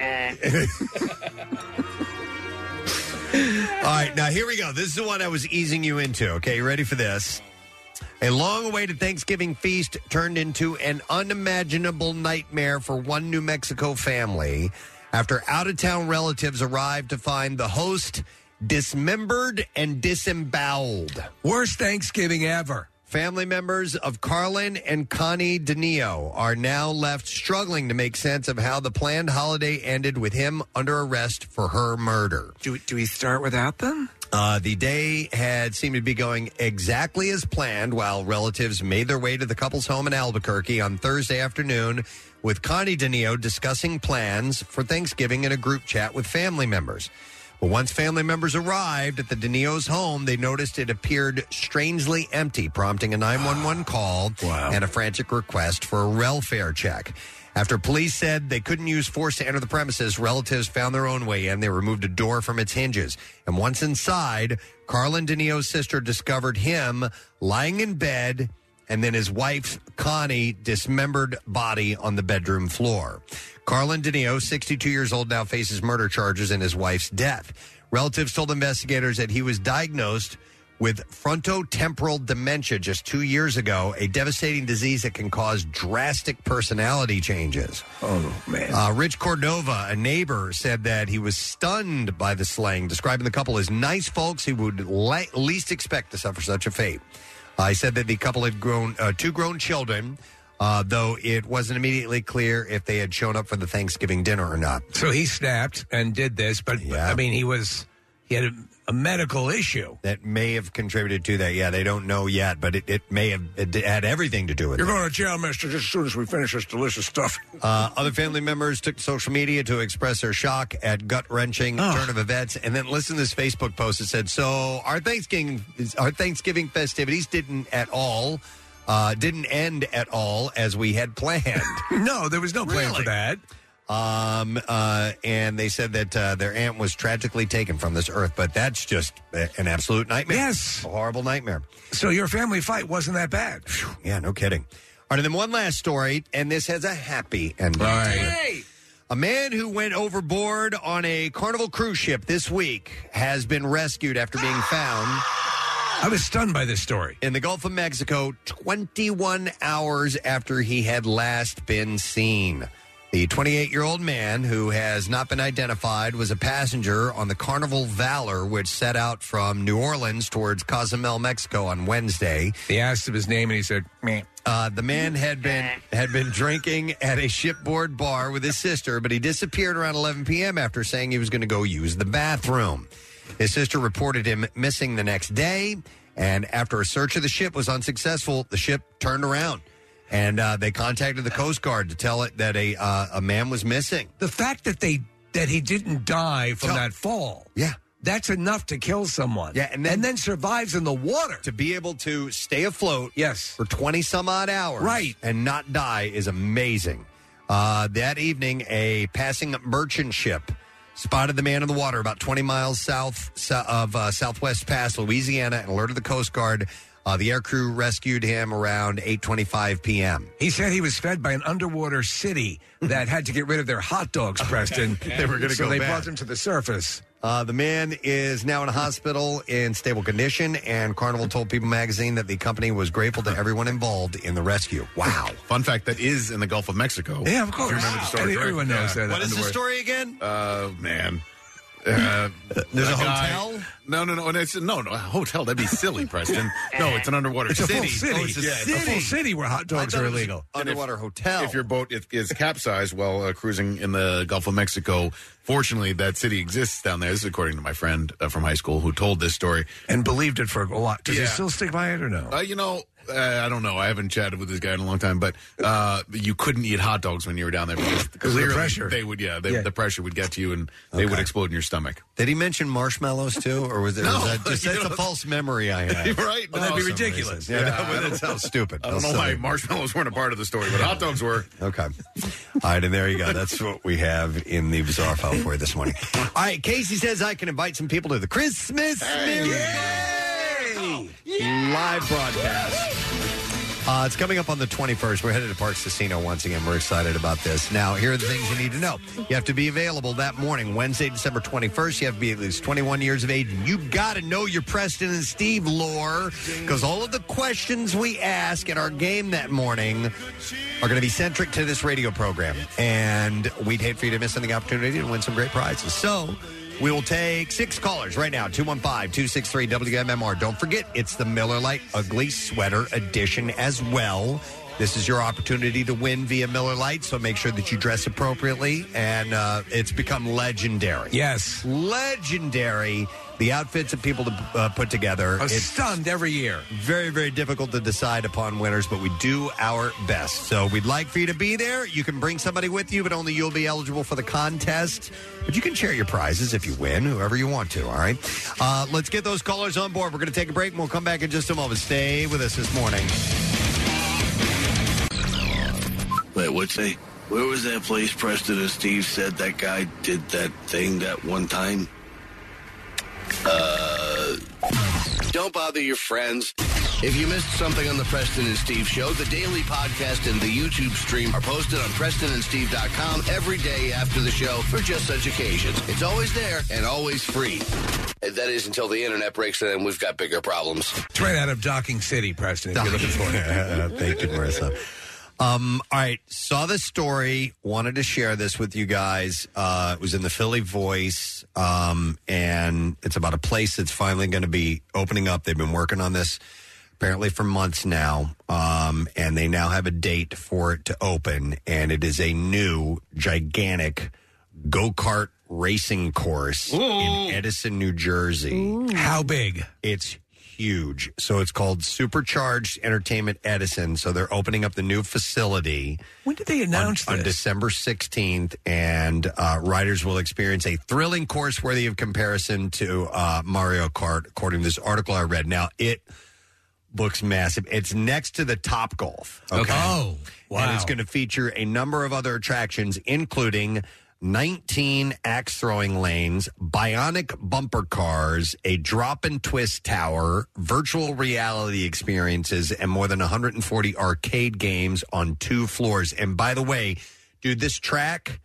[SPEAKER 3] All right, now here we go. This is the one I was easing you into. Okay, you ready for this? A long-awaited Thanksgiving feast turned into an unimaginable nightmare for one New Mexico family after out-of-town relatives arrived to find the host dismembered and disemboweled.
[SPEAKER 4] Worst Thanksgiving ever.
[SPEAKER 3] Family members of Carlin and Connie DeNeo are now left struggling to make sense of how the planned holiday ended with him under arrest for her murder.
[SPEAKER 4] Do we start without them?
[SPEAKER 3] The day had seemed to be going exactly as planned while relatives made their way to the couple's home in Albuquerque on Thursday afternoon with Connie DeNeo discussing plans for Thanksgiving in a group chat with family members. But once family members arrived at the DeNeo's home, they noticed it appeared strangely empty, prompting a 911 call and a frantic request for a welfare check. After police said they couldn't use force to enter the premises, relatives found their own way in. They removed a door from its hinges. And once inside, Carlin DeNeo's sister discovered him lying in bed and then his wife, Connie, dismembered body on the bedroom floor. Carlin DeNeo, 62 years old, now faces murder charges in his wife's death. Relatives told investigators that he was diagnosed with frontotemporal dementia just 2 years ago, a devastating disease that can cause drastic personality changes.
[SPEAKER 4] Oh, man.
[SPEAKER 3] Rich Cordova, a neighbor, said that he was stunned by the slaying, describing the couple as nice folks he would least expect to suffer such a fate. He said that the couple had two grown children, though it wasn't immediately clear if they had shown up for the Thanksgiving dinner or not.
[SPEAKER 4] So he snapped and did this, but I mean, he had a medical issue
[SPEAKER 3] that may have contributed to that. Yeah, they don't know yet, but it may have had everything to do with it.
[SPEAKER 4] You're going to jail, mister, just as soon as we finish this delicious stuff.
[SPEAKER 3] Other family members took to social media to express their shock at gut-wrenching turn of events. And then listen to this Facebook post that said, so our Thanksgiving festivities didn't end at all as we had planned.
[SPEAKER 4] No, there was no plan for that.
[SPEAKER 3] And they said that their aunt was tragically taken from this earth, but that's just an absolute nightmare.
[SPEAKER 4] Yes.
[SPEAKER 3] A horrible nightmare.
[SPEAKER 4] So your family fight wasn't that bad.
[SPEAKER 3] Yeah, no kidding. All right, and then one last story, and this has a happy ending.
[SPEAKER 4] All right. Hey!
[SPEAKER 3] A man who went overboard on a Carnival cruise ship this week has been rescued after being found.
[SPEAKER 4] I was stunned by this story.
[SPEAKER 3] In the Gulf of Mexico, 21 hours after he had last been seen. The 28-year-old man, who has not been identified, was a passenger on the Carnival Valor, which set out from New Orleans towards Cozumel, Mexico on Wednesday.
[SPEAKER 4] They asked him his name, and he said, meh.
[SPEAKER 3] The man had been drinking at a shipboard bar with his sister, but he disappeared around 11 p.m. after saying he was going to go use the bathroom. His sister reported him missing the next day, and after a search of the ship was unsuccessful, the ship turned around. And they contacted the Coast Guard to tell it that a man was missing.
[SPEAKER 4] The fact that he didn't die from that fall.
[SPEAKER 3] Yeah.
[SPEAKER 4] That's enough to kill someone.
[SPEAKER 3] Yeah, and then
[SPEAKER 4] survives in the water.
[SPEAKER 3] To be able to stay afloat for 20-some-odd hours
[SPEAKER 4] right.
[SPEAKER 3] and not die is amazing. That evening, a passing merchant ship spotted the man in the water about 20 miles south of Southwest Pass, Louisiana, and alerted the Coast Guard. The air crew rescued him around 8:25 p.m.
[SPEAKER 4] He said he was fed by an underwater city that had to get rid of their hot dogs, Preston.
[SPEAKER 3] They were going to
[SPEAKER 4] so
[SPEAKER 3] go
[SPEAKER 4] they
[SPEAKER 3] bad.
[SPEAKER 4] brought them to the surface.
[SPEAKER 3] The man is now in a hospital in stable condition, and Carnival told People magazine that the company was grateful to everyone involved in the rescue. Wow.
[SPEAKER 7] Fun fact, that is in the Gulf of Mexico.
[SPEAKER 4] Yeah, of course.
[SPEAKER 7] If you remember the story.
[SPEAKER 4] I mean, everyone knows that.
[SPEAKER 3] What is the story again?
[SPEAKER 7] Man.
[SPEAKER 3] There's a hotel?
[SPEAKER 7] No. And it's, no, a hotel. That'd be silly, Preston. No, it's an underwater
[SPEAKER 4] it's
[SPEAKER 7] city.
[SPEAKER 4] A full city.
[SPEAKER 3] Oh, it's a
[SPEAKER 4] city. A full city where hot dogs are illegal.
[SPEAKER 3] Underwater hotel.
[SPEAKER 7] If your boat is capsized while cruising in the Gulf of Mexico, fortunately, that city exists down there. This is according to my friend from high school who told this story.
[SPEAKER 4] And believed it for a lot. Does he still stick by it or no?
[SPEAKER 7] I don't know. I haven't chatted with this guy in a long time, but you couldn't eat hot dogs when you were down there because
[SPEAKER 4] of the pressure.
[SPEAKER 7] They would, the pressure would get to you and they would explode in your stomach.
[SPEAKER 3] Did he mention marshmallows too, or was that just that's a false memory I have?
[SPEAKER 7] Right?
[SPEAKER 4] Well, that'd be ridiculous.
[SPEAKER 3] Yeah, that sounds stupid.
[SPEAKER 7] I don't know why marshmallows weren't a part of the story, but hot dogs were.
[SPEAKER 3] Okay. All right, and there you go. That's what we have in the Bizarre File for you this morning. All right, Casey says I can invite some people to the Christmas Miracle live broadcast. It's coming up on the 21st. We're headed to Parks Casino once again. We're excited about this. Now, here are the things you need to know. You have to be available that morning, Wednesday, December 21st. You have to be at least 21 years of age. And you've got to know your Preston and Steve lore, because all of the questions we ask at our game that morning are going to be centric to this radio program. And we'd hate for you to miss the opportunity to win some great prizes. So we will take 6 callers right now, 215-263-WMMR. Don't forget, it's the Miller Lite Ugly Sweater Edition as well. This is your opportunity to win via Miller Lite, so make sure that you dress appropriately. And it's become legendary.
[SPEAKER 4] Yes.
[SPEAKER 3] Legendary. The outfits that people put together.
[SPEAKER 4] I'm stunned every year.
[SPEAKER 3] Very, very difficult to decide upon winners, but we do our best. So we'd like for you to be there. You can bring somebody with you, but only you'll be eligible for the contest. But you can share your prizes if you win, whoever you want to, all right? Let's get those callers on board. We're going to take a break, and we'll come back in just a moment. Stay with us this morning.
[SPEAKER 13] Wait, where was that place Preston and Steve said that guy did that thing that one time?
[SPEAKER 6] Don't bother your friends. If you missed something on the Preston and Steve Show, the daily podcast and the YouTube stream are posted on PrestonandSteve.com every day after the show for just such occasions. It's always there and always free. That is until the internet breaks and we've got bigger problems.
[SPEAKER 4] It's right out of Docking City, Preston, if you're looking for it.
[SPEAKER 3] Thank you, Marissa. All right, saw this story, wanted to share this with you guys. It was in the Philly Voice, and it's about a place that's finally going to be opening up. They've been working on this apparently for months now, and they now have a date for it to open, and it is a new, gigantic go-kart racing course in Edison, New Jersey.
[SPEAKER 4] How big?
[SPEAKER 3] It's huge. So it's called Supercharged Entertainment Edison. So they're opening up the new facility.
[SPEAKER 4] When did they announce this?
[SPEAKER 3] On December 16th, and riders will experience a thrilling course worthy of comparison to Mario Kart, according to this article I read. Now, it looks massive. It's next to the Topgolf. Okay.
[SPEAKER 4] Oh, wow.
[SPEAKER 3] And it's going to feature a number of other attractions, including 19 axe-throwing lanes, bionic bumper cars, a drop-and-twist tower, virtual reality experiences, and more than 140 arcade games on 2 floors. And by the way, dude, this track,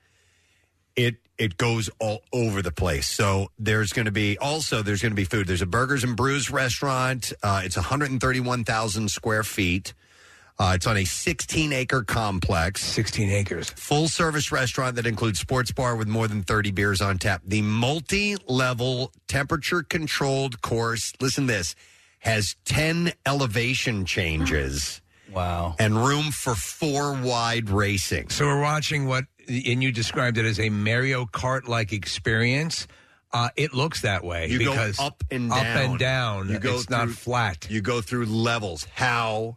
[SPEAKER 3] it goes all over the place. So there's going to be food. There's a Burgers and Brews restaurant. It's 131,000 square feet. It's on a 16-acre complex.
[SPEAKER 4] 16 acres.
[SPEAKER 3] Full-service restaurant that includes sports bar with more than 30 beers on tap. The multi-level, temperature-controlled course, listen to this, has 10 elevation changes.
[SPEAKER 5] Wow.
[SPEAKER 3] And room for 4 wide racing.
[SPEAKER 4] So we're watching and you described it as a Mario Kart-like experience. It looks that way.
[SPEAKER 3] You
[SPEAKER 4] because
[SPEAKER 3] go up and down.
[SPEAKER 4] Up and down. It's not flat.
[SPEAKER 3] You go through levels. How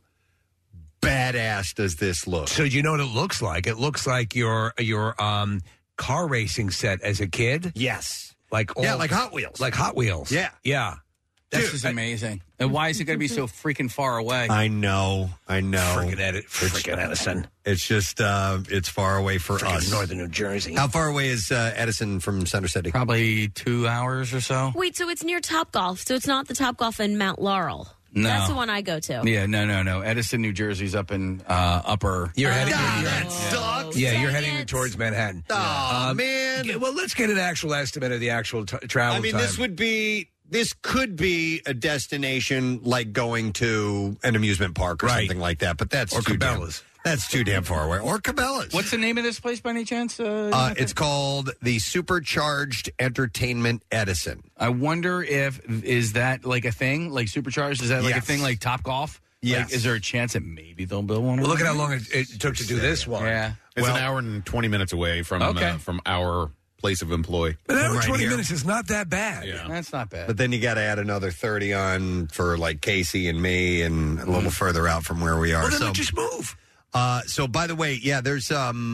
[SPEAKER 3] badass does this look?
[SPEAKER 4] So you know what it looks like? It looks like your car racing set as a kid.
[SPEAKER 3] Yes.
[SPEAKER 4] Like
[SPEAKER 3] Hot Wheels.
[SPEAKER 4] Like Hot Wheels.
[SPEAKER 3] Yeah.
[SPEAKER 4] Yeah.
[SPEAKER 5] This is amazing. And why is it going to be so freaking far away?
[SPEAKER 3] I know.
[SPEAKER 4] Freaking Edison.
[SPEAKER 3] It's just, it's far away for us.
[SPEAKER 4] Northern New Jersey.
[SPEAKER 3] How far away is Edison from Center City?
[SPEAKER 5] Probably 2 hours or so.
[SPEAKER 8] Wait, so it's near Topgolf. So it's not the Topgolf in Mount Laurel.
[SPEAKER 5] No.
[SPEAKER 8] That's the one I go to.
[SPEAKER 5] Yeah, no. Edison, New Jersey's up in upper.
[SPEAKER 4] You're heading.
[SPEAKER 3] That sucks.
[SPEAKER 4] Yeah, you're heading towards Manhattan.
[SPEAKER 3] Oh, man.
[SPEAKER 4] Well, let's get an actual estimate of the actual travel time.
[SPEAKER 3] This could be a destination like going to an amusement park or something like that, but that's
[SPEAKER 4] Cabela's.
[SPEAKER 3] That's too damn far away. Or Cabela's.
[SPEAKER 5] What's the name of this place by any chance?
[SPEAKER 3] It's called the Supercharged Entertainment Edison.
[SPEAKER 5] I wonder is that like a thing? Like Supercharged? Is that like a thing like Topgolf?
[SPEAKER 3] Yes.
[SPEAKER 5] Like, is there a chance that maybe they'll build one?
[SPEAKER 4] Well, look at how long it took to do this one.
[SPEAKER 5] Yeah.
[SPEAKER 7] It's an hour and 20 minutes away from our place of employ.
[SPEAKER 4] An hour and 20 minutes is not that bad.
[SPEAKER 5] Yeah. That's not bad.
[SPEAKER 3] But then you got to add another 30 on for like Casey and me and a little further out from where we are.
[SPEAKER 4] Well, then we just move.
[SPEAKER 3] So, by the way, there's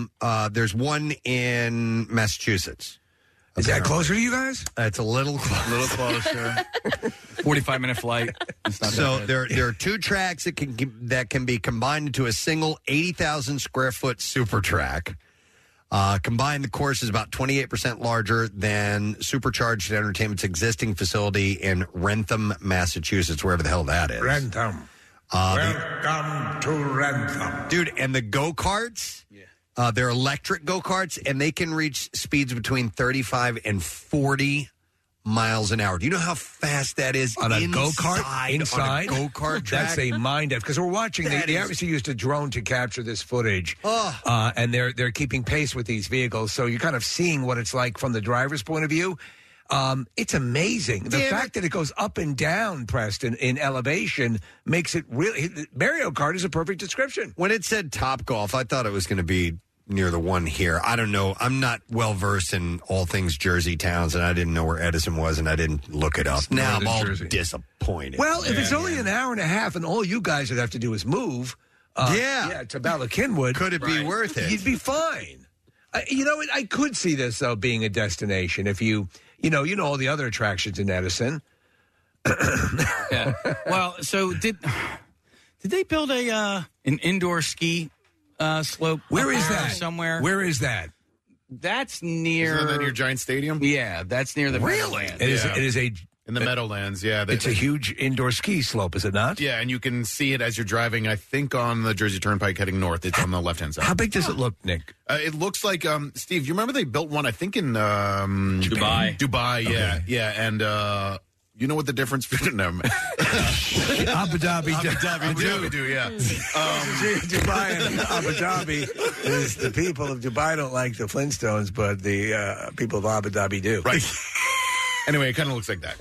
[SPEAKER 3] one in Massachusetts.
[SPEAKER 4] Is that closer to you guys?
[SPEAKER 3] It's a little closer.
[SPEAKER 5] 45-minute flight. It's not
[SPEAKER 3] so
[SPEAKER 5] that bad.
[SPEAKER 3] there are 2 tracks that can be combined into a single 80,000 square foot super track. Combined, the course is about 28% larger than Supercharged Entertainment's existing facility in Wrentham, Massachusetts, wherever the hell that is.
[SPEAKER 4] Wrentham. Welcome to Wrentham.
[SPEAKER 3] Dude, and the go-karts, they're electric go-karts, and they can reach speeds between 35 and 40 miles an hour. Do you know how fast that is
[SPEAKER 4] on a go-kart? Inside?
[SPEAKER 3] On a go-kart track?
[SPEAKER 4] That's a mind F. Because we're watching, they obviously used a drone to capture this footage. And they're keeping pace with these vehicles. So you're kind of seeing what it's like from the driver's point of view. It's amazing. The fact that it goes up and down, Preston, in elevation makes it really... Mario Kart is a perfect description.
[SPEAKER 3] When it said Topgolf, I thought it was going to be near the one here. I don't know. I'm not well-versed in all things Jersey towns, and I didn't know where Edison was, and I didn't look it up. Now I'm all disappointed.
[SPEAKER 4] Well, if it's only an hour and a half and all you guys would have to do is move to Bala Cynwyd...
[SPEAKER 3] Could it be worth it?
[SPEAKER 4] You'd be fine. I could see this, though, being a destination if you... You know all the other attractions in Edison.
[SPEAKER 5] Yeah. Well, so did they build an indoor ski slope?
[SPEAKER 4] Where is that?
[SPEAKER 5] Somewhere.
[SPEAKER 4] Where is that?
[SPEAKER 5] That's near.
[SPEAKER 7] Isn't that near Giant Stadium?
[SPEAKER 5] Yeah, that's near the
[SPEAKER 3] Really?
[SPEAKER 5] Meadowlands.
[SPEAKER 4] It is
[SPEAKER 7] In the Meadowlands, yeah.
[SPEAKER 4] It's a huge indoor ski slope, is it not?
[SPEAKER 7] Yeah, and you can see it as you're driving, I think, on the Jersey Turnpike heading north. It's on the left-hand side.
[SPEAKER 4] How big does it look, Nick?
[SPEAKER 7] It looks like, Steve, you remember they built one, I think, in Dubai. Dubai, yeah.
[SPEAKER 4] Okay.
[SPEAKER 7] Yeah, and you know what the difference between them?
[SPEAKER 4] Abu Dhabi
[SPEAKER 7] do, yeah.
[SPEAKER 4] Dubai and Abu Dhabi is the people of Dubai don't like the Flintstones, but the people of Abu Dhabi do.
[SPEAKER 7] Right. Anyway, it kind of looks like that.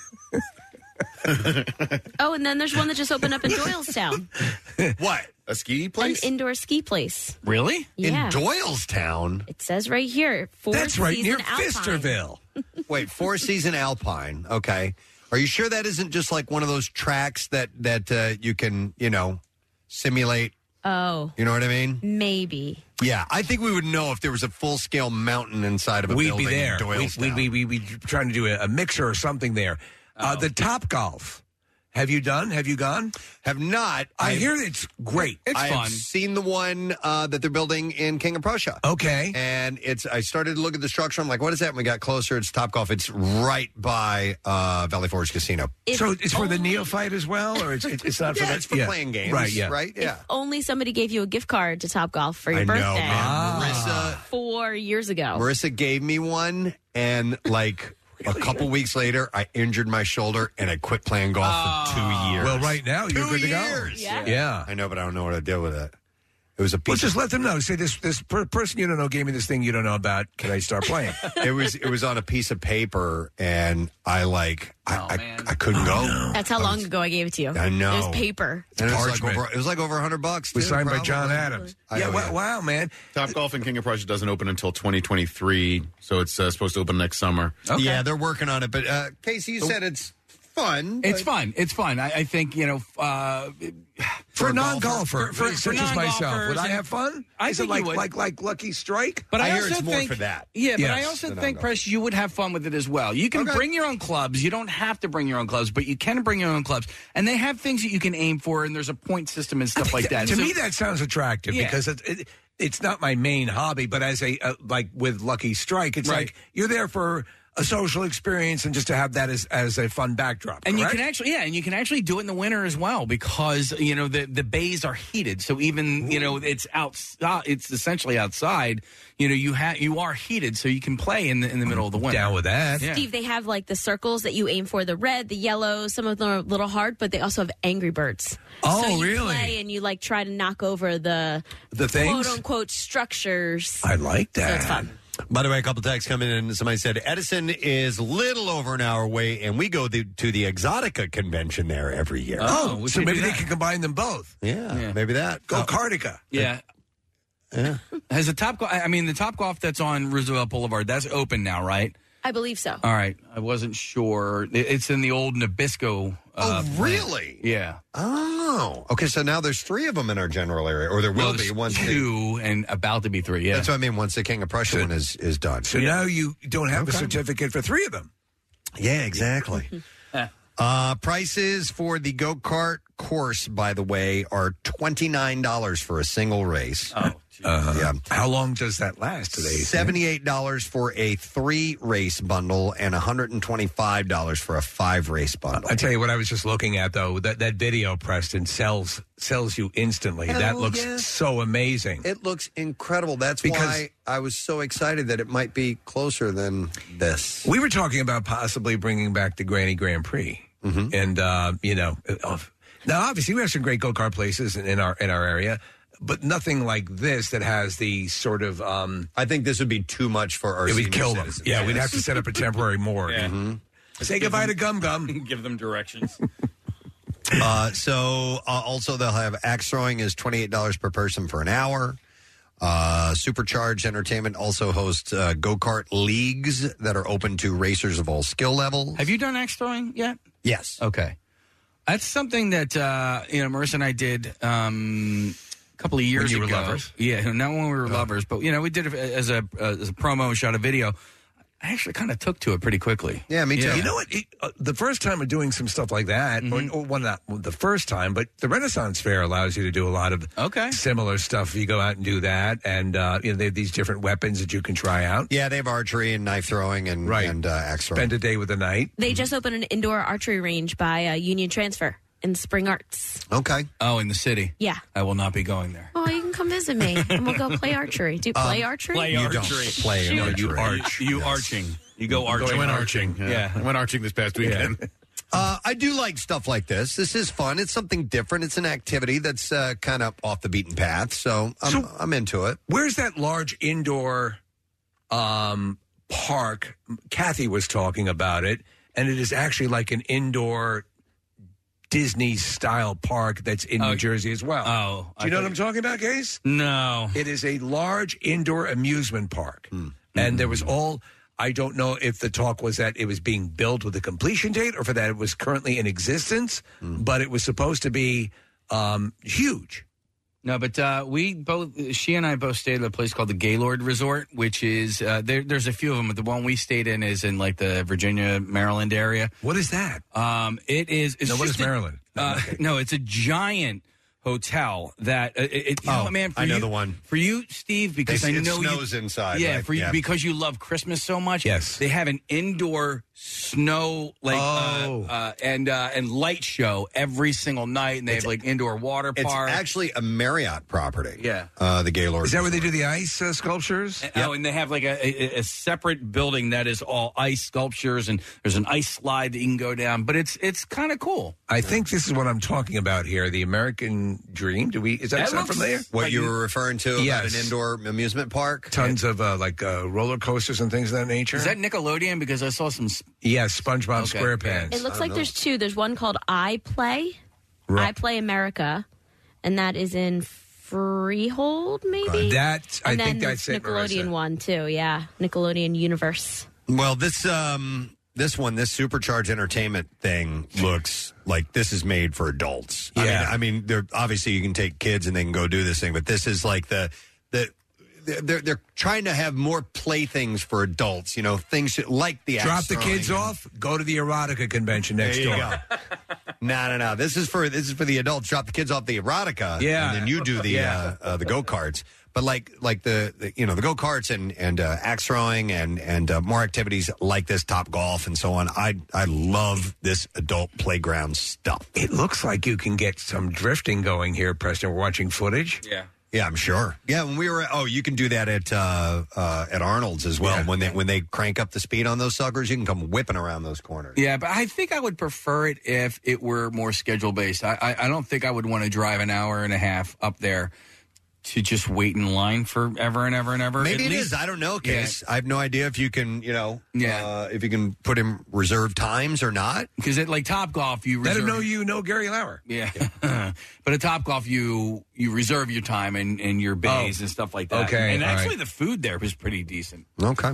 [SPEAKER 8] Oh, and then there's one that just opened up in Doylestown.
[SPEAKER 7] What? A ski place?
[SPEAKER 8] An indoor ski place.
[SPEAKER 5] Really?
[SPEAKER 8] Yeah.
[SPEAKER 3] In Doylestown?
[SPEAKER 8] It says right here.
[SPEAKER 3] That's right near
[SPEAKER 8] Alpine.
[SPEAKER 3] Fisterville. Wait, Four Season Alpine. Okay. Are you sure that isn't just like one of those tracks that you can, simulate?
[SPEAKER 8] Oh.
[SPEAKER 3] You know what I mean?
[SPEAKER 8] Maybe.
[SPEAKER 3] Yeah, I think we would know if there was a full-scale mountain inside of a
[SPEAKER 4] We'd
[SPEAKER 3] building
[SPEAKER 4] be there.
[SPEAKER 3] in Doylestown.
[SPEAKER 4] We'd be trying to do a mixer or something there. The Top Golf. Have you done? Have you gone?
[SPEAKER 3] Have not.
[SPEAKER 4] I hear it's great.
[SPEAKER 3] It's fun. I've seen the one that they're building in King of Prussia.
[SPEAKER 4] Okay.
[SPEAKER 3] And I started to look at the structure. I'm like, what is that? And we got closer. It's Top Golf. It's right by Valley Forge Casino.
[SPEAKER 4] So it's for the neophyte as well? Or it's not for
[SPEAKER 3] Yeah,
[SPEAKER 4] that?
[SPEAKER 3] it's for playing games.
[SPEAKER 4] Right, yeah.
[SPEAKER 3] Right? Yeah.
[SPEAKER 8] If only somebody gave you a gift card to Top Golf for your birthday.
[SPEAKER 3] I know, man. Marissa
[SPEAKER 8] 4 years ago.
[SPEAKER 3] Marissa gave me one, and a couple weeks later, I injured my shoulder, and I quit playing golf for 2 years.
[SPEAKER 4] Well, right now, you're good to go.
[SPEAKER 3] Yeah. I know, but I don't know what I did with it. It was a piece.
[SPEAKER 4] Let's just let them know. Say this person you don't know gave me this thing you don't know about. Can I start playing?
[SPEAKER 3] It was on a piece of paper, and I couldn't go.
[SPEAKER 8] That's how long ago I gave it to you.
[SPEAKER 3] I know.
[SPEAKER 8] It was paper.
[SPEAKER 3] And it was like over $100.
[SPEAKER 4] Was
[SPEAKER 3] too,
[SPEAKER 4] signed by
[SPEAKER 3] probably.
[SPEAKER 4] John Adams. Yeah, wow, man.
[SPEAKER 7] Top Golf in King of Prussia doesn't open until 2023, so it's supposed to open next summer.
[SPEAKER 3] Okay. Yeah, they're working on it. But Casey, you said it's fun.
[SPEAKER 5] It's fun. It's fun. I think,
[SPEAKER 4] for a non-golfer, such as myself, would I
[SPEAKER 5] and-
[SPEAKER 4] have fun?
[SPEAKER 5] I
[SPEAKER 4] Is
[SPEAKER 5] think
[SPEAKER 4] it
[SPEAKER 5] you would.
[SPEAKER 4] like Lucky Strike?
[SPEAKER 5] But I
[SPEAKER 3] hear
[SPEAKER 5] also
[SPEAKER 3] it's more
[SPEAKER 5] think,
[SPEAKER 3] for that.
[SPEAKER 5] Yeah, but
[SPEAKER 4] Yes.
[SPEAKER 5] I also
[SPEAKER 3] The
[SPEAKER 5] think,
[SPEAKER 3] non-golf.
[SPEAKER 5] Press, you would have fun with it as well. You can bring your own clubs. You don't have to bring your own clubs, but you can bring your own clubs. And they have things that you can aim for, and there's a point system and stuff like that.
[SPEAKER 4] To
[SPEAKER 5] So-
[SPEAKER 4] me, that sounds attractive
[SPEAKER 5] Yeah.
[SPEAKER 4] because it's not my main hobby, but as like with Lucky Strike, it's like you're there for a social experience and just to have that as a fun backdrop.
[SPEAKER 5] And
[SPEAKER 4] correct?
[SPEAKER 5] you can actually do it in the winter as well because the bays are heated. So even it's outside. It's essentially outside. You are heated, so you can play in the middle of the winter.
[SPEAKER 4] Down with that,
[SPEAKER 5] Yeah.
[SPEAKER 8] Steve, they have like the circles that you aim for, the red, the yellow. Some of them are a little hard, but they also have Angry Birds.
[SPEAKER 4] Oh,
[SPEAKER 8] so you
[SPEAKER 4] really?
[SPEAKER 8] play and you try to knock over the
[SPEAKER 4] things?
[SPEAKER 8] quote unquote structures.
[SPEAKER 4] I like that.
[SPEAKER 8] So it's fun.
[SPEAKER 3] By the way, a couple texts coming in. Somebody said Edison is little over an hour away, and we go to the Exotica convention there every year.
[SPEAKER 4] Oh, so maybe they can combine them both.
[SPEAKER 3] Yeah, maybe that.
[SPEAKER 4] Go Cardica.
[SPEAKER 5] Yeah.
[SPEAKER 3] Yeah.
[SPEAKER 5] Has the Top Golf that's on Roosevelt Boulevard, that's open now, right?
[SPEAKER 8] I believe so.
[SPEAKER 5] All right. I wasn't sure. It's in the old Nabisco.
[SPEAKER 3] Really?
[SPEAKER 5] Yeah.
[SPEAKER 3] Oh. Okay, so now there's 3 of them in our general area, or there will be
[SPEAKER 5] there's
[SPEAKER 3] once
[SPEAKER 5] 2 and about to be 3, yeah.
[SPEAKER 3] That's what I mean, once the King of Prussia one is done.
[SPEAKER 4] So now you don't have a certificate for 3 of them.
[SPEAKER 3] Yeah, exactly. Prices for the go-kart course, by the way, are $29 for a single race.
[SPEAKER 5] Oh,
[SPEAKER 3] yeah.
[SPEAKER 4] How long does that last today?
[SPEAKER 3] $78 for a 3-race bundle and $125 for a 5-race bundle.
[SPEAKER 4] I tell you what, I was just looking at though that video, Preston, sells you instantly.
[SPEAKER 3] Hell
[SPEAKER 4] that looks
[SPEAKER 3] yeah.
[SPEAKER 4] so amazing.
[SPEAKER 3] It looks incredible. That's why I was so excited that it might be closer than this.
[SPEAKER 4] We were talking about possibly bringing back the Granny Grand Prix, and now obviously we have some great go-kart places in our area. But nothing like this that has the sort of.
[SPEAKER 3] I think this would be too much for our.
[SPEAKER 4] It would
[SPEAKER 3] senior
[SPEAKER 4] kill them.
[SPEAKER 3] citizens.
[SPEAKER 4] Yeah, we'd have to set up a temporary morgue.
[SPEAKER 5] Yeah.
[SPEAKER 4] Say goodbye to Gum Gum.
[SPEAKER 5] Give them directions.
[SPEAKER 3] Also they'll have axe throwing is $28 per person for an hour. Supercharged Entertainment also hosts go-kart leagues that are open to racers of all skill levels.
[SPEAKER 5] Have you done axe throwing yet?
[SPEAKER 3] Yes.
[SPEAKER 5] Okay. That's something that Marissa and I did a couple of years
[SPEAKER 4] When you
[SPEAKER 5] ago.
[SPEAKER 4] were lovers?
[SPEAKER 5] Yeah, not when we were lovers, but we did it as a promo and shot a video. I actually kind of took to it pretty quickly.
[SPEAKER 3] Yeah, me too.
[SPEAKER 4] You know what? The first time of doing some stuff like that, or not the first time, but the Renaissance Fair allows you to do a lot of similar stuff. You go out and do that, and they have these different weapons that you can try out.
[SPEAKER 3] Yeah, they have archery and knife throwing and axe throwing.
[SPEAKER 4] Spend a day with a knight.
[SPEAKER 8] They just opened an indoor archery range by Union Transfer in Spring Arts.
[SPEAKER 3] Okay.
[SPEAKER 5] Oh, in the city?
[SPEAKER 8] Yeah.
[SPEAKER 5] I will not be going there.
[SPEAKER 8] Oh, you can come visit me, and we'll go play archery. Do you play archery?
[SPEAKER 5] Play
[SPEAKER 3] You
[SPEAKER 5] archery.
[SPEAKER 3] don't play
[SPEAKER 5] No,
[SPEAKER 3] archery.
[SPEAKER 5] you arch. You arching. You go arching.
[SPEAKER 7] I went arching.
[SPEAKER 5] Yeah.
[SPEAKER 7] I went arching this past weekend.
[SPEAKER 3] I do like stuff like this. This is fun. It's something different. It's an activity that's kind of off the beaten path. So I'm into it.
[SPEAKER 4] Where's that large indoor park? Kathy was talking about it, and it is actually like an indoor Disney-style park that's in New Jersey as well.
[SPEAKER 5] Oh.
[SPEAKER 4] Do you know what I'm talking about, Case?
[SPEAKER 5] No.
[SPEAKER 4] It is a large indoor amusement park. And there was I don't know if the talk was that it was being built with a completion date or for that it was currently in existence, but it was supposed to be huge.
[SPEAKER 5] No, but she and I both stayed at a place called the Gaylord Resort, which is, there's a few of them, but the one we stayed in is in like the Virginia, Maryland area.
[SPEAKER 4] What is that?
[SPEAKER 5] It is. It's
[SPEAKER 4] what is Maryland?
[SPEAKER 5] No, it's a giant hotel that you know what, man,
[SPEAKER 3] I know the one
[SPEAKER 5] for you, Steve, because I know
[SPEAKER 3] it snows inside.
[SPEAKER 5] Yeah,
[SPEAKER 3] right?
[SPEAKER 5] for you because you love Christmas so much.
[SPEAKER 4] Yes,
[SPEAKER 5] they have an indoor snow and light show every single night, and they have like indoor water park.
[SPEAKER 3] It's actually a Marriott property.
[SPEAKER 5] Yeah,
[SPEAKER 3] the Gaylord.
[SPEAKER 4] Is that where they do the ice sculptures?
[SPEAKER 5] Oh, and they have like a separate building that is all ice sculptures, and there's an ice slide that you can go down. But it's kind of cool.
[SPEAKER 4] I think this is what I'm talking about here. The American Dream. Is that sound familiar?
[SPEAKER 3] What you were referring to about an indoor amusement park?
[SPEAKER 4] Tons of roller coasters and things of that nature.
[SPEAKER 5] Is that Nickelodeon? Because I saw some.
[SPEAKER 4] Yes, SpongeBob SquarePants.
[SPEAKER 8] It looks like there's two. There's one called iPlay, iPlay America, and that is in Freehold, maybe.
[SPEAKER 3] I
[SPEAKER 8] and
[SPEAKER 3] think
[SPEAKER 8] then
[SPEAKER 3] that's it,
[SPEAKER 8] Nickelodeon
[SPEAKER 3] Marissa.
[SPEAKER 8] one too. Yeah, Nickelodeon Universe.
[SPEAKER 3] Well, this Supercharged Entertainment thing looks like this is made for adults.
[SPEAKER 4] Yeah.
[SPEAKER 3] I mean, they're obviously you can take kids and they can go do this thing, but this is like they're trying to have more playthings for adults. You know, things like the
[SPEAKER 4] Drop
[SPEAKER 3] axe
[SPEAKER 4] the kids
[SPEAKER 3] throwing.
[SPEAKER 4] Off. Go to the erotica convention next
[SPEAKER 3] There you
[SPEAKER 4] door.
[SPEAKER 3] go. No. This is for the adults. Drop the kids off the erotica.
[SPEAKER 4] Yeah.
[SPEAKER 3] And then you do the go karts. But like the the go karts and axe throwing and more activities like this, Top Golf and so on. I love this adult playground stuff.
[SPEAKER 4] It looks like you can get some drifting going here, Preston. We're watching footage.
[SPEAKER 3] Yeah, I'm sure. Yeah, when we were you can do that at Arnold's as well.
[SPEAKER 4] Yeah.
[SPEAKER 3] When they crank up the speed on those suckers, you can come whipping around those corners.
[SPEAKER 5] Yeah, but I think I would prefer it if it were more schedule based. I don't think I would want to drive an hour and a half up there to just wait in line forever and ever and ever.
[SPEAKER 3] Maybe it is. I don't know, Case. I have no idea if you can, if you can put in reserved times or not.
[SPEAKER 5] Because at like Top Golf, you
[SPEAKER 4] Let
[SPEAKER 5] reserve.
[SPEAKER 4] him know you know Gary Lauer.
[SPEAKER 5] Yeah. But at Top Golf, you reserve your time and your bays and stuff like that.
[SPEAKER 4] Okay,
[SPEAKER 5] And
[SPEAKER 4] all
[SPEAKER 5] actually,
[SPEAKER 4] right.
[SPEAKER 5] the food there was pretty decent.
[SPEAKER 3] Okay.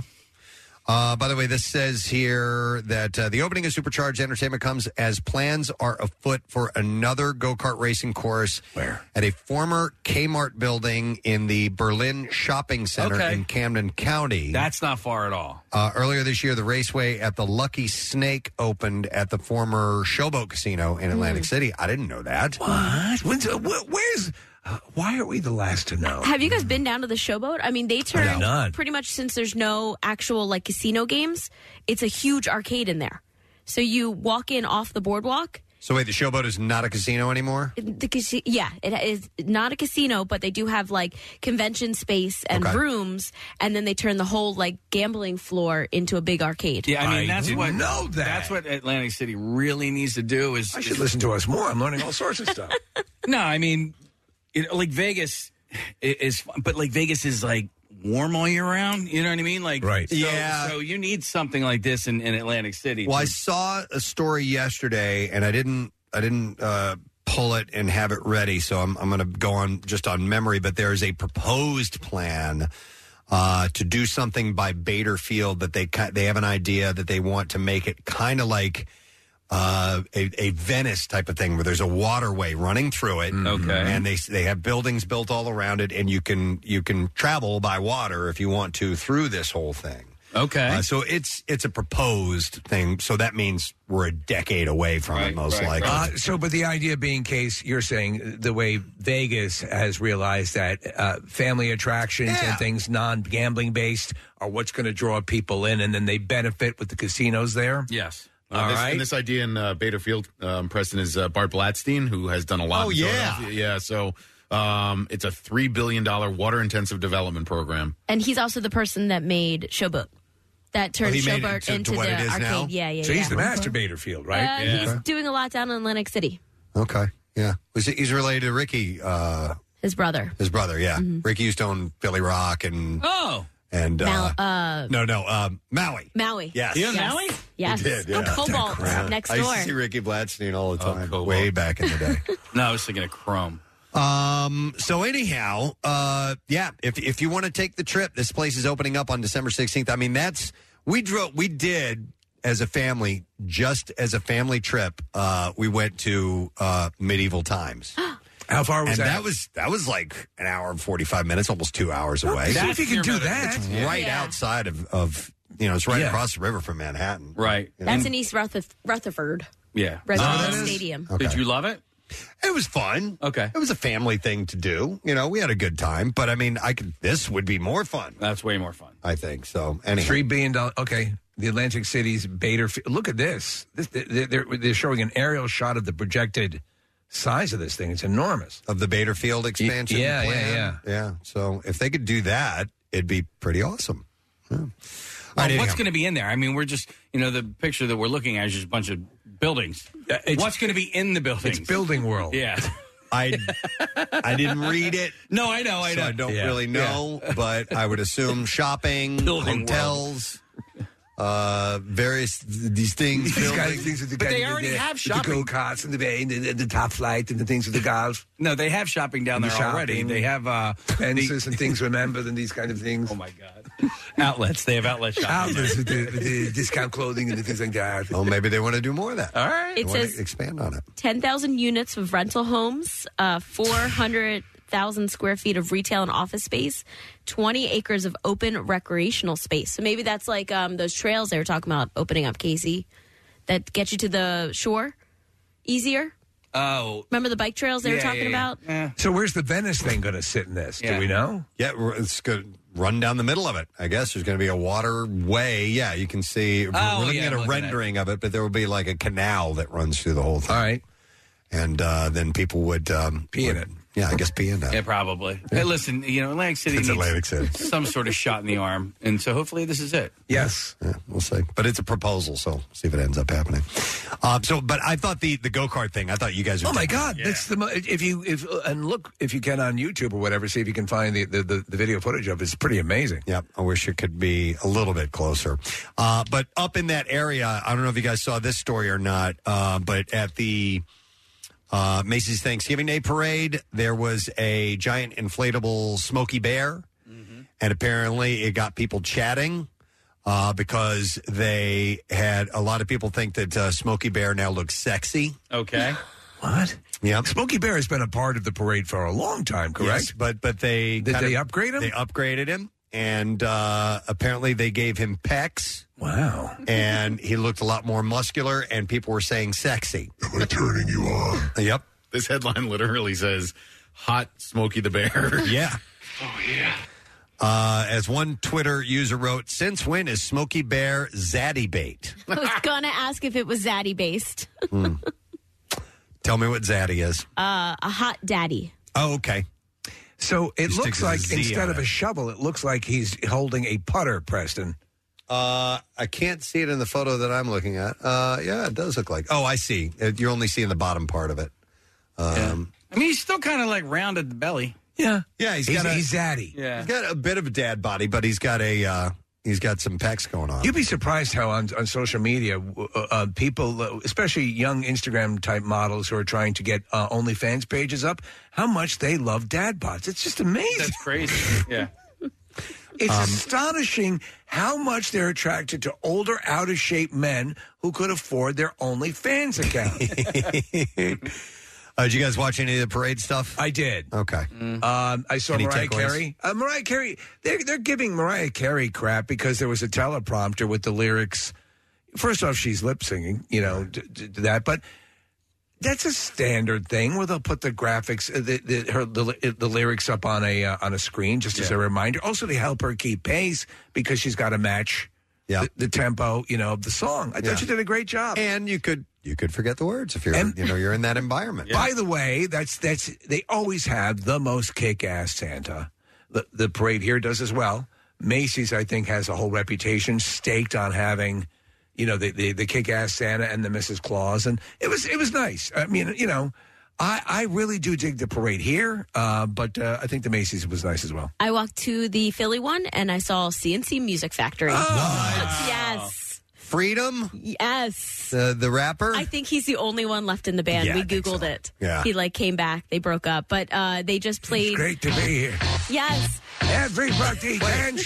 [SPEAKER 3] By the way, this says here that the opening of Supercharged Entertainment comes as plans are afoot for another go-kart racing course at a former Kmart building in the Berlin Shopping Center in Camden County.
[SPEAKER 5] That's not far at all.
[SPEAKER 3] Earlier this year, the raceway at the Lucky Snake opened at the former Showboat Casino in Atlantic City. I didn't know that.
[SPEAKER 4] What? Where's... why are we the last to know?
[SPEAKER 8] Have you guys been down to the Showboat? I mean, they turned
[SPEAKER 4] None.
[SPEAKER 8] pretty much since there's no actual like casino games. It's a huge arcade in there. So you walk in off the boardwalk.
[SPEAKER 3] So wait, the Showboat is not a casino anymore?
[SPEAKER 8] It is not a casino, but they do have like convention space and rooms, and then they turn the whole like gambling floor into a big arcade.
[SPEAKER 5] Yeah, I mean that's
[SPEAKER 4] didn't
[SPEAKER 5] what
[SPEAKER 4] know that.
[SPEAKER 5] That's what Atlantic City really needs to do.
[SPEAKER 4] I should listen to us more. I'm learning all sorts of stuff.
[SPEAKER 5] No, I mean, like Vegas is, but like Vegas is like warm all year round. You know what I mean? Like,
[SPEAKER 4] right?
[SPEAKER 5] So you need something like this in Atlantic City.
[SPEAKER 3] Well, I saw a story yesterday, and I didn't pull it and have it ready, so I'm going to go on just on memory. But there is a proposed plan to do something by Bader Field that they have an idea that they want to make it kind of like a Venice type of thing where there's a waterway running through it.
[SPEAKER 5] Okay.
[SPEAKER 3] And they have buildings built all around it, and you can travel by water if you want to through this whole thing.
[SPEAKER 5] Okay.
[SPEAKER 3] So it's a proposed thing. So that means we're a decade away from it, most likely.
[SPEAKER 4] But the idea being, Case, you're saying the way Vegas has realized that family attractions and things non-gambling based are what's going to draw people in, and then they benefit with the casinos there?
[SPEAKER 5] Yes.
[SPEAKER 7] All right. And this idea in Bader Field, Preston, is Bart Blatstein, who has done a lot.
[SPEAKER 3] Oh,
[SPEAKER 7] in
[SPEAKER 3] yeah.
[SPEAKER 7] Philadelphia. Yeah, so it's a $3 billion water-intensive development program.
[SPEAKER 8] And he's also the person that made Showboat. That turned
[SPEAKER 3] he made it
[SPEAKER 8] Showboat
[SPEAKER 3] to
[SPEAKER 8] into
[SPEAKER 3] what
[SPEAKER 8] the
[SPEAKER 3] it is
[SPEAKER 8] arcade.
[SPEAKER 3] now?
[SPEAKER 8] Yeah.
[SPEAKER 4] So he's the master Bader Field, right?
[SPEAKER 8] He's doing a lot down in Atlantic City.
[SPEAKER 3] Okay, yeah. He's related to Ricky.
[SPEAKER 8] His brother.
[SPEAKER 3] His brother, yeah. Ricky used to own Philly Rock and... And Maui.
[SPEAKER 8] Maui.
[SPEAKER 3] Yes.
[SPEAKER 8] You own Maui? Yes.
[SPEAKER 3] He did, yeah.
[SPEAKER 8] Cobalt next
[SPEAKER 3] I used
[SPEAKER 8] door.
[SPEAKER 3] to see Ricky Blatstein all the time, way back in the day.
[SPEAKER 5] No, I was thinking of Chrome.
[SPEAKER 3] So anyhow, if you want to take the trip, this place is opening up on December 16th. I mean, we did as a family, just as a family trip, we went to medieval times.
[SPEAKER 4] How far was
[SPEAKER 3] that? That was like an hour and 45 minutes, almost 2 hours away.
[SPEAKER 4] See if you can do that.
[SPEAKER 3] It's right outside of it's right across the river from Manhattan.
[SPEAKER 5] Right.
[SPEAKER 8] That's in East Rutherford.
[SPEAKER 5] Yeah.
[SPEAKER 8] Residential Stadium.
[SPEAKER 3] Okay.
[SPEAKER 5] Did you love it?
[SPEAKER 3] It was fun.
[SPEAKER 5] Okay.
[SPEAKER 3] It was a family thing to do. We had a good time, but I mean, this would be more fun.
[SPEAKER 5] That's way more fun.
[SPEAKER 3] I think so. Anyhow.
[SPEAKER 4] $3 billion. Okay. The Atlantic City's Bader Field. Look at this. They're showing an aerial shot of the projected size of this thing. It's enormous.
[SPEAKER 3] Of the Bader Field expansion
[SPEAKER 4] plan?
[SPEAKER 3] Yeah. So if they could do that, it'd be pretty awesome. Yeah.
[SPEAKER 5] Well, what's going to be in there? I mean, we're just, the picture that we're looking at is just a bunch of buildings. What's going to be in the buildings?
[SPEAKER 4] It's Building World.
[SPEAKER 5] Yeah.
[SPEAKER 3] I didn't read it.
[SPEAKER 5] No, I know.
[SPEAKER 3] I don't really know, but I would assume shopping, hotels, various these things.
[SPEAKER 4] These kind of things with the
[SPEAKER 5] But they already have shopping.
[SPEAKER 4] The go-karts and the top flight and the things with the golf.
[SPEAKER 5] No, they have shopping down there already. They have
[SPEAKER 4] fences and things remembered and these kind of things.
[SPEAKER 5] Oh, my God. Outlets. They have outlet shopping.
[SPEAKER 4] Outlets with the discount clothing and the things like that.
[SPEAKER 3] Oh, maybe they want to do more of that.
[SPEAKER 5] All right.
[SPEAKER 8] It says
[SPEAKER 3] expand on it.
[SPEAKER 8] 10,000 units of rental homes, 400,000 square feet of retail and office space, 20 acres of open recreational space. So maybe that's like those trails they were talking about opening up, Casey, that get you to the shore easier.
[SPEAKER 5] Oh.
[SPEAKER 8] Remember the bike trails they were talking about?
[SPEAKER 5] Yeah.
[SPEAKER 4] So where's the Venice thing going to sit in this? Do we know?
[SPEAKER 3] Yeah, it's going to run down the middle of it. I guess there's going to be a waterway. Yeah, you can see. We're looking at a rendering of it, but there will be like a canal that runs through the whole thing.
[SPEAKER 4] All right.
[SPEAKER 3] And then people would
[SPEAKER 4] pee in it.
[SPEAKER 3] Yeah, I guess pee in that.
[SPEAKER 5] Yeah, probably. Hey, listen, Atlantic City
[SPEAKER 3] It's
[SPEAKER 5] needs
[SPEAKER 3] Atlantic City.
[SPEAKER 5] some sort of shot in the arm, and so hopefully this is it.
[SPEAKER 4] Yes.
[SPEAKER 3] Yeah, we'll see. But it's a proposal, so see if it ends up happening. But I thought the go-kart thing, I thought you guys would
[SPEAKER 4] Oh, my God. Yeah. That's if you can on YouTube or whatever, see if you can find the video footage of it. It's pretty amazing.
[SPEAKER 3] Yep. I wish it could be a little bit closer. But up in that area, I don't know if you guys saw this story or not, but at the Macy's Thanksgiving Day Parade, there was a giant inflatable Smokey Bear, and apparently it got people chatting because they had a lot of people think that Smokey Bear now looks sexy.
[SPEAKER 5] Okay.
[SPEAKER 4] What?
[SPEAKER 3] Yeah.
[SPEAKER 4] Smokey Bear has been a part of the parade for a long time, correct?
[SPEAKER 3] Yes, but they...
[SPEAKER 4] Did they upgrade him?
[SPEAKER 3] They upgraded him, and apparently they gave him pecs.
[SPEAKER 4] Wow.
[SPEAKER 3] And he looked a lot more muscular, and people were saying sexy.
[SPEAKER 9] Am I turning you on?
[SPEAKER 3] Yep.
[SPEAKER 7] This headline literally says, Hot Smokey the Bear.
[SPEAKER 3] Yeah.
[SPEAKER 7] Oh, yeah.
[SPEAKER 3] As one Twitter user wrote, since when is Smokey Bear zaddy bait?
[SPEAKER 8] I was going to ask if it was zaddy based.
[SPEAKER 3] Tell me what zaddy is.
[SPEAKER 8] A hot daddy.
[SPEAKER 3] Oh, okay.
[SPEAKER 4] So it
[SPEAKER 3] He
[SPEAKER 4] looks
[SPEAKER 3] sticks
[SPEAKER 4] like
[SPEAKER 3] a Z
[SPEAKER 4] instead
[SPEAKER 3] on
[SPEAKER 4] of
[SPEAKER 3] it.
[SPEAKER 4] a shovel, it looks like he's holding a putter, Preston.
[SPEAKER 3] I can't see it in the photo that I'm looking at. Yeah, it does look like. Oh, I see. You're only seeing the bottom part of it.
[SPEAKER 5] I mean, he's still kind of like round at the belly.
[SPEAKER 4] Yeah.
[SPEAKER 3] Yeah,
[SPEAKER 4] he's zaddy.
[SPEAKER 5] Yeah.
[SPEAKER 3] He's got a bit of a dad body, but he's got some pecs going on.
[SPEAKER 4] You'd be surprised how on social media, people, especially young Instagram-type models who are trying to get OnlyFans pages up, how much they love dad bods. It's just amazing.
[SPEAKER 5] That's crazy. Yeah.
[SPEAKER 4] It's astonishing how much they're attracted to older, out-of-shape men who could afford their OnlyFans account.
[SPEAKER 3] Did you guys watch any of the parade stuff?
[SPEAKER 4] I did.
[SPEAKER 3] Okay.
[SPEAKER 4] I saw
[SPEAKER 3] Any
[SPEAKER 4] Mariah
[SPEAKER 3] takeaways?
[SPEAKER 4] Carey. Mariah Carey, they're giving Mariah Carey crap because there was a teleprompter with the lyrics. First off, she's lip singing, that, but that's a standard thing where they'll put the graphics, the lyrics up on a screen just as a reminder. Also, to help her keep pace because she's got to match the tempo, of the song. I thought she did a great job.
[SPEAKER 3] And you could forget the words if you're you're in that environment.
[SPEAKER 4] By the way, that's they always have the most kick-ass Santa. The parade here does as well. Macy's, I think, has a whole reputation staked on having, the kick-ass Santa and the Mrs. Claus, and it was nice. I mean, I really do dig the parade here, but I think the Macy's was nice as well.
[SPEAKER 8] I walked to the Philly one and I saw CNC Music Factory. Yes.
[SPEAKER 3] Freedom?
[SPEAKER 8] Yes.
[SPEAKER 3] The rapper?
[SPEAKER 8] I think he's the only one left in the band.
[SPEAKER 3] Yeah,
[SPEAKER 8] we
[SPEAKER 3] I think
[SPEAKER 8] Googled
[SPEAKER 3] so.
[SPEAKER 8] it.
[SPEAKER 3] Yeah.
[SPEAKER 8] He came back. They broke up. But they just played.
[SPEAKER 4] It's great to be here.
[SPEAKER 8] Yes.
[SPEAKER 4] Everybody dance.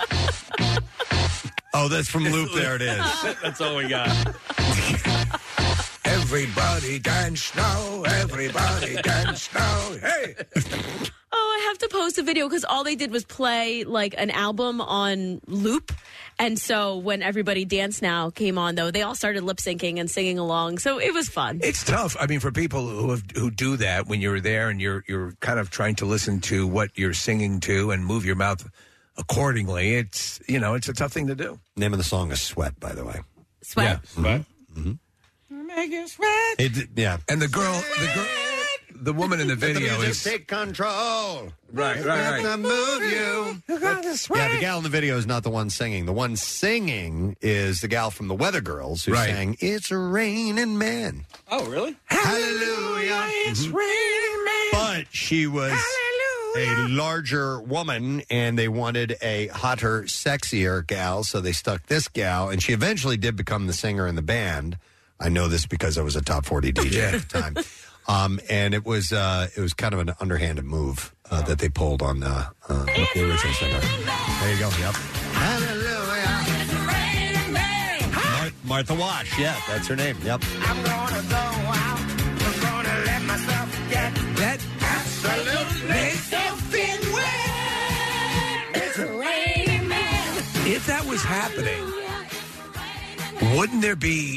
[SPEAKER 3] Oh, that's from Loop. There it is.
[SPEAKER 5] That's all we got.
[SPEAKER 4] Everybody dance now. Everybody dance now. Hey.
[SPEAKER 8] Oh, I have to post a video because all they did was play an album on loop. And so when Everybody Dance Now came on, though, they all started lip syncing and singing along. So it was fun.
[SPEAKER 4] It's tough. I mean, for people who do that when you're there and you're kind of trying to listen to what you're singing to and move your mouth accordingly, it's it's a tough thing to do.
[SPEAKER 3] Name of the song is Sweat, by the way.
[SPEAKER 8] Sweat.
[SPEAKER 4] Yeah, Sweat.
[SPEAKER 5] Make it sweat.
[SPEAKER 4] And the woman in the video is
[SPEAKER 3] take control.
[SPEAKER 4] Right.
[SPEAKER 3] To move you. Yeah, the gal in the video is not the one singing. The one singing is the gal from the Weather Girls who sang "It's Raining Men."
[SPEAKER 5] Oh, really?
[SPEAKER 3] Hallelujah!
[SPEAKER 5] It's
[SPEAKER 3] raining men. But she was a larger woman, and they wanted a hotter, sexier gal, so they stuck this gal, and she eventually did become the singer in the band. I know this because I was a top 40 DJ at the time. And it was kind of an underhanded move that they pulled on the original singer. There you go. Yep. Hallelujah. Martha Wash. Yeah, that's her name. Yep.
[SPEAKER 14] I'm gonna go out. I'm gonna let myself get that absolutely soaking wet. It's raining man.
[SPEAKER 4] If that was happening, wouldn't there be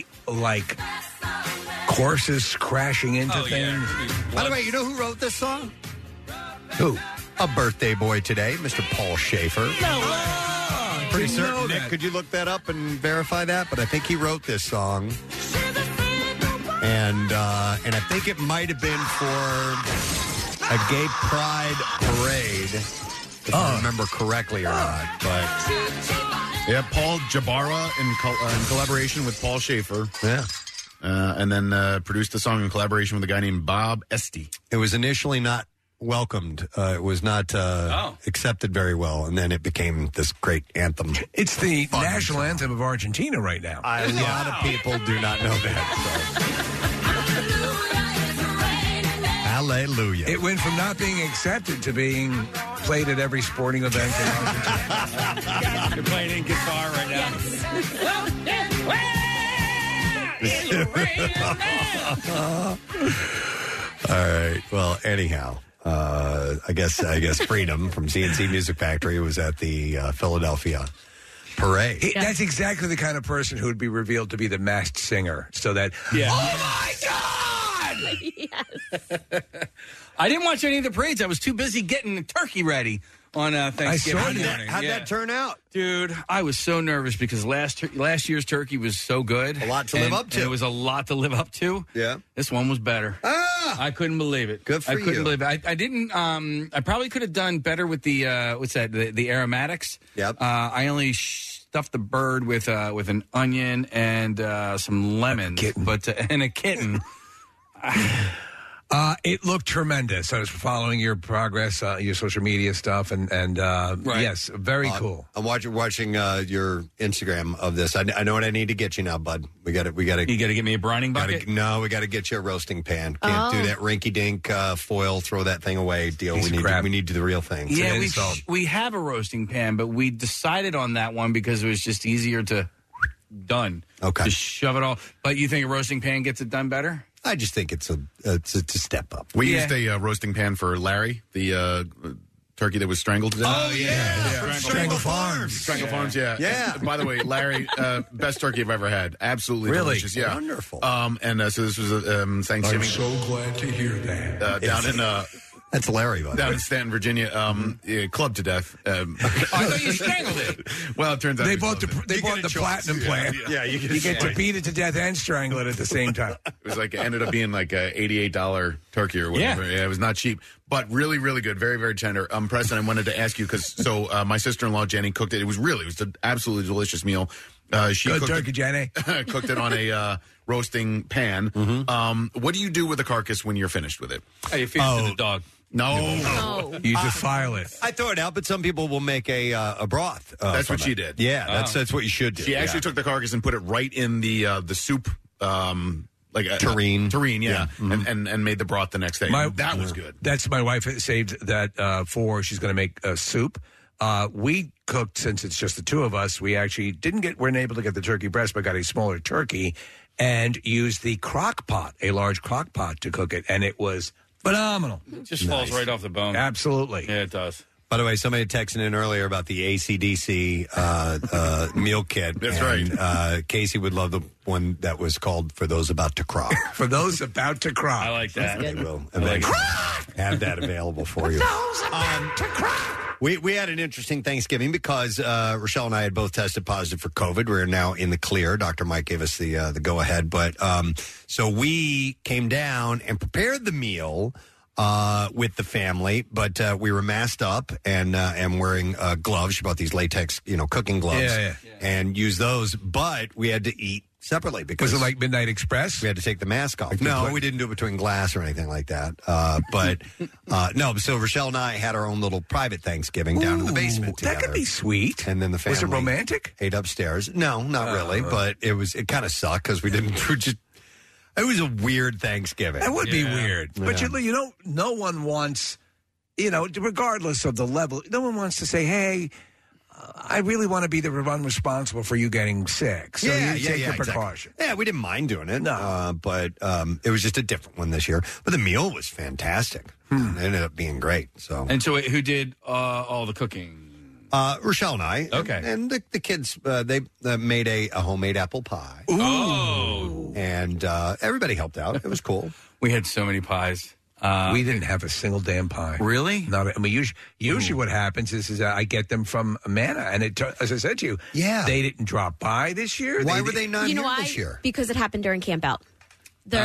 [SPEAKER 4] horses crashing into things?
[SPEAKER 3] By the way, you know who wrote this song?
[SPEAKER 4] Who?
[SPEAKER 3] A birthday boy today, Mr. Paul Schaefer. Pretty certain. Nick, could you look that up and verify that? But I think he wrote this song, and I think it might have been for a gay pride parade, if I remember correctly or not. But
[SPEAKER 7] yeah, Paul Jabara in collaboration with Paul Schaefer.
[SPEAKER 3] Yeah.
[SPEAKER 7] And then produced the song in collaboration with a guy named Bob Esty.
[SPEAKER 3] It was initially not welcomed. It was not accepted very well, and then it became this great anthem.
[SPEAKER 4] It's the national anthem of Argentina right now.
[SPEAKER 3] A lot of people do not know that. Hallelujah.
[SPEAKER 4] It went from not being accepted to being played at every sporting event in Argentina.
[SPEAKER 5] You're playing in guitar right now.
[SPEAKER 3] All right. Well, anyhow, I guess Freedom from CNC Music Factory was at the Philadelphia parade.
[SPEAKER 4] That's exactly the kind of person who would be revealed to be the masked singer. So that,
[SPEAKER 5] oh
[SPEAKER 4] my God!
[SPEAKER 8] Yes.
[SPEAKER 5] I didn't watch any of the parades. I was too busy getting the turkey ready on Thanksgiving morning.
[SPEAKER 3] How'd that turn out?
[SPEAKER 5] Dude, I was so nervous because last year's turkey was so good.
[SPEAKER 3] A lot to live up to.
[SPEAKER 5] It was a lot to live up to.
[SPEAKER 3] Yeah.
[SPEAKER 5] This one was better. I couldn't believe it.
[SPEAKER 3] Good for you.
[SPEAKER 5] I couldn't believe it. I didn't, I probably could have done better with the, the aromatics.
[SPEAKER 3] Yep.
[SPEAKER 5] I only stuffed the bird with an onion and some lemons. And a kitten.
[SPEAKER 4] It looked tremendous. I was following your progress, your social media stuff, and yes, very cool.
[SPEAKER 3] I'm watching your Instagram of this. I know what I need to get you now, bud. We got to. You
[SPEAKER 5] got to get me a brining bucket.
[SPEAKER 3] We got to get you a roasting pan. Can't do that rinky-dink foil. Throw that thing away. Deal. We need the real thing.
[SPEAKER 5] Yeah, we have a roasting pan, but we decided on that one because it was just easier to done.
[SPEAKER 3] Okay,
[SPEAKER 5] just shove it all. But you think a roasting pan gets it done better?
[SPEAKER 3] I just think it's a step up.
[SPEAKER 7] We used a roasting pan for Larry, the turkey that was strangled to death.
[SPEAKER 4] Oh, yeah. Strangle Farms.
[SPEAKER 7] Strangle Farms, yeah.
[SPEAKER 3] Yeah.
[SPEAKER 7] By the way, Larry, best turkey I've ever had. Absolutely
[SPEAKER 4] Really?
[SPEAKER 7] delicious. Yeah.
[SPEAKER 3] Wonderful.
[SPEAKER 7] So this was Thanksgiving.
[SPEAKER 9] I'm so glad to hear that.
[SPEAKER 7] Down in...
[SPEAKER 3] That's Larry, by the
[SPEAKER 7] down
[SPEAKER 3] way.
[SPEAKER 7] in Stanton, Virginia, clubbed to death.
[SPEAKER 5] I thought you strangled it.
[SPEAKER 7] Well, it turns out
[SPEAKER 4] They bought the platinum plan.
[SPEAKER 7] Yeah, you
[SPEAKER 4] get to beat it to death and strangle it at the same time.
[SPEAKER 7] It was like, it ended up being like a $88 turkey or whatever. Yeah, it was not cheap, but really, really good. Very, very tender. Preston, I wanted to ask you because my sister-in-law Jenny cooked it. It was an absolutely delicious meal. She
[SPEAKER 4] Good
[SPEAKER 7] cooked
[SPEAKER 4] turkey, Jenny.
[SPEAKER 7] cooked it on a roasting pan.
[SPEAKER 3] Mm-hmm.
[SPEAKER 7] What do you do with the carcass when you're finished with it?
[SPEAKER 5] Hey, you feed it to the dog.
[SPEAKER 7] No.
[SPEAKER 4] You defile it.
[SPEAKER 3] I throw it out, but some people will make a broth.
[SPEAKER 7] That's
[SPEAKER 3] from
[SPEAKER 7] what she
[SPEAKER 3] it.
[SPEAKER 7] did.
[SPEAKER 3] Yeah, that's what you should do.
[SPEAKER 7] She actually took the carcass and put it right in the soup, like a
[SPEAKER 3] Terrine.
[SPEAKER 7] Terrine, yeah,
[SPEAKER 3] Mm-hmm.
[SPEAKER 7] and made the broth the next day. That was good.
[SPEAKER 4] That's my wife saved that for. She's going to make soup. We cooked, since it's just the two of us. We actually weren't able to get the turkey breast, but got a smaller turkey and used the crock pot, a large crock pot, to cook it, and it was phenomenal.
[SPEAKER 5] It just falls right off the bone.
[SPEAKER 4] Absolutely.
[SPEAKER 5] Yeah, it does.
[SPEAKER 3] By the way, somebody texted in earlier about the AC/DC meal kit.
[SPEAKER 7] That's
[SPEAKER 3] right. Casey would love the one that was called "For Those About to Cry."
[SPEAKER 4] For those about to cry.
[SPEAKER 5] I like that.
[SPEAKER 3] They will eventually have that available for you. We had an interesting Thanksgiving because Rochelle and I had both tested positive for COVID. We're now in the clear. Dr. Mike gave us the go ahead, but so we came down and prepared the meal with the family, but we were masked up and wearing gloves. She bought these latex, cooking gloves, and used those. But we had to eat separately because
[SPEAKER 4] was it like Midnight Express?
[SPEAKER 3] We had to take the mask off. No, we didn't do it between glass or anything like that. But no, so Rochelle and I had our own little private Thanksgiving down in the basement together.
[SPEAKER 4] That could be sweet.
[SPEAKER 3] And then the family
[SPEAKER 4] was it romantic?
[SPEAKER 3] Ate upstairs. No, not really. But it kind of sucked because we didn't. It was a weird Thanksgiving.
[SPEAKER 4] That would be weird. But you know, no one wants, regardless of the level, no one wants to say, hey, I really want to be the one responsible for you getting sick. So you take the precaution.
[SPEAKER 3] Exactly. Yeah, we didn't mind doing it. No. But it was just a different one this year. But the meal was fantastic. It ended up being great.
[SPEAKER 5] And so who did all the cooking?
[SPEAKER 3] Rochelle and I.
[SPEAKER 5] Okay.
[SPEAKER 3] And the kids, they made a homemade apple pie.
[SPEAKER 5] Ooh. Oh.
[SPEAKER 3] And everybody helped out. It was cool.
[SPEAKER 5] We had so many pies.
[SPEAKER 4] We didn't have a single damn pie.
[SPEAKER 5] Really?
[SPEAKER 4] Not. I mean, usually what happens is I get them from Manna, and as I said to you, they didn't drop by this year.
[SPEAKER 3] Why were they not here this year?
[SPEAKER 8] Because it happened during camp out. Their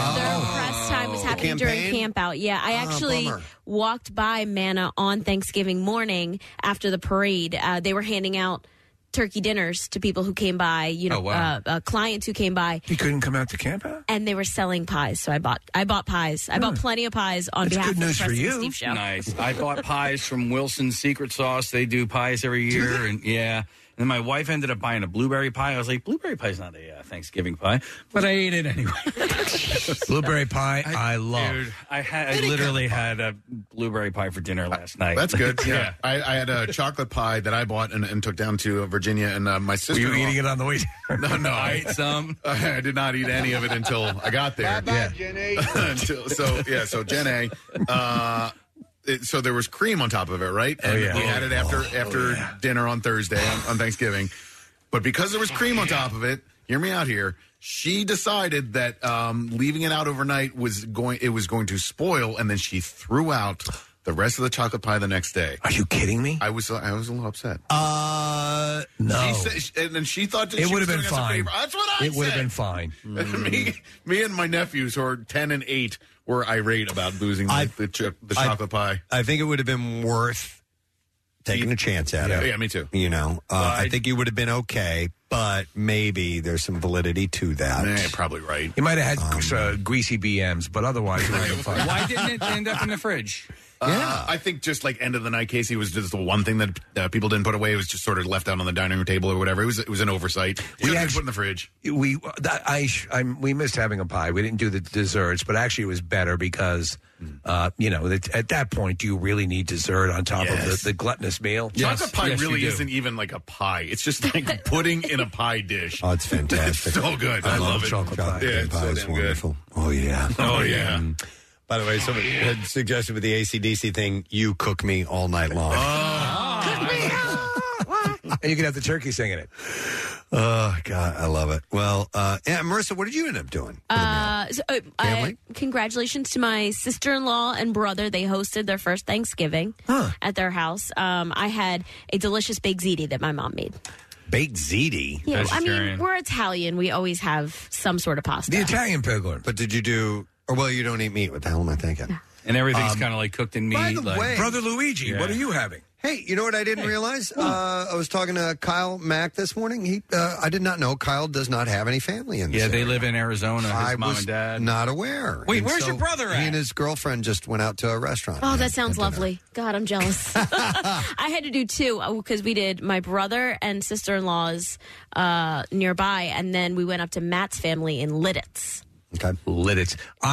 [SPEAKER 8] press time was happening during camp out. Yeah, I actually walked by Manna on Thanksgiving morning after the parade. They were handing out turkey dinners to people who came by, clients who came by.
[SPEAKER 4] You couldn't come out to camp out?
[SPEAKER 8] And they were selling pies, so I bought pies. I bought plenty of pies on behalf of the Preston and Steve Show.
[SPEAKER 5] Nice. I bought pies from Wilson's Secret Sauce. They do pies every year, and And then my wife ended up buying a blueberry pie. I was like, blueberry pie's not a Thanksgiving pie, but I ate it anyway.
[SPEAKER 4] Blueberry pie, I love.
[SPEAKER 5] Dude, I literally had a blueberry pie for dinner last night.
[SPEAKER 7] That's good. Yeah, I had a chocolate pie that I bought and took down to Virginia, and my sister.
[SPEAKER 4] Were you eating it on the way?
[SPEAKER 7] No,
[SPEAKER 5] I ate some.
[SPEAKER 7] I did not eat any of it until I got there.
[SPEAKER 14] Bye-bye, Jenny.
[SPEAKER 7] So Jenny. So there was cream on top of it, right? And we had it after dinner on Thursday on Thanksgiving. But because there was cream on top of it, hear me out here. She decided that leaving it out overnight was going to spoil, and then she threw out the rest of the chocolate pie the next day.
[SPEAKER 4] Are you kidding me?
[SPEAKER 7] I was a little upset.
[SPEAKER 4] No.
[SPEAKER 7] And then she thought that
[SPEAKER 4] it
[SPEAKER 7] she
[SPEAKER 4] would
[SPEAKER 7] was
[SPEAKER 4] have been
[SPEAKER 7] doing us a
[SPEAKER 4] fine.
[SPEAKER 7] favor. That's what I said.
[SPEAKER 4] It would have been fine.
[SPEAKER 7] Me and my nephews, who are 10 and 8, were irate about losing the chocolate pie.
[SPEAKER 3] I think it would have been worth taking a chance at it.
[SPEAKER 7] Yeah, me too.
[SPEAKER 3] You know, I think you would have been okay, but maybe there's some validity to that.
[SPEAKER 7] You're probably right.
[SPEAKER 4] You might have had greasy BMs, but otherwise it would have been fine.
[SPEAKER 5] Why didn't it end up in the fridge?
[SPEAKER 7] I think just like end of the night, Casey, was just the one thing that people didn't put away. It was just sort of left out on the dining room table or whatever. It was an oversight. We actually put in the fridge.
[SPEAKER 4] We missed having a pie. We didn't do the desserts, but actually it was better because at that point, do you really need dessert on top of the gluttonous meal?
[SPEAKER 7] Chocolate pie really isn't even like a pie. It's just like pudding in a pie dish.
[SPEAKER 3] Oh, it's fantastic.
[SPEAKER 7] It's so good. I love it.
[SPEAKER 3] Chocolate pie.
[SPEAKER 7] Yeah, it's
[SPEAKER 3] pie
[SPEAKER 7] so
[SPEAKER 3] is
[SPEAKER 7] damn
[SPEAKER 3] wonderful.
[SPEAKER 7] good.
[SPEAKER 3] Oh, yeah.
[SPEAKER 7] Oh, yeah.
[SPEAKER 3] By the way, somebody had suggested with the AC/DC thing, you cook me all night long.
[SPEAKER 4] And you can have the turkey singing it.
[SPEAKER 3] Oh, God, I love it. Well, Marissa, what did you end up doing?
[SPEAKER 8] Congratulations to my sister-in-law and brother. They hosted their first Thanksgiving at their house. I had a delicious baked ziti that my mom made.
[SPEAKER 3] Baked ziti?
[SPEAKER 8] Yeah, I mean, we're Italian. We always have some sort of pasta.
[SPEAKER 4] The Italian pilgrim.
[SPEAKER 3] But did you do... Or, well, you don't eat meat. What the hell am I thinking?
[SPEAKER 5] And everything's kind of like cooked in meat.
[SPEAKER 3] By the way,
[SPEAKER 4] Brother Luigi, what are you having?
[SPEAKER 3] Hey, you know what I didn't realize? I was talking to Kyle Mack this morning. I did not know Kyle does not have any family in this
[SPEAKER 5] Yeah, they
[SPEAKER 3] area.
[SPEAKER 5] live in Arizona.
[SPEAKER 3] I
[SPEAKER 5] His mom
[SPEAKER 3] was
[SPEAKER 5] and dad.
[SPEAKER 3] not aware.
[SPEAKER 5] Wait,
[SPEAKER 3] And
[SPEAKER 5] where's
[SPEAKER 3] so
[SPEAKER 5] your brother at?
[SPEAKER 3] He and his girlfriend just went out to a restaurant.
[SPEAKER 8] Oh, that sounds lovely. God, I'm jealous. I had to do two because we did my brother and sister-in-law's nearby, and then we went up to Matt's family in Lidditz.
[SPEAKER 3] Okay.
[SPEAKER 4] Lidditz.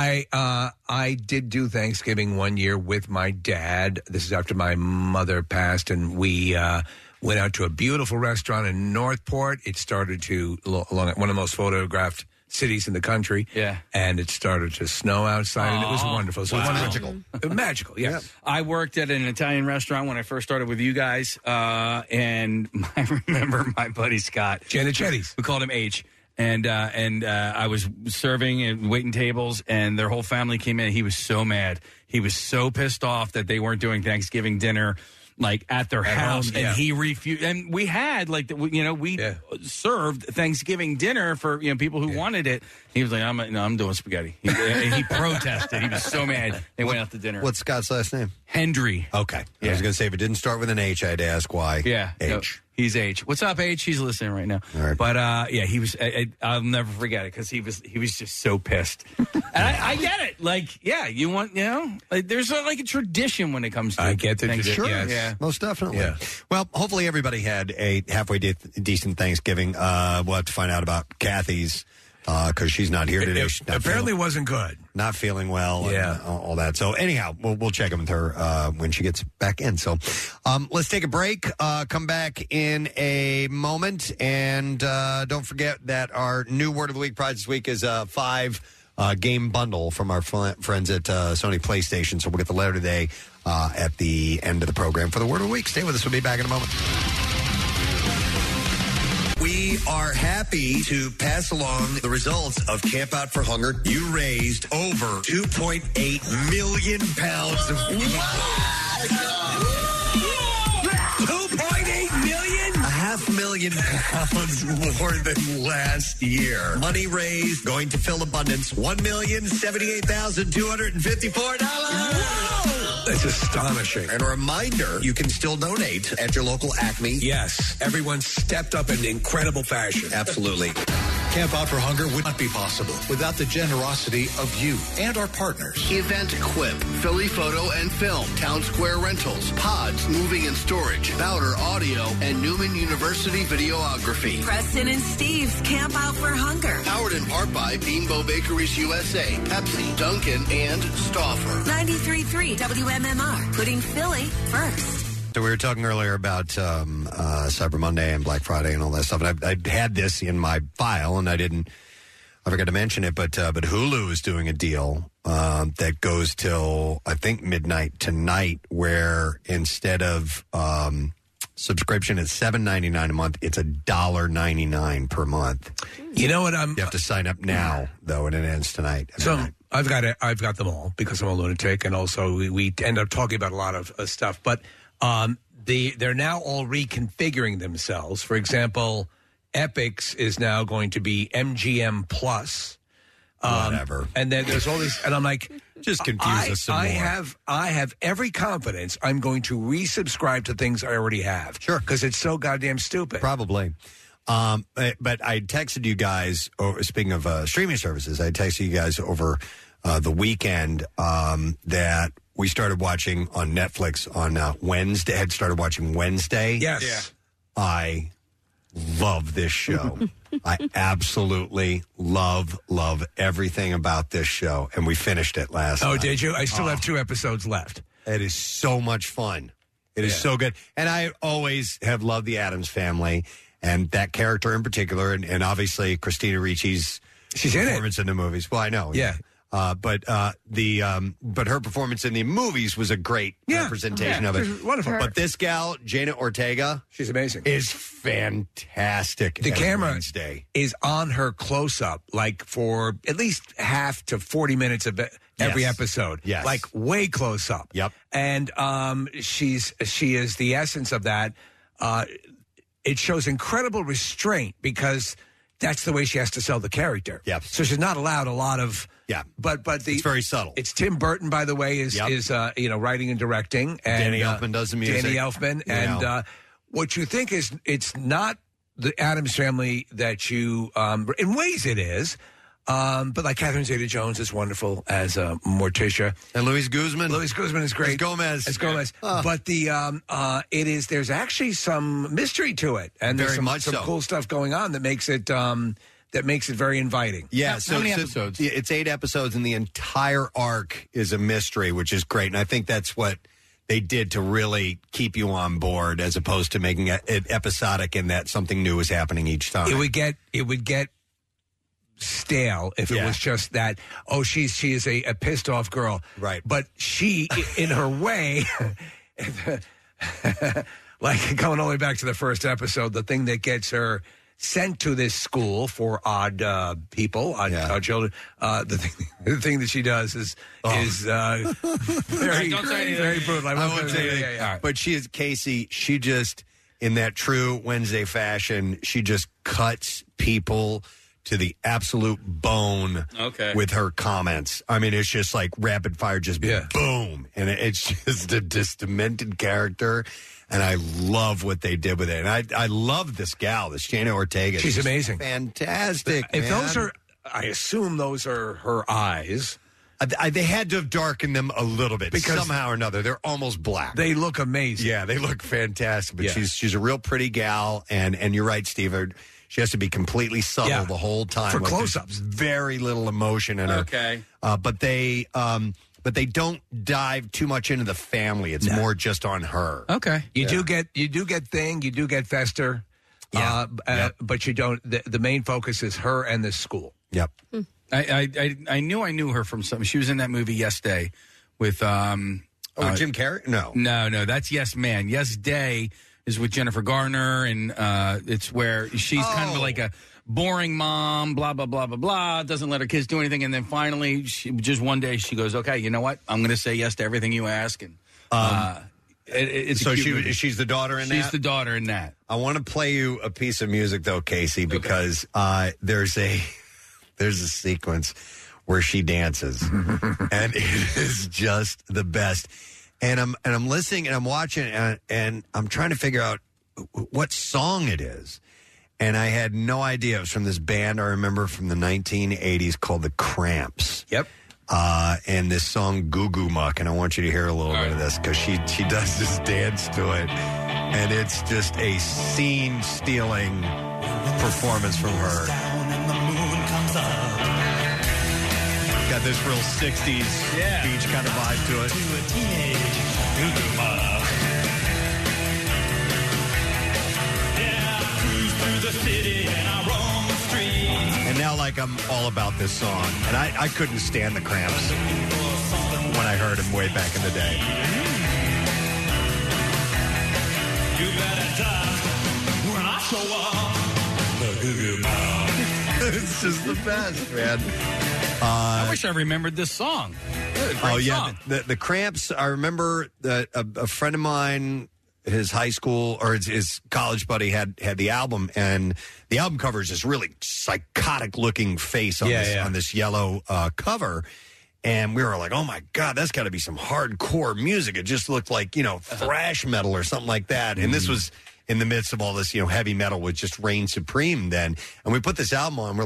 [SPEAKER 4] I did do Thanksgiving one year with my dad. This is after my mother passed, and we went out to a beautiful restaurant in Northport. It started to along one of the most photographed cities in the country.
[SPEAKER 5] Yeah.
[SPEAKER 4] And it started to snow outside, and it was wonderful. So it was
[SPEAKER 3] magical.
[SPEAKER 4] Magical, yes.
[SPEAKER 5] I worked at an Italian restaurant when I first started with you guys, and I remember my buddy Scott.
[SPEAKER 4] Gianicetti's.
[SPEAKER 5] We called him H. And I was serving and waiting tables, and their whole family came in. He was so mad. He was so pissed off that they weren't doing Thanksgiving dinner like at their house,
[SPEAKER 4] home, yeah.
[SPEAKER 5] and he refused. And we had we served Thanksgiving dinner for people who wanted it. He was like, I'm doing spaghetti. He protested. He was so mad. They went out to dinner.
[SPEAKER 3] What's Scott's last name?
[SPEAKER 5] Hendry.
[SPEAKER 3] Okay.
[SPEAKER 5] Yeah.
[SPEAKER 3] I was going to say, if it didn't start with an H, I had to ask why.
[SPEAKER 5] Yeah.
[SPEAKER 3] H.
[SPEAKER 5] No, he's H. What's up, H? He's listening right now.
[SPEAKER 3] All right.
[SPEAKER 5] But he was. I'll never forget it because he was just so pissed. And I get it. Like, yeah, you want there's a tradition when it comes to.
[SPEAKER 4] I get the
[SPEAKER 5] Thanksgiving.
[SPEAKER 4] tradition.
[SPEAKER 3] Sure.
[SPEAKER 5] Yeah.
[SPEAKER 3] Most definitely.
[SPEAKER 4] Yeah.
[SPEAKER 3] Well, hopefully everybody had a halfway decent Thanksgiving. We'll have to find out about Kathy's because she's not here today. She's not
[SPEAKER 4] Apparently wasn't good.
[SPEAKER 3] Not feeling well.
[SPEAKER 4] Yeah.
[SPEAKER 3] And all that. So anyhow, we'll check in with her when she gets back in. So let's take a break. Come back in a moment. And don't forget that our new Word of the Week prize this week is a 5-game bundle from our friends at Sony PlayStation. So we'll get the letter today at the end of the program for the Word of the Week. Stay with us. We'll be back in a moment. We are happy to pass along the results of Camp Out for Hunger. You raised over 2.8 million pounds of
[SPEAKER 4] 2.8 million?
[SPEAKER 3] 500,000 pounds more than last year. Money raised going to Phil Abundance, $1,078,254.
[SPEAKER 4] That's astonishing.
[SPEAKER 3] And a reminder, you can still donate at your local Acme.
[SPEAKER 4] Yes, everyone stepped up in incredible fashion.
[SPEAKER 3] Absolutely.
[SPEAKER 15] Camp Out for Hunger would not be possible without the generosity of you and our partners.
[SPEAKER 6] Event Quip, Philly Photo and Film, Town Square Rentals, Pods Moving and Storage, Bowder Audio, and Newman University Videography.
[SPEAKER 16] Preston and Steve's Camp Out for Hunger.
[SPEAKER 6] Powered in part by Beanbo Bakeries USA, Pepsi, Dunkin', and Stauffer.
[SPEAKER 16] 93.3 WMMR, putting Philly first.
[SPEAKER 3] So we were talking earlier about Cyber Monday and Black Friday and all that stuff. And I had this in my file, and I forgot to mention it, but Hulu is doing a deal that goes till, I think, midnight tonight, where instead of subscription at $7.99 a month, it's $1.99 per month.
[SPEAKER 4] You know what?
[SPEAKER 3] You have to sign up now, though, and it ends tonight.
[SPEAKER 4] So I've got them all because I'm a lunatic, and also we end up talking about a lot of stuff. But they're now all reconfiguring themselves. For example, Epix is now going to be MGM Plus.
[SPEAKER 3] Whatever.
[SPEAKER 4] And then there's all these, and I'm like,
[SPEAKER 3] just confuse us some more.
[SPEAKER 4] I have every confidence I'm going to resubscribe to things I already have.
[SPEAKER 3] Sure.
[SPEAKER 4] Because it's so goddamn stupid.
[SPEAKER 3] Probably. But I texted you guys, speaking of streaming services, I texted you guys over the weekend that we started watching on Netflix on Wednesday. Had started watching Wednesday.
[SPEAKER 4] Yes. Yeah.
[SPEAKER 3] I love this show. I absolutely love everything about this show. And we finished it last night.
[SPEAKER 4] Oh, did you? I still have 2 episodes left.
[SPEAKER 3] It is so much fun. It is so good. And I always have loved the Addams Family and that character in particular. And obviously Christina Ricci's performance in the movies. Well, I know.
[SPEAKER 4] Yeah.
[SPEAKER 3] But her performance in the movies was a great representation of it.
[SPEAKER 4] She's wonderful.
[SPEAKER 3] But this gal, Jaina Ortega,
[SPEAKER 4] she's amazing.
[SPEAKER 3] Is fantastic.
[SPEAKER 4] The camera
[SPEAKER 3] Wednesday.
[SPEAKER 4] is on her close up, like for at least half to 40 minutes of every episode.
[SPEAKER 3] Yes.
[SPEAKER 4] Like way close up.
[SPEAKER 3] Yep.
[SPEAKER 4] And she is the essence of that. It shows incredible restraint because that's the way she has to sell the character.
[SPEAKER 3] Yep.
[SPEAKER 4] So she's not allowed a lot of.
[SPEAKER 3] Yeah.
[SPEAKER 4] But
[SPEAKER 3] it's very subtle.
[SPEAKER 4] It's Tim Burton, by the way, is writing and directing. And
[SPEAKER 3] Danny Elfman does the music.
[SPEAKER 4] Danny Elfman. And what you think is it's not the Addams Family that you in ways it is. But like Catherine Zeta-Jones is wonderful as Morticia.
[SPEAKER 3] And Luis Guzman.
[SPEAKER 4] Luis Guzman is great.
[SPEAKER 3] As Gomez.
[SPEAKER 4] But there's actually some mystery to it. And
[SPEAKER 3] Very
[SPEAKER 4] there's
[SPEAKER 3] much
[SPEAKER 4] some
[SPEAKER 3] so.
[SPEAKER 4] cool stuff going on that makes it very inviting.
[SPEAKER 3] Yeah,
[SPEAKER 5] How many episodes?
[SPEAKER 3] It's 8 episodes, and the entire arc is a mystery, which is great. And I think that's what they did to really keep you on board, as opposed to making it episodic in that something new is happening each time.
[SPEAKER 4] It would get stale if it was just that. Oh, she is a pissed off girl,
[SPEAKER 3] right?
[SPEAKER 4] But she, in her way, like going all the way back to the first episode, the thing that gets her sent to this school for odd people, odd children. The thing that she does is very very brutal.
[SPEAKER 3] I won't say anything.
[SPEAKER 4] Yeah.
[SPEAKER 3] But she is Casey. She just, in that true Wednesday fashion, she just cuts people to the absolute bone with her comments. I mean, it's just like rapid fire, just boom. And it's just a demented character. And I love what they did with it. And I love this gal, this Jaina Ortega.
[SPEAKER 4] She's amazing.
[SPEAKER 3] Fantastic,
[SPEAKER 4] If
[SPEAKER 3] man.
[SPEAKER 4] those are, I assume those are her eyes.
[SPEAKER 3] They had to have darkened them a little bit
[SPEAKER 4] Because
[SPEAKER 3] somehow or another. They're almost black.
[SPEAKER 4] They look amazing.
[SPEAKER 3] Yeah, they look fantastic. But she's a real pretty gal. And you're right, Steve. She has to be completely subtle the whole time.
[SPEAKER 4] For
[SPEAKER 3] Like,
[SPEAKER 4] close-ups.
[SPEAKER 3] there's very little emotion in her.
[SPEAKER 5] Okay.
[SPEAKER 3] But they don't dive too much into the family. It's more just on her.
[SPEAKER 5] Okay.
[SPEAKER 4] You do get Thing, you do get Fester. But you don't. The main focus is her and the school.
[SPEAKER 3] Yep.
[SPEAKER 5] I knew her from something. She was in that movie Yes Day with
[SPEAKER 3] Jim Carrey?
[SPEAKER 5] No, that's Yes Man. Yes Day is with Jennifer Garner, and it's where she's kind of like a boring mom, blah, blah, blah, blah, blah, doesn't let her kids do anything, and then finally, just one day, she goes, okay, you know what? I'm going to say yes to everything you ask, and it's
[SPEAKER 3] so
[SPEAKER 5] a cute movie.
[SPEAKER 3] she's the daughter in that?
[SPEAKER 5] She's the daughter in that.
[SPEAKER 3] I want to play you a piece of music, though, Casey, because there's a sequence where she dances, and it is just the best. And I'm listening and I'm watching and I'm trying to figure out what song it is. And I had no idea. It was from this band I remember from the 1980s called The Cramps.
[SPEAKER 4] Yep.
[SPEAKER 3] And this song Goo Goo Muck. And I want you to hear a little bit of this because she does this dance to it. And it's just a scene-stealing performance from her. Got this real 60s beach kind of vibe to it. And now, like, I'm all about this song. And I couldn't stand the Cramps when I heard them way back in the day.
[SPEAKER 14] You better die when I show up. The Goo Goo Mouse.
[SPEAKER 3] It's just the best, man.
[SPEAKER 5] I wish I remembered this song. Song.
[SPEAKER 3] The Cramps. I remember that a friend of mine, his high school or his college buddy had the album, and the album cover is this really psychotic looking face on this yellow cover. And we were like, oh my God, that's got to be some hardcore music. It just looked like, thrash metal or something like that. And this was in the midst of all this, heavy metal, which just reigned supreme then. And we put this album on, and we're like,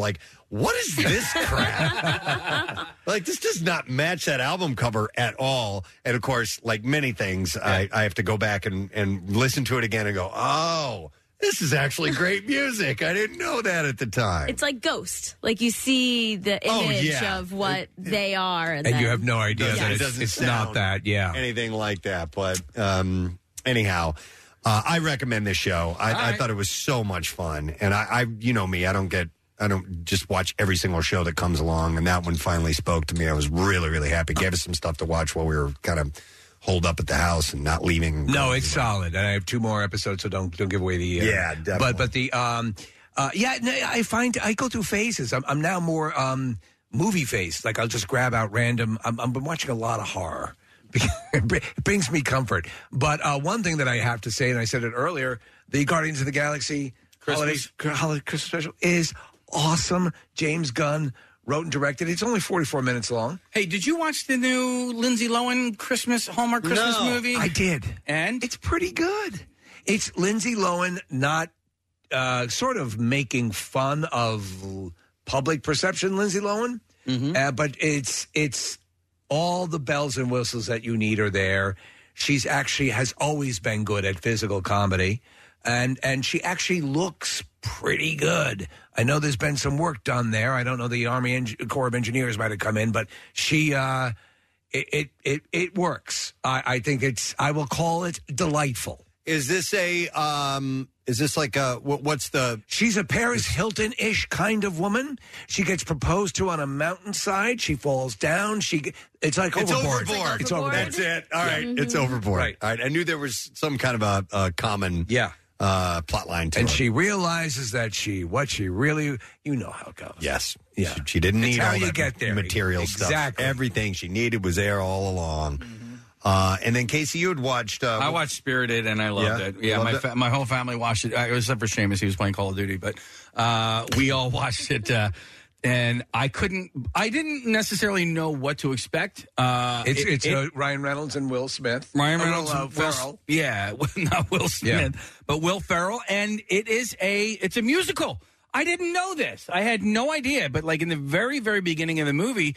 [SPEAKER 3] what is this crap? Like, this does not match that album cover at all. And, of course, like many things, I have to go back and listen to it again and go, oh, this is actually great music. I didn't know that at the time.
[SPEAKER 8] It's like Ghost. Like, you see the image of what they are. And
[SPEAKER 4] you have no idea that it's not that,
[SPEAKER 3] anything like that. But anyhow, I recommend this show. I thought it was so much fun. And I you know me, I don't just watch every single show that comes along. And that one finally spoke to me. I was really, really happy. Gave us some stuff to watch while we were kind of holed up at the house and not leaving.
[SPEAKER 4] No, it's solid. And I have 2 more episodes, so don't give away the...
[SPEAKER 3] yeah, definitely.
[SPEAKER 4] But the... I find I go through phases. I'm now more movie phased. Like, I'll just grab out random... I've been watching a lot of horror. It brings me comfort. But one thing that I have to say, and I said it earlier, the Guardians of the Galaxy Christmas special is awesome. James Gunn wrote and directed. It's only 44 minutes long.
[SPEAKER 5] Hey, did you watch the new Lindsay Lohan Hallmark Christmas movie?
[SPEAKER 4] I did.
[SPEAKER 5] And?
[SPEAKER 4] It's pretty good. It's Lindsay Lohan not sort of making fun of public perception, Lindsay Lohan, but it's all the bells and whistles that you need are there. She's actually has always been good at physical comedy, and she actually looks pretty good. I know there's been some work done there. I don't know, the Army Corps of Engineers might have come in, but she it works. I think I will call it delightful.
[SPEAKER 3] Is this like what's the...
[SPEAKER 4] She's a Paris Hilton-ish kind of woman. She gets proposed to on a mountainside. She falls down. It's like Overboard.
[SPEAKER 3] It's Overboard. That's it. All right. It's Overboard.
[SPEAKER 4] Right.
[SPEAKER 3] All right. I knew there was some kind of a common plot line to it.
[SPEAKER 4] And she realizes that what she really... You know how it goes.
[SPEAKER 3] Yes.
[SPEAKER 4] Yeah.
[SPEAKER 3] She didn't need
[SPEAKER 4] how
[SPEAKER 3] all
[SPEAKER 4] you
[SPEAKER 3] that
[SPEAKER 4] get there.
[SPEAKER 3] material stuff. Everything she needed was there all along. And then, Casey, you had watched...
[SPEAKER 5] I watched Spirited, and I loved it. Yeah, my whole family watched it. Except for Seamus, he was playing Call of Duty. But we all watched it, and I didn't necessarily know what to expect.
[SPEAKER 4] It's Ryan Reynolds and Will Smith.
[SPEAKER 5] Ryan Reynolds
[SPEAKER 4] and Ferrell.
[SPEAKER 5] Not Will Smith, but Will Ferrell. And it's a musical. I didn't know this. I had no idea. But like in the very, very beginning of the movie,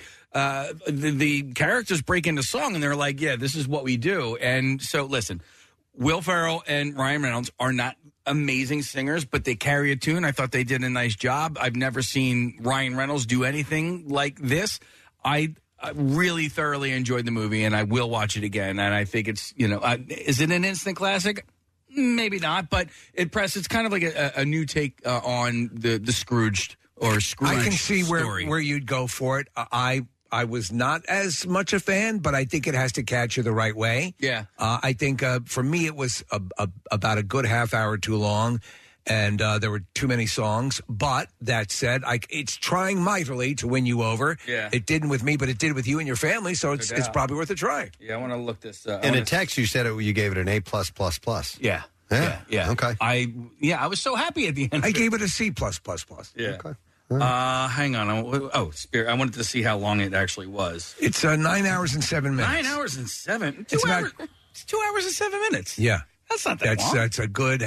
[SPEAKER 5] the characters break into song and they're like, yeah, this is what we do. And so listen, Will Ferrell and Ryan Reynolds are not amazing singers, but they carry a tune. I thought they did a nice job. I've never seen Ryan Reynolds do anything like this. I really thoroughly enjoyed the movie and I will watch it again. And I think it's, is it an instant classic? Maybe not, but it's kind of like a new take on the Scrooged or Scrooge.
[SPEAKER 4] I can see
[SPEAKER 5] story.
[SPEAKER 4] where you'd go for it. I was not as much a fan, but I think it has to catch you the right way.
[SPEAKER 5] Yeah.
[SPEAKER 4] I think for me it was about a good half hour too long, and there were too many songs. But that said, it's trying mightily to win you over.
[SPEAKER 5] Yeah.
[SPEAKER 4] It didn't with me, but it did with you and your family, so it's probably worth a try.
[SPEAKER 5] Yeah, I want to look this up.
[SPEAKER 3] In a text, you said you gave it an A+++.
[SPEAKER 5] Yeah. Yeah.
[SPEAKER 3] Okay.
[SPEAKER 5] I was so happy at the end.
[SPEAKER 4] I gave it a C+++.
[SPEAKER 5] Yeah.
[SPEAKER 3] Okay.
[SPEAKER 5] Hang on. Spirit. I wanted to see how long it actually was.
[SPEAKER 4] It's 9 hours and 7 minutes.
[SPEAKER 5] 9 hours and 7.
[SPEAKER 4] It's
[SPEAKER 5] 2 hours. It's 2 hours and 7 minutes.
[SPEAKER 4] Yeah.
[SPEAKER 5] That's not that long.
[SPEAKER 4] That's a good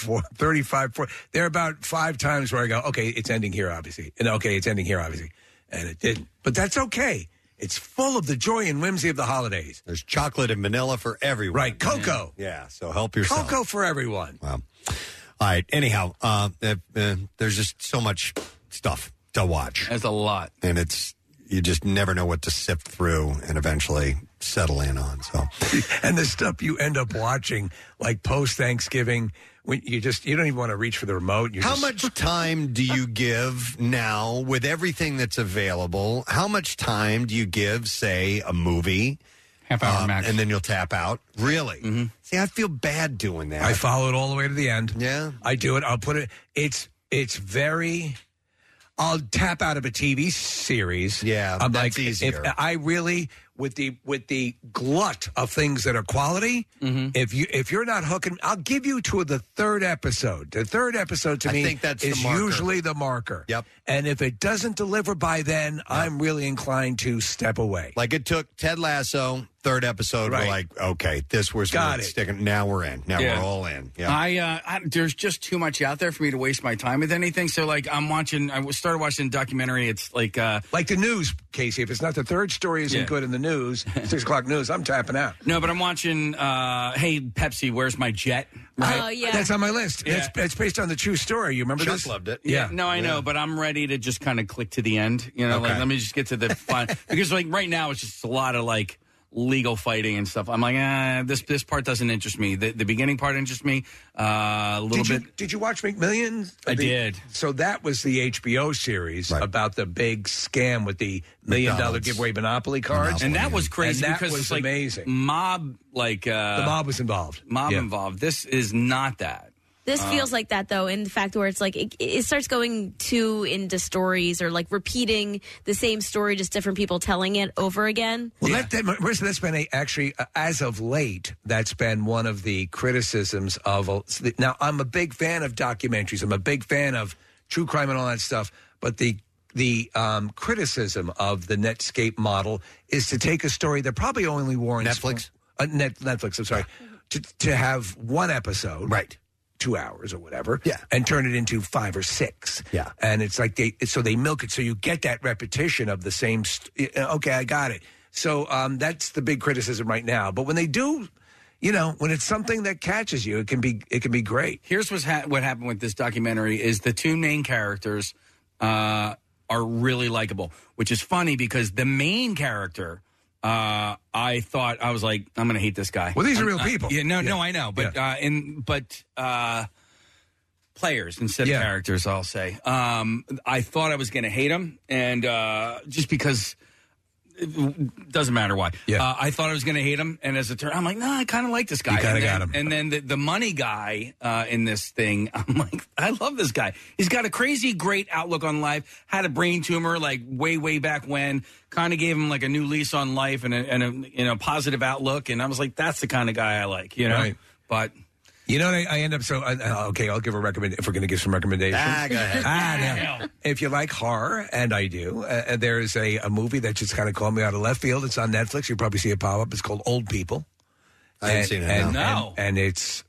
[SPEAKER 4] 35. There are about 5 times where I go, okay, it's ending here, obviously. And okay, it's ending here, obviously. And it didn't. But that's okay. It's full of the joy and whimsy of the holidays.
[SPEAKER 3] There's chocolate and vanilla for everyone.
[SPEAKER 4] Right, cocoa.
[SPEAKER 3] Yeah, so help yourself.
[SPEAKER 4] Cocoa for everyone.
[SPEAKER 3] Wow. All right, anyhow, there's just so much stuff to watch.
[SPEAKER 5] There's a lot.
[SPEAKER 3] And you just never know what to sift through and eventually settle in on. So,
[SPEAKER 4] and the stuff you end up watching, like post-Thanksgiving, when you don't even want to reach for the remote.
[SPEAKER 3] How much time do you give now with everything that's available? How much time do you give, say, a movie?
[SPEAKER 5] Half hour max.
[SPEAKER 3] And then you'll tap out? Really?
[SPEAKER 5] Mm-hmm.
[SPEAKER 3] See, I feel bad doing that.
[SPEAKER 4] I follow it all the way to the end.
[SPEAKER 3] Yeah.
[SPEAKER 4] I do it. I'll put it. It's very... I'll tap out of a TV series.
[SPEAKER 3] Yeah,
[SPEAKER 4] I'm
[SPEAKER 3] that's
[SPEAKER 4] like,
[SPEAKER 3] easier.
[SPEAKER 4] If I really, with the glut of things that are quality, if you're not hooking, I'll give you to the third episode. The third episode to me
[SPEAKER 3] think that's
[SPEAKER 4] is
[SPEAKER 3] the marker.
[SPEAKER 4] usually the marker.
[SPEAKER 3] Yep.
[SPEAKER 4] And if it doesn't deliver by then, I'm really inclined to step away.
[SPEAKER 3] Like it took Ted Lasso third episode, we're like, okay, this was sticking. Now we're in. Now we're all in. Yeah.
[SPEAKER 5] There's just too much out there for me to waste my time with anything. So, like, I started watching a documentary. It's like
[SPEAKER 4] the news, Casey. If it's not the third story isn't good in the news, 6 o'clock news, I'm tapping out.
[SPEAKER 5] No, but I'm watching, Hey, Pepsi, Where's My Jet?
[SPEAKER 4] Right? Oh, yeah. That's on my list. Yeah. It's based on the true story. You remember this?
[SPEAKER 3] Loved it.
[SPEAKER 5] Yeah. No, I know, but I'm ready to just kind of click to the end. You know, like, let me just get to the fun. Because, like, right now, it's just a lot of, like, legal fighting and stuff. I'm like, this part doesn't interest me. The beginning part interests me a little bit.
[SPEAKER 4] Did you watch McMillions?
[SPEAKER 5] I did.
[SPEAKER 4] So that was the HBO series about the big scam with the $1 million giveaway Monopoly cards.
[SPEAKER 5] And that was crazy
[SPEAKER 4] and that
[SPEAKER 5] because
[SPEAKER 4] was
[SPEAKER 5] it's like
[SPEAKER 4] amazing.
[SPEAKER 5] Mob, like...
[SPEAKER 4] the mob was involved.
[SPEAKER 5] Involved. This is not that.
[SPEAKER 8] This feels like that, though, in the fact where it's like it starts going too into stories or like repeating the same story, just different people telling it over again.
[SPEAKER 4] Well, Marissa, that's been actually, as of late, that's been one of the criticisms of. Now, I'm a big fan of documentaries. I'm a big fan of true crime and all that stuff. But the criticism of the Netscape model is to take a story that probably only warrants
[SPEAKER 3] Netflix.
[SPEAKER 4] Netflix. I'm sorry, to have one episode, right. 2 hours or whatever, and turn it into 5 or 6.
[SPEAKER 3] Yeah.
[SPEAKER 4] And it's like they milk it so you get that repetition of the same, okay, I got it. So that's the big criticism right now. But when they do, when it's something that catches you, it can be great.
[SPEAKER 5] Here's what happened with this documentary is the two main characters are really likable, which is funny because the main character, I was like, I'm going to hate this guy.
[SPEAKER 4] Well, these are real people.
[SPEAKER 5] No, I know. But, players instead of characters, I'll say. I thought I was going to hate him. And just because it doesn't matter why. I thought I was going to hate him. And as it turned, I'm like, no, I kind of like this guy.
[SPEAKER 4] You kind of got him.
[SPEAKER 5] And then the money guy in this thing, I'm like, I love this guy. He's got a crazy, great outlook on life. Had a brain tumor like way back when. Kind of gave him like a new lease on life and a positive outlook. And I was like, that's the kind of guy I like, Right. But...
[SPEAKER 4] I end up okay, I'll give a recommendation if we're going to give some recommendations.
[SPEAKER 3] Go ahead.
[SPEAKER 4] No. If you like horror, and I do, there's a movie that just kind of called me out of left field. It's on Netflix. You'll probably see it pop up. It's called Old People.
[SPEAKER 3] I haven't seen it.
[SPEAKER 4] And it's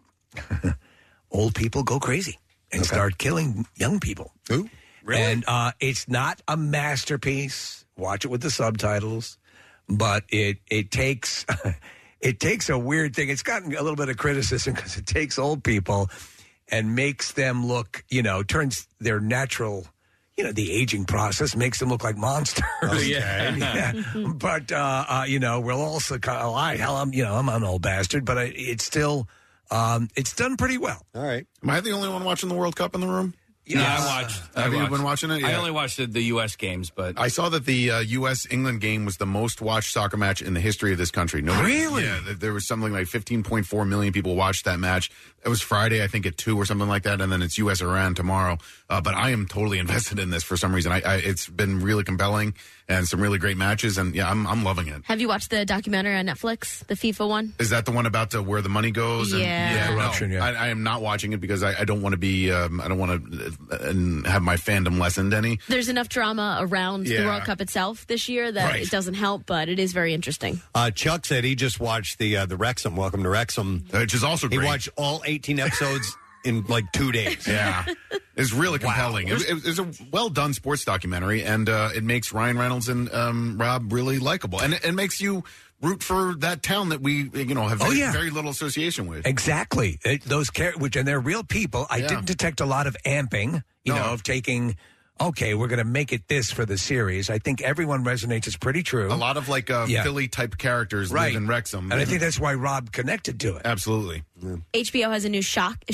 [SPEAKER 4] old people go crazy and start killing young people.
[SPEAKER 3] Ooh, really?
[SPEAKER 4] And it's not a masterpiece. Watch it with the subtitles. But it takes... It takes a weird thing. It's gotten a little bit of criticism because it takes old people and makes them look, turns their natural, the aging process makes them look like monsters. But, we'll also kind of, I'm an old bastard, but it's still, it's done pretty well.
[SPEAKER 3] All right.
[SPEAKER 7] Am I the only one watching the World Cup in the room?
[SPEAKER 5] Yeah, I watched.
[SPEAKER 7] Have you been watching it? Yeah.
[SPEAKER 5] I only watched the U.S. games, but...
[SPEAKER 7] I saw that the U.S.-England game was the most watched soccer match in the history of this country.
[SPEAKER 4] Really?
[SPEAKER 7] Yeah, there was something like 15.4 million people watched that match. It was Friday, I think, at 2 or something like that, and then it's U.S.-Iran tomorrow. But I am totally invested in this for some reason. It's been really compelling and some really great matches, and I'm loving it.
[SPEAKER 8] Have you watched the documentary on Netflix, the FIFA one?
[SPEAKER 7] Is that the one about where the money goes?
[SPEAKER 8] Yeah.
[SPEAKER 4] Corruption,
[SPEAKER 7] no, I am not watching it because I don't want to be, I don't want to have my fandom lessened any.
[SPEAKER 8] There's enough drama around the World Cup itself this year that it doesn't help, but it is very interesting.
[SPEAKER 3] Chuck said he just watched the Wrexham, Welcome to Wrexham.
[SPEAKER 7] Which is also great.
[SPEAKER 3] He watched all 18 episodes in like 2 days.
[SPEAKER 7] Yeah. It's really compelling.
[SPEAKER 3] Wow.
[SPEAKER 7] It's a well-done sports documentary, and it makes Ryan Reynolds and Rob really likable. And it makes you root for that town that we, have very little association with.
[SPEAKER 4] Exactly. Those and they're real people. I didn't detect a lot of amping, of taking... Okay, we're going to make it this for the series. I think everyone resonates. It's pretty true.
[SPEAKER 7] A lot of Philly-type characters live in Wrexham.
[SPEAKER 4] And I think that's why Rob connected to it.
[SPEAKER 7] Absolutely.
[SPEAKER 3] Yeah.
[SPEAKER 8] HBO has a new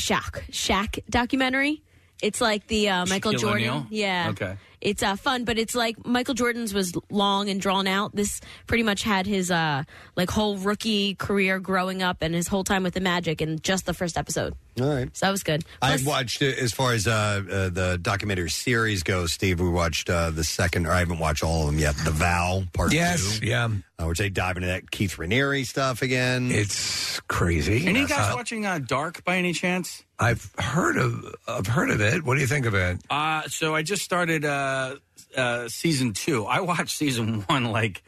[SPEAKER 8] Shaq documentary. It's like the Michael
[SPEAKER 5] Shaquille
[SPEAKER 8] Jordan.
[SPEAKER 5] O'Neal?
[SPEAKER 8] Yeah.
[SPEAKER 5] Okay.
[SPEAKER 8] It's fun, but it's like Michael Jordan's was long and drawn out. This pretty much had his whole rookie career growing up and his whole time with the Magic in just the first episode.
[SPEAKER 3] All right.
[SPEAKER 8] So that was good.
[SPEAKER 3] I've watched, as far as the documentary series goes, Steve, we watched the second, or I haven't watched all of them yet, The Vow, Part 2.
[SPEAKER 4] Yes, yeah.
[SPEAKER 3] Which they dive into that Keith Raniere stuff again.
[SPEAKER 4] It's crazy.
[SPEAKER 5] Any guys watching Dark by any chance?
[SPEAKER 4] I've heard of it. What do you think of it?
[SPEAKER 5] So I just started season 2. I watched season 1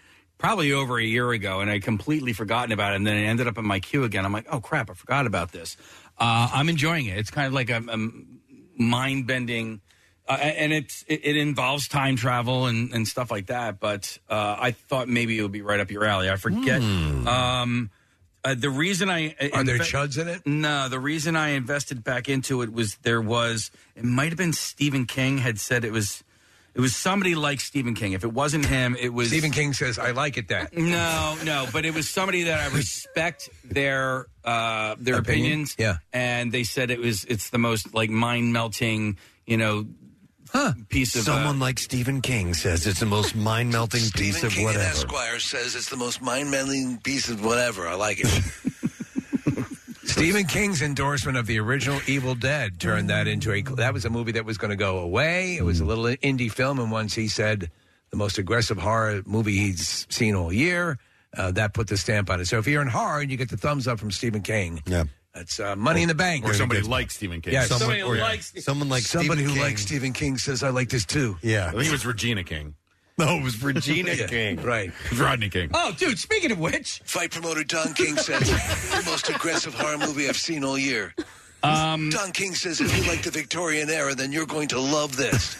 [SPEAKER 5] probably over a year ago, and I'd completely forgotten about it, and then it ended up in my queue again. I'm like, oh, crap, I forgot about this. I'm enjoying it. It's kind of like a mind-bending, and it involves time travel and stuff like that, but I thought maybe it would be right up your alley. I forget. The reason I...
[SPEAKER 4] Are there chuds in it?
[SPEAKER 5] No, the reason I invested back into it was it might have been Stephen King had said it was somebody like Stephen King. If it wasn't him, it was...
[SPEAKER 4] Stephen King says, I like it that.
[SPEAKER 5] No, but it was somebody that I respect their opinions.
[SPEAKER 4] Yeah.
[SPEAKER 5] And they said it's the most like mind-melting, piece of...
[SPEAKER 3] Someone like Stephen King says it's the most mind-melting piece of
[SPEAKER 13] King
[SPEAKER 3] whatever.
[SPEAKER 13] Esquire says it's the most mind-melting piece of whatever. I like it.
[SPEAKER 4] Stephen King's endorsement of the original Evil Dead turned that into that was a movie that was going to go away. It was a little indie film, and once he said the most aggressive horror movie he's seen all year, that put the stamp on it. So if you're in horror, you get the thumbs up from Stephen King.
[SPEAKER 3] Yeah.
[SPEAKER 4] That's money in the bank.
[SPEAKER 7] Or somebody like Stephen King.
[SPEAKER 4] Yeah,
[SPEAKER 3] Somebody
[SPEAKER 4] someone
[SPEAKER 3] like
[SPEAKER 4] somebody
[SPEAKER 3] Stephen
[SPEAKER 4] who
[SPEAKER 3] King.
[SPEAKER 4] likes Stephen King says, I like this too.
[SPEAKER 3] Yeah.
[SPEAKER 7] I think it was Regina King.
[SPEAKER 3] No, it was Regina King.
[SPEAKER 4] Right.
[SPEAKER 7] It was Rodney King.
[SPEAKER 5] Oh, dude, speaking of which...
[SPEAKER 13] Fight promoter Don King says the most aggressive horror movie I've seen all year. Don King says if you like the Victorian era, then you're going to love this.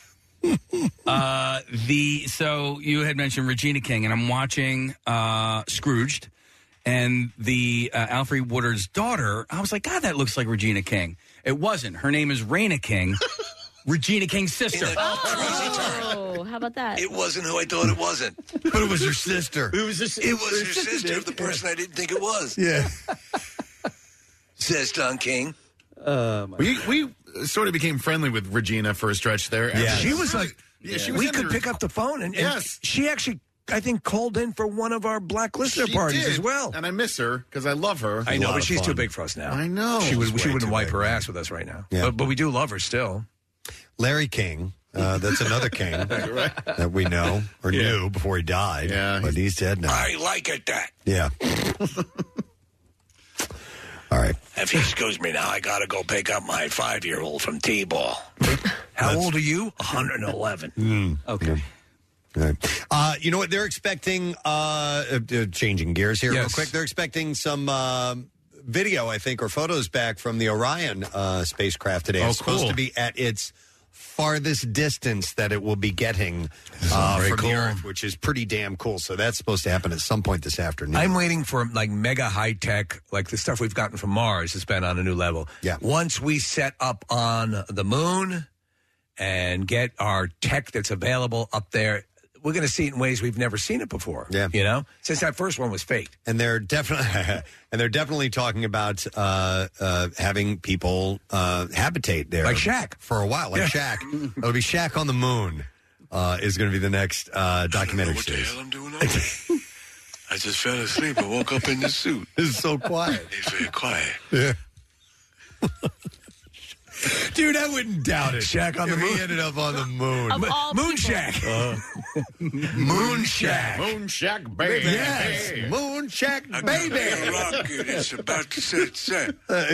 [SPEAKER 5] So you had mentioned Regina King, and I'm watching Scrooged, and the Alfred Woodard's daughter. I was like, God, that looks like Regina King. It wasn't. Her name is Raina King, Regina King's sister.
[SPEAKER 8] Oh, how about that?
[SPEAKER 13] It wasn't who I thought it wasn't.
[SPEAKER 3] But it was her sister.
[SPEAKER 13] It was her sister of the person I didn't think it was.
[SPEAKER 3] Yeah.
[SPEAKER 13] Says Don King.
[SPEAKER 7] We sort of became friendly with Regina for a stretch there.
[SPEAKER 3] Yeah.
[SPEAKER 4] She was like,
[SPEAKER 7] she was
[SPEAKER 4] we
[SPEAKER 7] in
[SPEAKER 4] could
[SPEAKER 7] there.
[SPEAKER 4] pick up the phone, and
[SPEAKER 7] Yes.
[SPEAKER 4] she actually, I think, called in for one of our Black Listener
[SPEAKER 7] She
[SPEAKER 4] parties
[SPEAKER 7] did,
[SPEAKER 4] as well.
[SPEAKER 7] and I miss her because I love her.
[SPEAKER 4] I know,
[SPEAKER 3] lot
[SPEAKER 4] but
[SPEAKER 3] of
[SPEAKER 4] she's
[SPEAKER 3] fun.
[SPEAKER 4] too big for us now.
[SPEAKER 7] I know.
[SPEAKER 4] She
[SPEAKER 3] She's way
[SPEAKER 4] wouldn't
[SPEAKER 3] too
[SPEAKER 4] wipe
[SPEAKER 3] big.
[SPEAKER 4] her ass with us right now.
[SPEAKER 3] Yeah.
[SPEAKER 4] But we do love her still.
[SPEAKER 3] Larry King. That's another King that we know or knew before he died.
[SPEAKER 7] Yeah.
[SPEAKER 3] But he's dead now.
[SPEAKER 13] I like it that.
[SPEAKER 3] Yeah. All right.
[SPEAKER 13] If he screws me now, I got to go pick up my 5-year-old from T-ball.
[SPEAKER 4] How old are you? 111.
[SPEAKER 5] Okay.
[SPEAKER 3] All right. You know what? They're expecting, changing gears here real
[SPEAKER 4] Yes.
[SPEAKER 3] quick, they're expecting some video, I think, or photos back from the Orion spacecraft today.
[SPEAKER 7] Oh,
[SPEAKER 3] It's supposed
[SPEAKER 7] cool.
[SPEAKER 3] to be at its farthest distance that it will be getting
[SPEAKER 4] very
[SPEAKER 3] from
[SPEAKER 4] cool.
[SPEAKER 3] the Earth, which is pretty damn cool. So that's supposed to happen at some point this afternoon.
[SPEAKER 4] I'm waiting for like mega high tech, like the stuff we've gotten from Mars has been on a new level.
[SPEAKER 3] Yeah.
[SPEAKER 4] Once we set up on the moon and get our tech that's available up there, we're going to see it in ways we've never seen it before.
[SPEAKER 3] Yeah.
[SPEAKER 4] You know, since that first one was faked.
[SPEAKER 3] And they're definitely talking about having people habitate there,
[SPEAKER 4] Like Shaq.
[SPEAKER 3] for a while, like Shaq. It'll be Shaq on the Moon. Is going to be the next documentary
[SPEAKER 13] What the
[SPEAKER 3] series.
[SPEAKER 13] hell I'm doing over there? I just fell asleep and woke up in this suit.
[SPEAKER 3] It's so quiet.
[SPEAKER 13] It's very quiet.
[SPEAKER 3] Yeah. Dude, I wouldn't doubt it.
[SPEAKER 4] Shaq on the
[SPEAKER 3] If
[SPEAKER 4] moon.
[SPEAKER 3] He ended up on the moon.
[SPEAKER 8] Of all
[SPEAKER 4] Moon
[SPEAKER 8] people.
[SPEAKER 4] Shack.
[SPEAKER 3] Moon Shack.
[SPEAKER 7] Moon Shack Baby.
[SPEAKER 3] Yes, Moon Shack
[SPEAKER 13] I
[SPEAKER 3] baby.
[SPEAKER 13] got a rocket. It's about to set.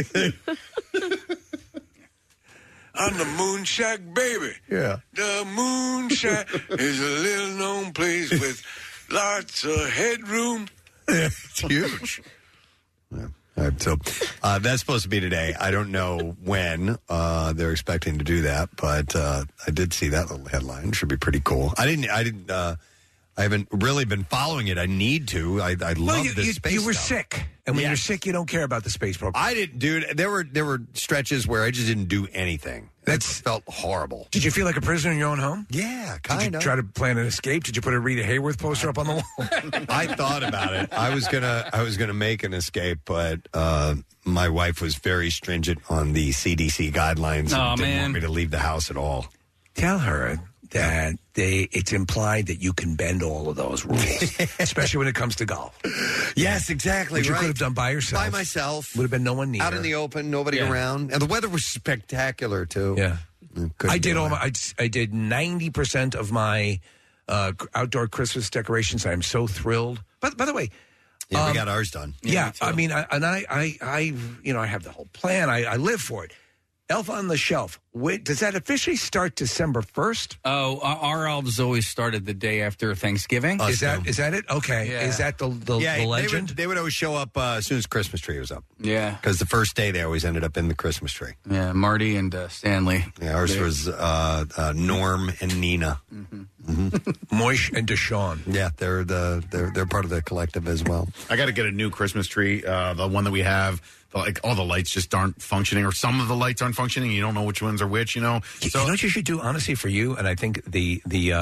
[SPEAKER 13] I'm the Moon Shack baby.
[SPEAKER 3] Yeah.
[SPEAKER 13] The Moon Shack is a little known place with lots of headroom.
[SPEAKER 3] It's huge. Yeah. All right, so that's supposed to be today. I don't know when they're expecting to do that, but I did see that little headline. Should be pretty cool. I haven't really been following it. I need to. I love this space.
[SPEAKER 4] You were
[SPEAKER 3] stuff.
[SPEAKER 4] sick, and when you're sick, you don't care about the space program.
[SPEAKER 3] I didn't, dude. There were stretches where I just didn't do anything. That felt horrible.
[SPEAKER 4] Did you feel like a prisoner in your own home?
[SPEAKER 3] Yeah,
[SPEAKER 4] Did
[SPEAKER 3] kind
[SPEAKER 4] you
[SPEAKER 3] of.
[SPEAKER 4] try to plan an escape? Did you put a Rita Hayworth poster up on the wall?
[SPEAKER 3] I thought about it. I was gonna make an escape, but my wife was very stringent on the CDC guidelines and didn't want me to leave the house at all.
[SPEAKER 4] Tell her that it's implied that you can bend all of those rules, especially when it comes to golf.
[SPEAKER 3] Yes, exactly.
[SPEAKER 4] Which you
[SPEAKER 3] right.
[SPEAKER 4] could have done by yourself.
[SPEAKER 3] By myself.
[SPEAKER 4] Would have been no one near.
[SPEAKER 3] Out in the open, nobody around. And the weather was spectacular, too.
[SPEAKER 4] Yeah. I did
[SPEAKER 3] all
[SPEAKER 4] I did 90% of my outdoor Christmas decorations. I'm so thrilled. But by the way,
[SPEAKER 3] Yeah, we got ours done.
[SPEAKER 4] Yeah, I mean, I have the whole plan. I live for it. Elf on the Shelf. Wait, does that officially start December 1st?
[SPEAKER 5] Oh, our elves always started the day after Thanksgiving.
[SPEAKER 4] Is that it? Okay.
[SPEAKER 5] Yeah.
[SPEAKER 4] Is that the legend?
[SPEAKER 3] They would always show up as soon as Christmas tree was up.
[SPEAKER 5] Yeah.
[SPEAKER 3] Because the first day they always ended up in the Christmas tree.
[SPEAKER 5] Yeah, Marty and Stanley.
[SPEAKER 3] Yeah, ours was Norm and Nina.
[SPEAKER 4] Moish and Deshaun.
[SPEAKER 3] Yeah, they're part of the collective as well.
[SPEAKER 7] I got to get a new Christmas tree. The one that we have, like all the lights just aren't functioning, or some of the lights aren't functioning. You don't know which ones are which.
[SPEAKER 4] You know what you should do, honestly, for you, and I think Nick,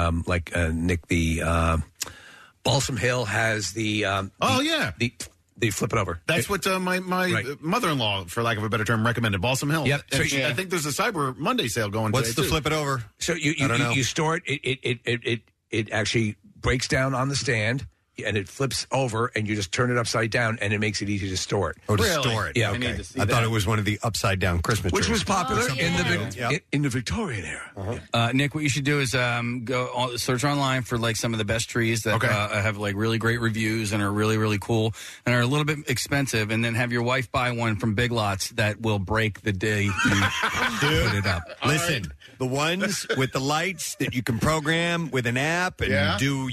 [SPEAKER 4] the Balsam Hill has the flip it over.
[SPEAKER 7] That's what my mother-in-law, for lack of a better term, recommended. Balsam Hill.
[SPEAKER 4] Yep.
[SPEAKER 7] And I think there's a Cyber Monday sale going.
[SPEAKER 3] What's
[SPEAKER 7] today,
[SPEAKER 3] the flip it over?
[SPEAKER 4] So you store it. It actually breaks down on the stand, and it flips over, and you just turn it upside down, and it makes it easy to store it.
[SPEAKER 3] Oh, to store it.
[SPEAKER 4] Yeah.
[SPEAKER 3] Okay. I thought it was one of the upside down Christmas
[SPEAKER 4] Which
[SPEAKER 3] trees.
[SPEAKER 4] was popular in the Victorian era.
[SPEAKER 5] Nick, what you should do is go search online for like some of the best trees that have like really great reviews and are really, really cool and are a little bit expensive, and then have your wife buy one from Big Lots that will break the day you put it up.
[SPEAKER 3] Listen, the ones with the lights that you can program with an app and do,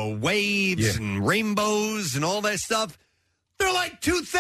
[SPEAKER 3] waves and rainbows and all that stuff, they're like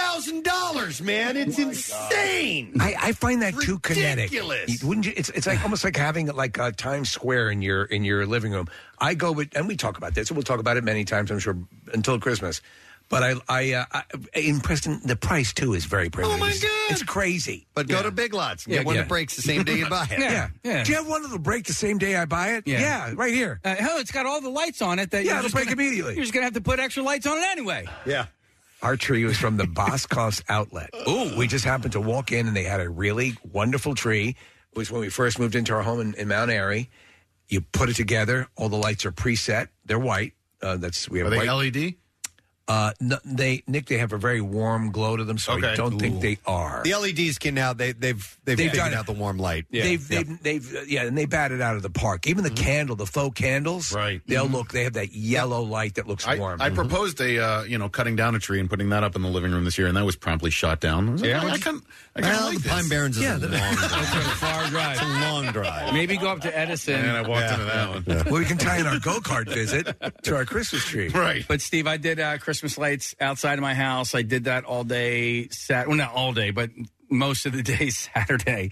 [SPEAKER 3] $2,000, man. It's insane.
[SPEAKER 4] I find that too kinetic.
[SPEAKER 3] Ridiculous.
[SPEAKER 4] Wouldn't you? It's like almost like having like Times Square in your living room. I go with, and we talk about this, and we'll talk about it many times, I'm sure, until Christmas. But I in Preston, the price too is very primitive.
[SPEAKER 3] Oh my God,
[SPEAKER 4] it's crazy.
[SPEAKER 3] But go to Big Lots and get one that breaks the same day you buy it.
[SPEAKER 4] Yeah. Do you have one that'll break the same day I buy it? Yeah, right here.
[SPEAKER 5] Hell, it's got all the lights on it.
[SPEAKER 4] It'll break immediately.
[SPEAKER 5] You're just gonna have to put extra lights on it anyway.
[SPEAKER 3] Yeah.
[SPEAKER 4] Our tree was from the Boscov's outlet. Ooh. We just happened to walk in, and they had a really wonderful tree. It was when we first moved into our home in Mount Airy. You put it together. All the lights are preset. They're white.
[SPEAKER 7] Are they LED?
[SPEAKER 4] No, they have a very warm glow to them, so I don't think they are.
[SPEAKER 3] The LEDs can now they've figured out the warm light.
[SPEAKER 4] Yeah. And they bat it out of the park. Even the candle, the faux candles,
[SPEAKER 7] right?
[SPEAKER 4] They have that yellow light that looks warm.
[SPEAKER 7] I proposed cutting down a tree and putting that up in the living room this year, and that was promptly shot down.
[SPEAKER 3] The Pine Barrens is a long drive.
[SPEAKER 5] It's a far drive.
[SPEAKER 3] It's a long drive.
[SPEAKER 5] Maybe go up to Edison.
[SPEAKER 7] And I walked into that one.
[SPEAKER 4] Well, we can tie in our go-kart visit to our Christmas tree.
[SPEAKER 7] Right.
[SPEAKER 5] But, Steve, I did Christmas lights outside of my house. I did that all day, well, not all day, but most of the day Saturday.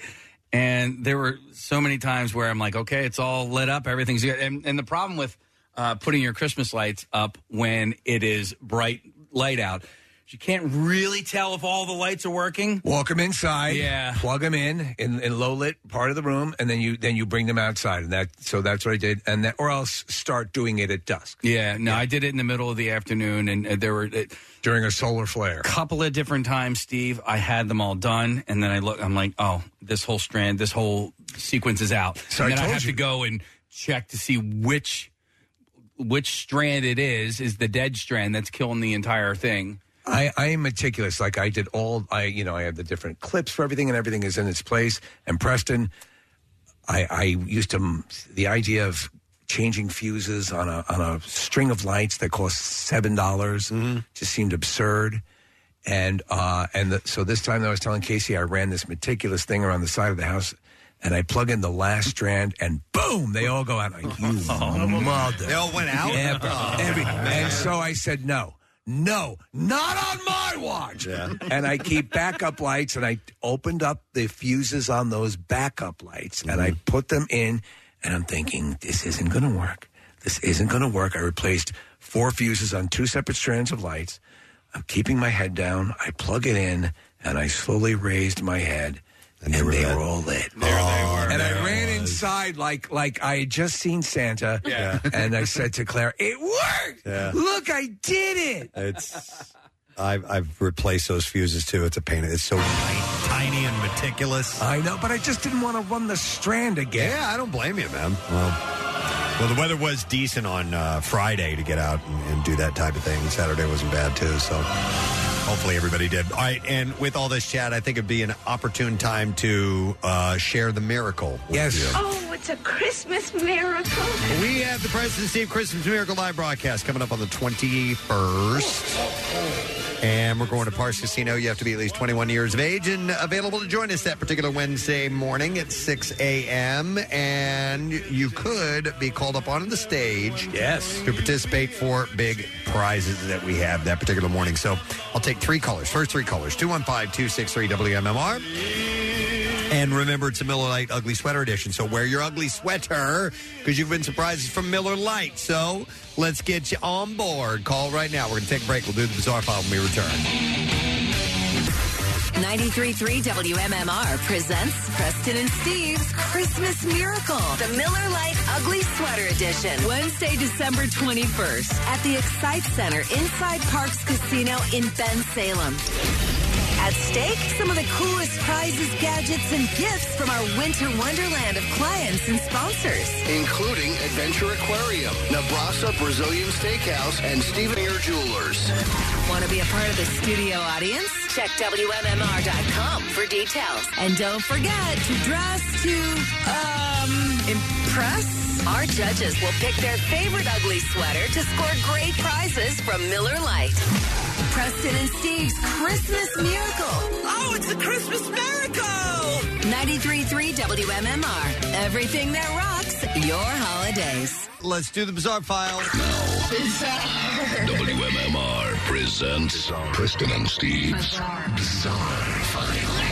[SPEAKER 5] And there were so many times where I'm like, okay, it's all lit up, everything's good. And the problem with putting your Christmas lights up when it is bright light out, you can't really tell if all the lights are working.
[SPEAKER 4] Walk them inside, plug them in low lit part of the room, and then you bring them outside. And so that's what I did, or else start doing it at dusk.
[SPEAKER 5] Yeah, no, I did it in the middle of the afternoon, and there were
[SPEAKER 4] during a solar flare.
[SPEAKER 5] Couple of different times, Steve. I had them all done, and then I'm like, oh, this whole sequence is out.
[SPEAKER 4] So
[SPEAKER 5] and then I have
[SPEAKER 4] to
[SPEAKER 5] to go and check to see which strand it is the dead strand that's killing the entire thing.
[SPEAKER 4] I am meticulous. Like I did I have the different clips for everything, and everything is in its place. And Preston, I used the idea of changing fuses on a string of lights that cost $7 just seemed absurd. So this time that I was telling Casey, I ran this meticulous thing around the side of the house, and I plug in the last strand, and boom, they all go out. Like, mother.
[SPEAKER 3] They all went out?
[SPEAKER 4] And so I said, no, not on my watch. Yeah. And I keep backup lights, and I opened up the fuses on those backup lights, and I put them in, and I'm thinking, this isn't going to work. I replaced 4 fuses on 2 separate strands of lights. I'm keeping my head down. I plug it in, and I slowly raised my head, and they were all lit.
[SPEAKER 7] There they were.
[SPEAKER 4] And I ran inside like I had just seen Santa.
[SPEAKER 7] Yeah.
[SPEAKER 4] And I said to Claire, "It worked!
[SPEAKER 3] Yeah.
[SPEAKER 4] Look, I did it!"
[SPEAKER 3] I've replaced those fuses too. It's a pain. It's so tiny and meticulous.
[SPEAKER 4] I know, but I just didn't want to run the strand again.
[SPEAKER 3] Yeah, I don't blame you, man. Well, the weather was decent on Friday to get out and do that type of thing. Saturday wasn't bad too, so hopefully everybody did. All right, and with all this chat, I think it'd be an opportune time to share the miracle with you.
[SPEAKER 14] Oh, it's a Christmas miracle.
[SPEAKER 3] We have the President Steve Christmas Miracle Live broadcast coming up on the 21st. And we're going to Parks Casino. You have to be at least 21 years of age and available to join us that particular Wednesday morning at 6 a.m. And you could be called up onto the stage.
[SPEAKER 4] Yes.
[SPEAKER 3] To participate for big prizes that we have that particular morning. So I'll take three callers. First three callers, 215-263-WMMR. And remember, it's a Miller Lite Ugly Sweater edition. So wear your ugly sweater because you've been surprises from Miller Lite. So let's get you on board. Call right now. We're going to take a break. We'll do the Bizarre File when we return.
[SPEAKER 16] 93.3 WMMR presents Preston and Steve's Christmas Miracle, the Miller Lite Ugly Sweater Edition. Wednesday, December 21st at the Excite Center inside Parks Casino in Bensalem. At stake, some of the coolest prizes, gadgets, and gifts from our winter wonderland of clients and sponsors.
[SPEAKER 6] Including Adventure Aquarium, Nebraska Brazilian Steakhouse, and Stephen Ear Jewelers.
[SPEAKER 16] Want to be a part of the studio audience? Check WMMR.com for details. And don't forget to dress to, impress. Our judges will pick their favorite ugly sweater to score great prizes from Miller Lite. Preston and Steve's Christmas Miracle.
[SPEAKER 14] Oh, it's a Christmas miracle!
[SPEAKER 16] 93.3 WMMR. Everything that rocks your holidays.
[SPEAKER 3] Let's do the Bizarre File.
[SPEAKER 6] WMMR presents Preston and Steve's Bizarre File.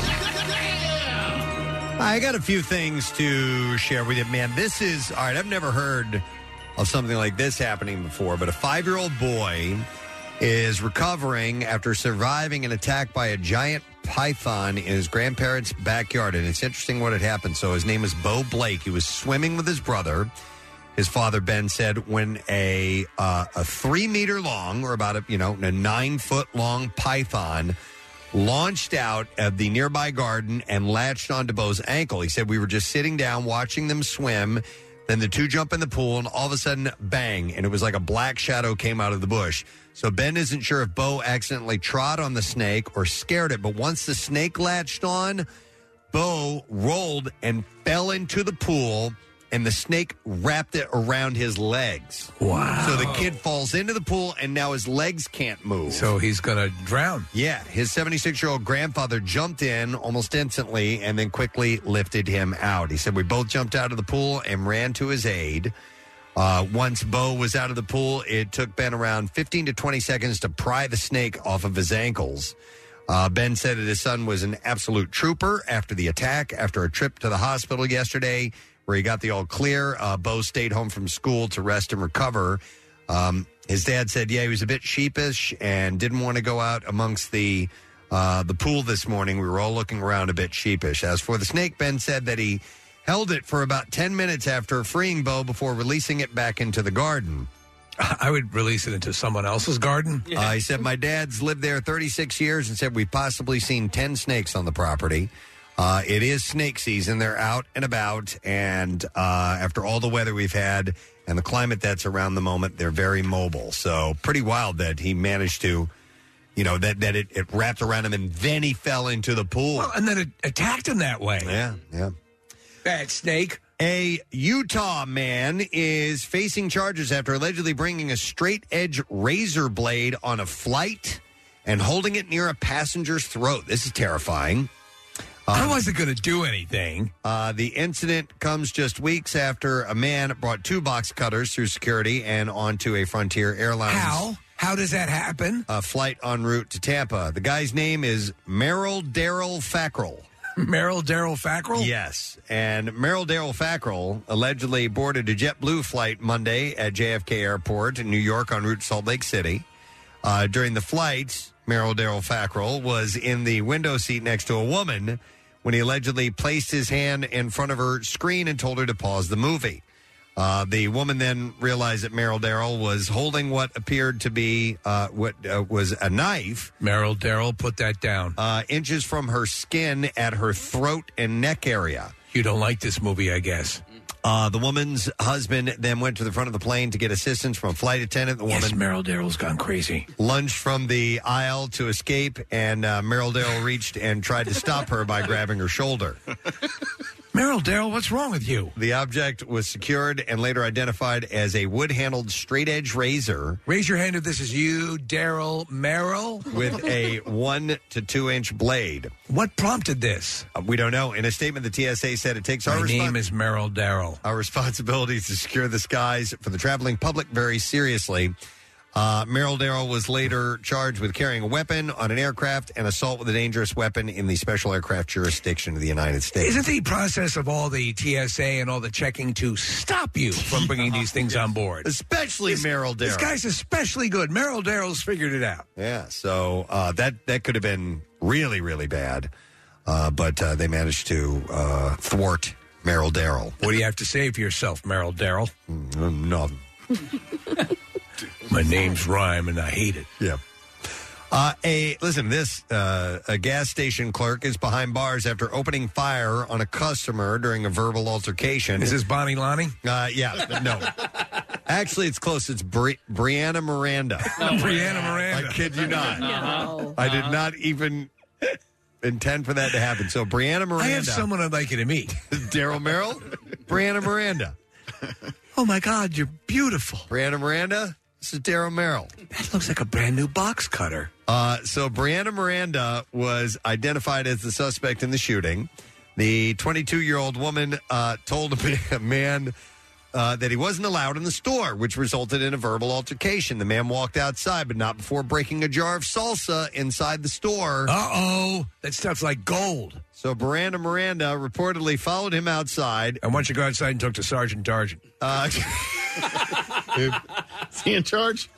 [SPEAKER 3] I got a few things to share with you. Man, this is, all right, I've never heard of something like this happening before, but a 5-year-old boy is recovering after surviving an attack by a giant python in his grandparents' backyard. And it's interesting what had happened. So his name is Bo Blake. He was swimming with his brother. His father, Ben, said when a 3-meter long, or about a 9-foot long python launched out of the nearby garden and latched onto Bo's ankle. He said, we were just sitting down watching them swim. Then the two jump in the pool, and all of a sudden, bang, and it was like a black shadow came out of the bush. So Ben isn't sure if Bo accidentally trod on the snake or scared it, but once the snake latched on, Bo rolled and fell into the pool, and the snake wrapped it around his legs.
[SPEAKER 4] Wow.
[SPEAKER 3] So the kid falls into the pool, and now his legs can't move.
[SPEAKER 4] So he's going to drown.
[SPEAKER 3] Yeah. His 76-year-old grandfather jumped in almost instantly and then quickly lifted him out. He said, we both jumped out of the pool and ran to his aid. Once Bo was out of the pool, it took Ben around 15 to 20 seconds to pry the snake off of his ankles. Ben said that his son was an absolute trooper after the attack. After a trip to the hospital yesterday where he got the all clear, Bo stayed home from school to rest and recover. His dad said, he was a bit sheepish and didn't want to go out amongst the pool this morning. We were all looking around a bit sheepish. As for the snake, Ben said that he held it for about 10 minutes after freeing Bo before releasing it back into the garden.
[SPEAKER 4] I would release it into someone else's garden.
[SPEAKER 3] He said, my dad's lived there 36 years and said we've possibly seen 10 snakes on the property. It is snake season. They're out and about. And after all the weather we've had and the climate that's around the moment, they're very mobile. So pretty wild that he managed to, that it wrapped around him and then he fell into the pool.
[SPEAKER 4] Well, and then it attacked him that way.
[SPEAKER 3] Yeah.
[SPEAKER 4] Bad snake.
[SPEAKER 3] A Utah man is facing charges after allegedly bringing a straight-edge razor blade on a flight and holding it near a passenger's throat. This is terrifying.
[SPEAKER 4] How was it going to do anything?
[SPEAKER 3] The incident comes just weeks after a man brought 2 box cutters through security and onto a Frontier Airlines.
[SPEAKER 4] How does that happen?
[SPEAKER 3] A flight en route to Tampa. The guy's name is Merrill Darrell Fackrell.
[SPEAKER 4] Merrill Darrell Fackrell?
[SPEAKER 3] Yes. And Merrill Darrell Fackrell allegedly boarded a JetBlue flight Monday at JFK Airport in New York en route to Salt Lake City. During the flight, Merrill Darrell Fackrell was in the window seat next to a woman when he allegedly placed his hand in front of her screen and told her to pause the movie. The woman then realized that Merrill Darrell was holding what appeared to be was a knife.
[SPEAKER 4] Merrill Darrell, put that down.
[SPEAKER 3] Inches from her skin at her throat and neck area.
[SPEAKER 4] You don't like this movie, I guess.
[SPEAKER 3] The woman's husband then went to the front of the plane to get assistance from a flight attendant. The woman,
[SPEAKER 4] Merrill Darrell's gone crazy.
[SPEAKER 3] Lunged from the aisle to escape, and Merrill Darrell reached and tried to stop her by grabbing her shoulder.
[SPEAKER 4] Merrill Darrell, what's wrong with you?
[SPEAKER 3] The object was secured and later identified as a wood-handled straight-edge razor.
[SPEAKER 4] Raise your hand if this is you, Darrell Merrill.
[SPEAKER 3] With a 1 to 2 inch blade.
[SPEAKER 4] What prompted this?
[SPEAKER 3] We don't know. In a statement, the TSA said it takes
[SPEAKER 4] My name is Merrill Darrell.
[SPEAKER 3] Our responsibility to secure the skies for the traveling public very seriously. Merrill Darrell was later charged with carrying a weapon on an aircraft and assault with a dangerous weapon in the special aircraft jurisdiction of the United States.
[SPEAKER 4] Isn't the process of all the TSA and all the checking to stop you from bringing these things on board?
[SPEAKER 3] Especially Merrill Darrell.
[SPEAKER 4] This guy's especially good. Merrill Darrell's figured it out.
[SPEAKER 3] Yeah, so that could have been really, really bad. But they managed to thwart Merrill Darrell.
[SPEAKER 4] What do you have to say for yourself, Merrill Darrell?
[SPEAKER 3] Nothing.
[SPEAKER 4] My name's Rhyme, and I hate it.
[SPEAKER 3] Yeah. A gas station clerk is behind bars after opening fire on a customer during a verbal altercation.
[SPEAKER 4] Is this Bonnie Lonnie?
[SPEAKER 3] Yeah, no. Actually, it's close. It's Brianna Miranda.
[SPEAKER 4] Brianna Miranda.
[SPEAKER 3] I kid you not.
[SPEAKER 4] No.
[SPEAKER 3] I did not even intend for that to happen. So, Brianna Miranda.
[SPEAKER 4] I have someone I'd like you to meet.
[SPEAKER 3] Daryl Merrill? Brianna Miranda.
[SPEAKER 4] Oh, my God, you're beautiful.
[SPEAKER 3] Brianna Miranda? This is Daryl Merrill.
[SPEAKER 4] That looks like a brand new box cutter.
[SPEAKER 3] So Brianna Miranda was identified as the suspect in the shooting. The 22-year-old woman told a man that he wasn't allowed in the store, which resulted in a verbal altercation. The man walked outside, but not before breaking a jar of salsa inside the store.
[SPEAKER 4] Uh-oh. That stuff's like gold.
[SPEAKER 3] So Brianna Miranda reportedly followed him outside.
[SPEAKER 4] And once you go outside and talk to Sergeant Dargent.
[SPEAKER 7] Is he in charge?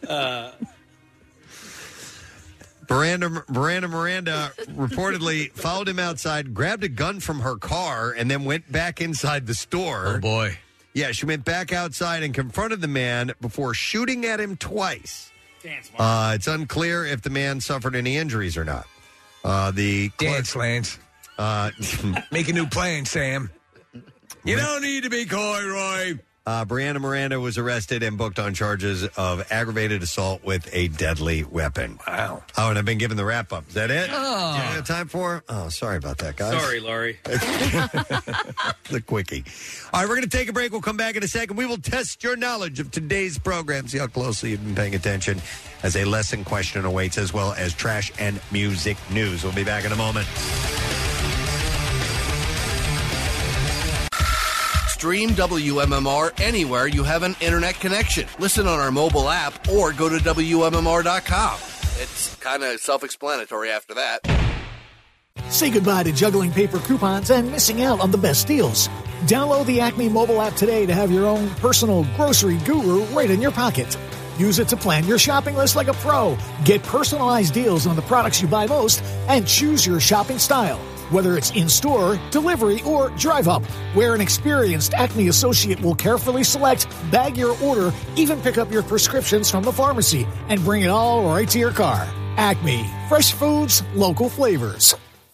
[SPEAKER 3] Brianna Miranda reportedly followed him outside, grabbed a gun from her car, and then went back inside the store.
[SPEAKER 4] Oh, boy.
[SPEAKER 3] Yeah, she went back outside and confronted the man before shooting at him twice. It's unclear if the man suffered any injuries or not.
[SPEAKER 4] Dance, Lance. Make a new plan, Sam. You don't need to be coy, Roy.
[SPEAKER 3] Brianna Miranda was arrested and booked on charges of aggravated assault with a deadly weapon.
[SPEAKER 4] Wow.
[SPEAKER 3] Oh, and I've been given the wrap-up. Is that it?
[SPEAKER 5] Oh.
[SPEAKER 3] Do you have time for? Oh, sorry about that, guys.
[SPEAKER 5] Sorry, Laurie.
[SPEAKER 3] The quickie. All right, we're going to take a break. We'll come back in a second. We will test your knowledge of today's program, see how closely you've been paying attention, as a lesson question awaits, as well as trash and music news. We'll be back in a moment.
[SPEAKER 6] Stream WMMR anywhere you have an internet connection. Listen on our mobile app or go to WMMR.com. It's kind of self-explanatory after that.
[SPEAKER 12] Say goodbye to juggling paper coupons and missing out on the best deals. Download the Acme mobile app today to have your own personal grocery guru right in your pocket. Use it to plan your shopping list like a pro. Get personalized deals on the products you buy most and choose your shopping style. Whether it's in-store, delivery, or drive-up, where an experienced Acme associate will carefully select, bag your order, even pick up your prescriptions from the pharmacy, and bring it all right to your car. Acme. Fresh foods, local flavors.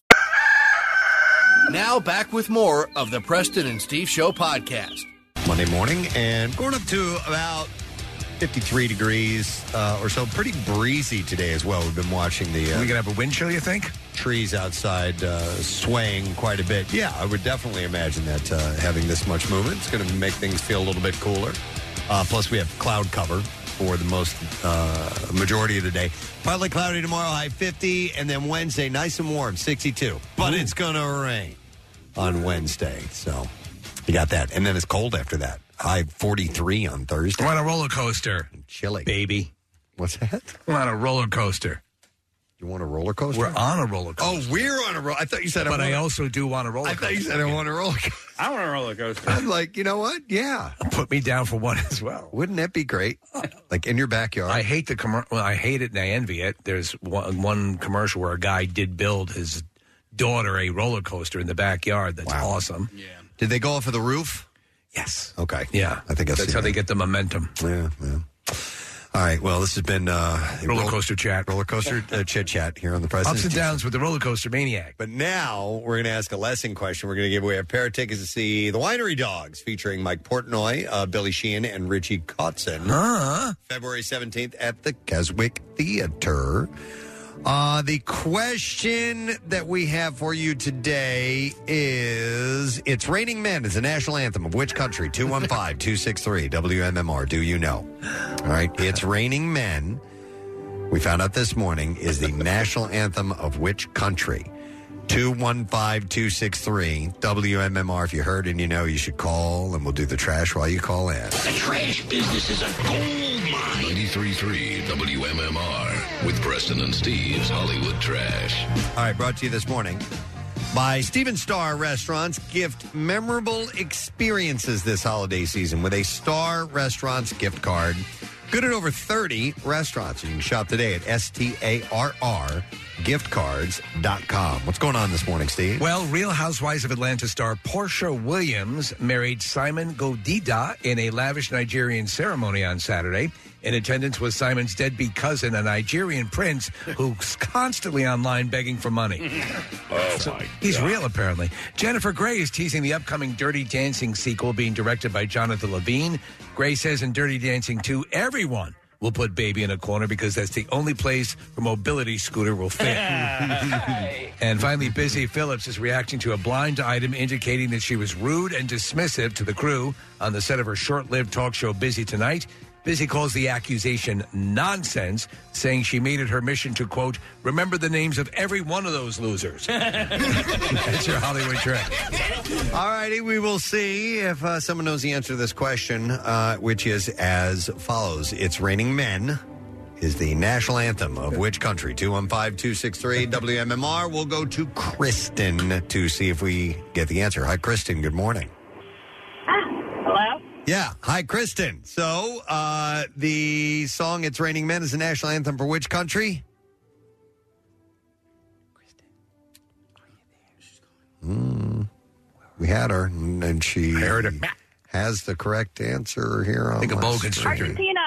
[SPEAKER 6] Now back with more of the Preston and Steve Show podcast.
[SPEAKER 3] Monday morning, and going up to about 53 degrees or so. Pretty breezy today as well. We've been watching the...
[SPEAKER 4] we going to have a wind chill, you think?
[SPEAKER 3] Trees outside swaying quite a bit. Yeah, I would definitely imagine that having this much movement is going to make things feel a little bit cooler. Plus, we have cloud cover for the most majority of the day. Partly cloudy tomorrow, high 50, and then Wednesday, nice and warm, 62. But it's going to rain on Wednesday, so you got that. And then it's cold after that. High 43 on Thursday.
[SPEAKER 4] We're on a roller coaster.
[SPEAKER 3] Chilly.
[SPEAKER 4] Baby.
[SPEAKER 3] What's that?
[SPEAKER 4] We're on a roller coaster.
[SPEAKER 3] You want a roller coaster?
[SPEAKER 4] We're on a roller coaster.
[SPEAKER 3] Oh, we're on a roller. I thought you said.
[SPEAKER 4] But I also do want a roller coaster.
[SPEAKER 3] I thought you said I want a roller coaster.
[SPEAKER 5] I want a roller coaster.
[SPEAKER 3] I'm like, you know what? Yeah.
[SPEAKER 4] Put me down for one as well.
[SPEAKER 3] Wouldn't that be great? Like in your backyard.
[SPEAKER 4] I hate the commercial. Well, I hate it and I envy it. There's one commercial where a guy did build his daughter a roller coaster in the backyard. That's awesome.
[SPEAKER 3] Yeah. Did they go off of the roof?
[SPEAKER 4] Yes.
[SPEAKER 3] Okay.
[SPEAKER 4] Yeah.
[SPEAKER 3] I think
[SPEAKER 4] that's how they get the momentum.
[SPEAKER 3] Yeah. All right. Well, this has been
[SPEAKER 4] roller coaster chat.
[SPEAKER 3] Roller coaster chit chat here on the President.
[SPEAKER 4] Ups and downs with the roller coaster maniac.
[SPEAKER 3] But now we're going to ask a lesson question. We're going to give away a pair of tickets to see the Winery Dogs featuring Mike Portnoy, Billy Sheehan, and Richie Kotzen. February 17th at the Keswick Theater. The question that we have for you today is, It's Raining Men is the national anthem of which country? 215-263 WMMR. Do you know? All right. It's Raining Men, we found out this morning, is the national anthem of which country? 215-263 WMMR. If you heard and you know, you should call, and we'll do the trash while you call in.
[SPEAKER 6] The trash business is a gold mine. 93.3 WMMR with Preston and Steve's Hollywood Trash.
[SPEAKER 3] All right, brought to you this morning by Steven Star Restaurants. Gift memorable experiences this holiday season with a Star Restaurants gift card. Good at over 30 restaurants. You can shop today at STARRgiftcards.com. What's going on this morning, Steve?
[SPEAKER 4] Well, Real Housewives of Atlanta star Portia Williams married Simon Godida in a lavish Nigerian ceremony on Saturday. In attendance was Simon's deadbeat cousin, a Nigerian prince who's constantly online begging for money. He's real, apparently. Jennifer Grey is teasing the upcoming Dirty Dancing sequel being directed by Jonathan Levine. Grey says in Dirty Dancing 2, everyone will put baby in a corner because that's the only place her mobility scooter will fit. And finally, Busy Phillips is reacting to a blind item indicating that she was rude and dismissive to the crew on the set of her short-lived talk show Busy Tonight. Busy calls the accusation nonsense, saying she made it her mission to, quote, remember the names of every one of those losers. That's your Hollywood Trash.
[SPEAKER 3] All righty, we will see if someone knows the answer to this question, which is as follows. It's Raining Men is the national anthem of which country? 215-263 WMMR. We'll go to Kristen to see if we get the answer. Hi, Kristen. Good morning.
[SPEAKER 2] Hello?
[SPEAKER 3] Yeah. Hi, Kristen. So, the song It's Raining Men is the national anthem for which country? Kristen, are you there? She's calling. We had her, and she has the correct answer here on the boa constrictor.
[SPEAKER 2] Argentina.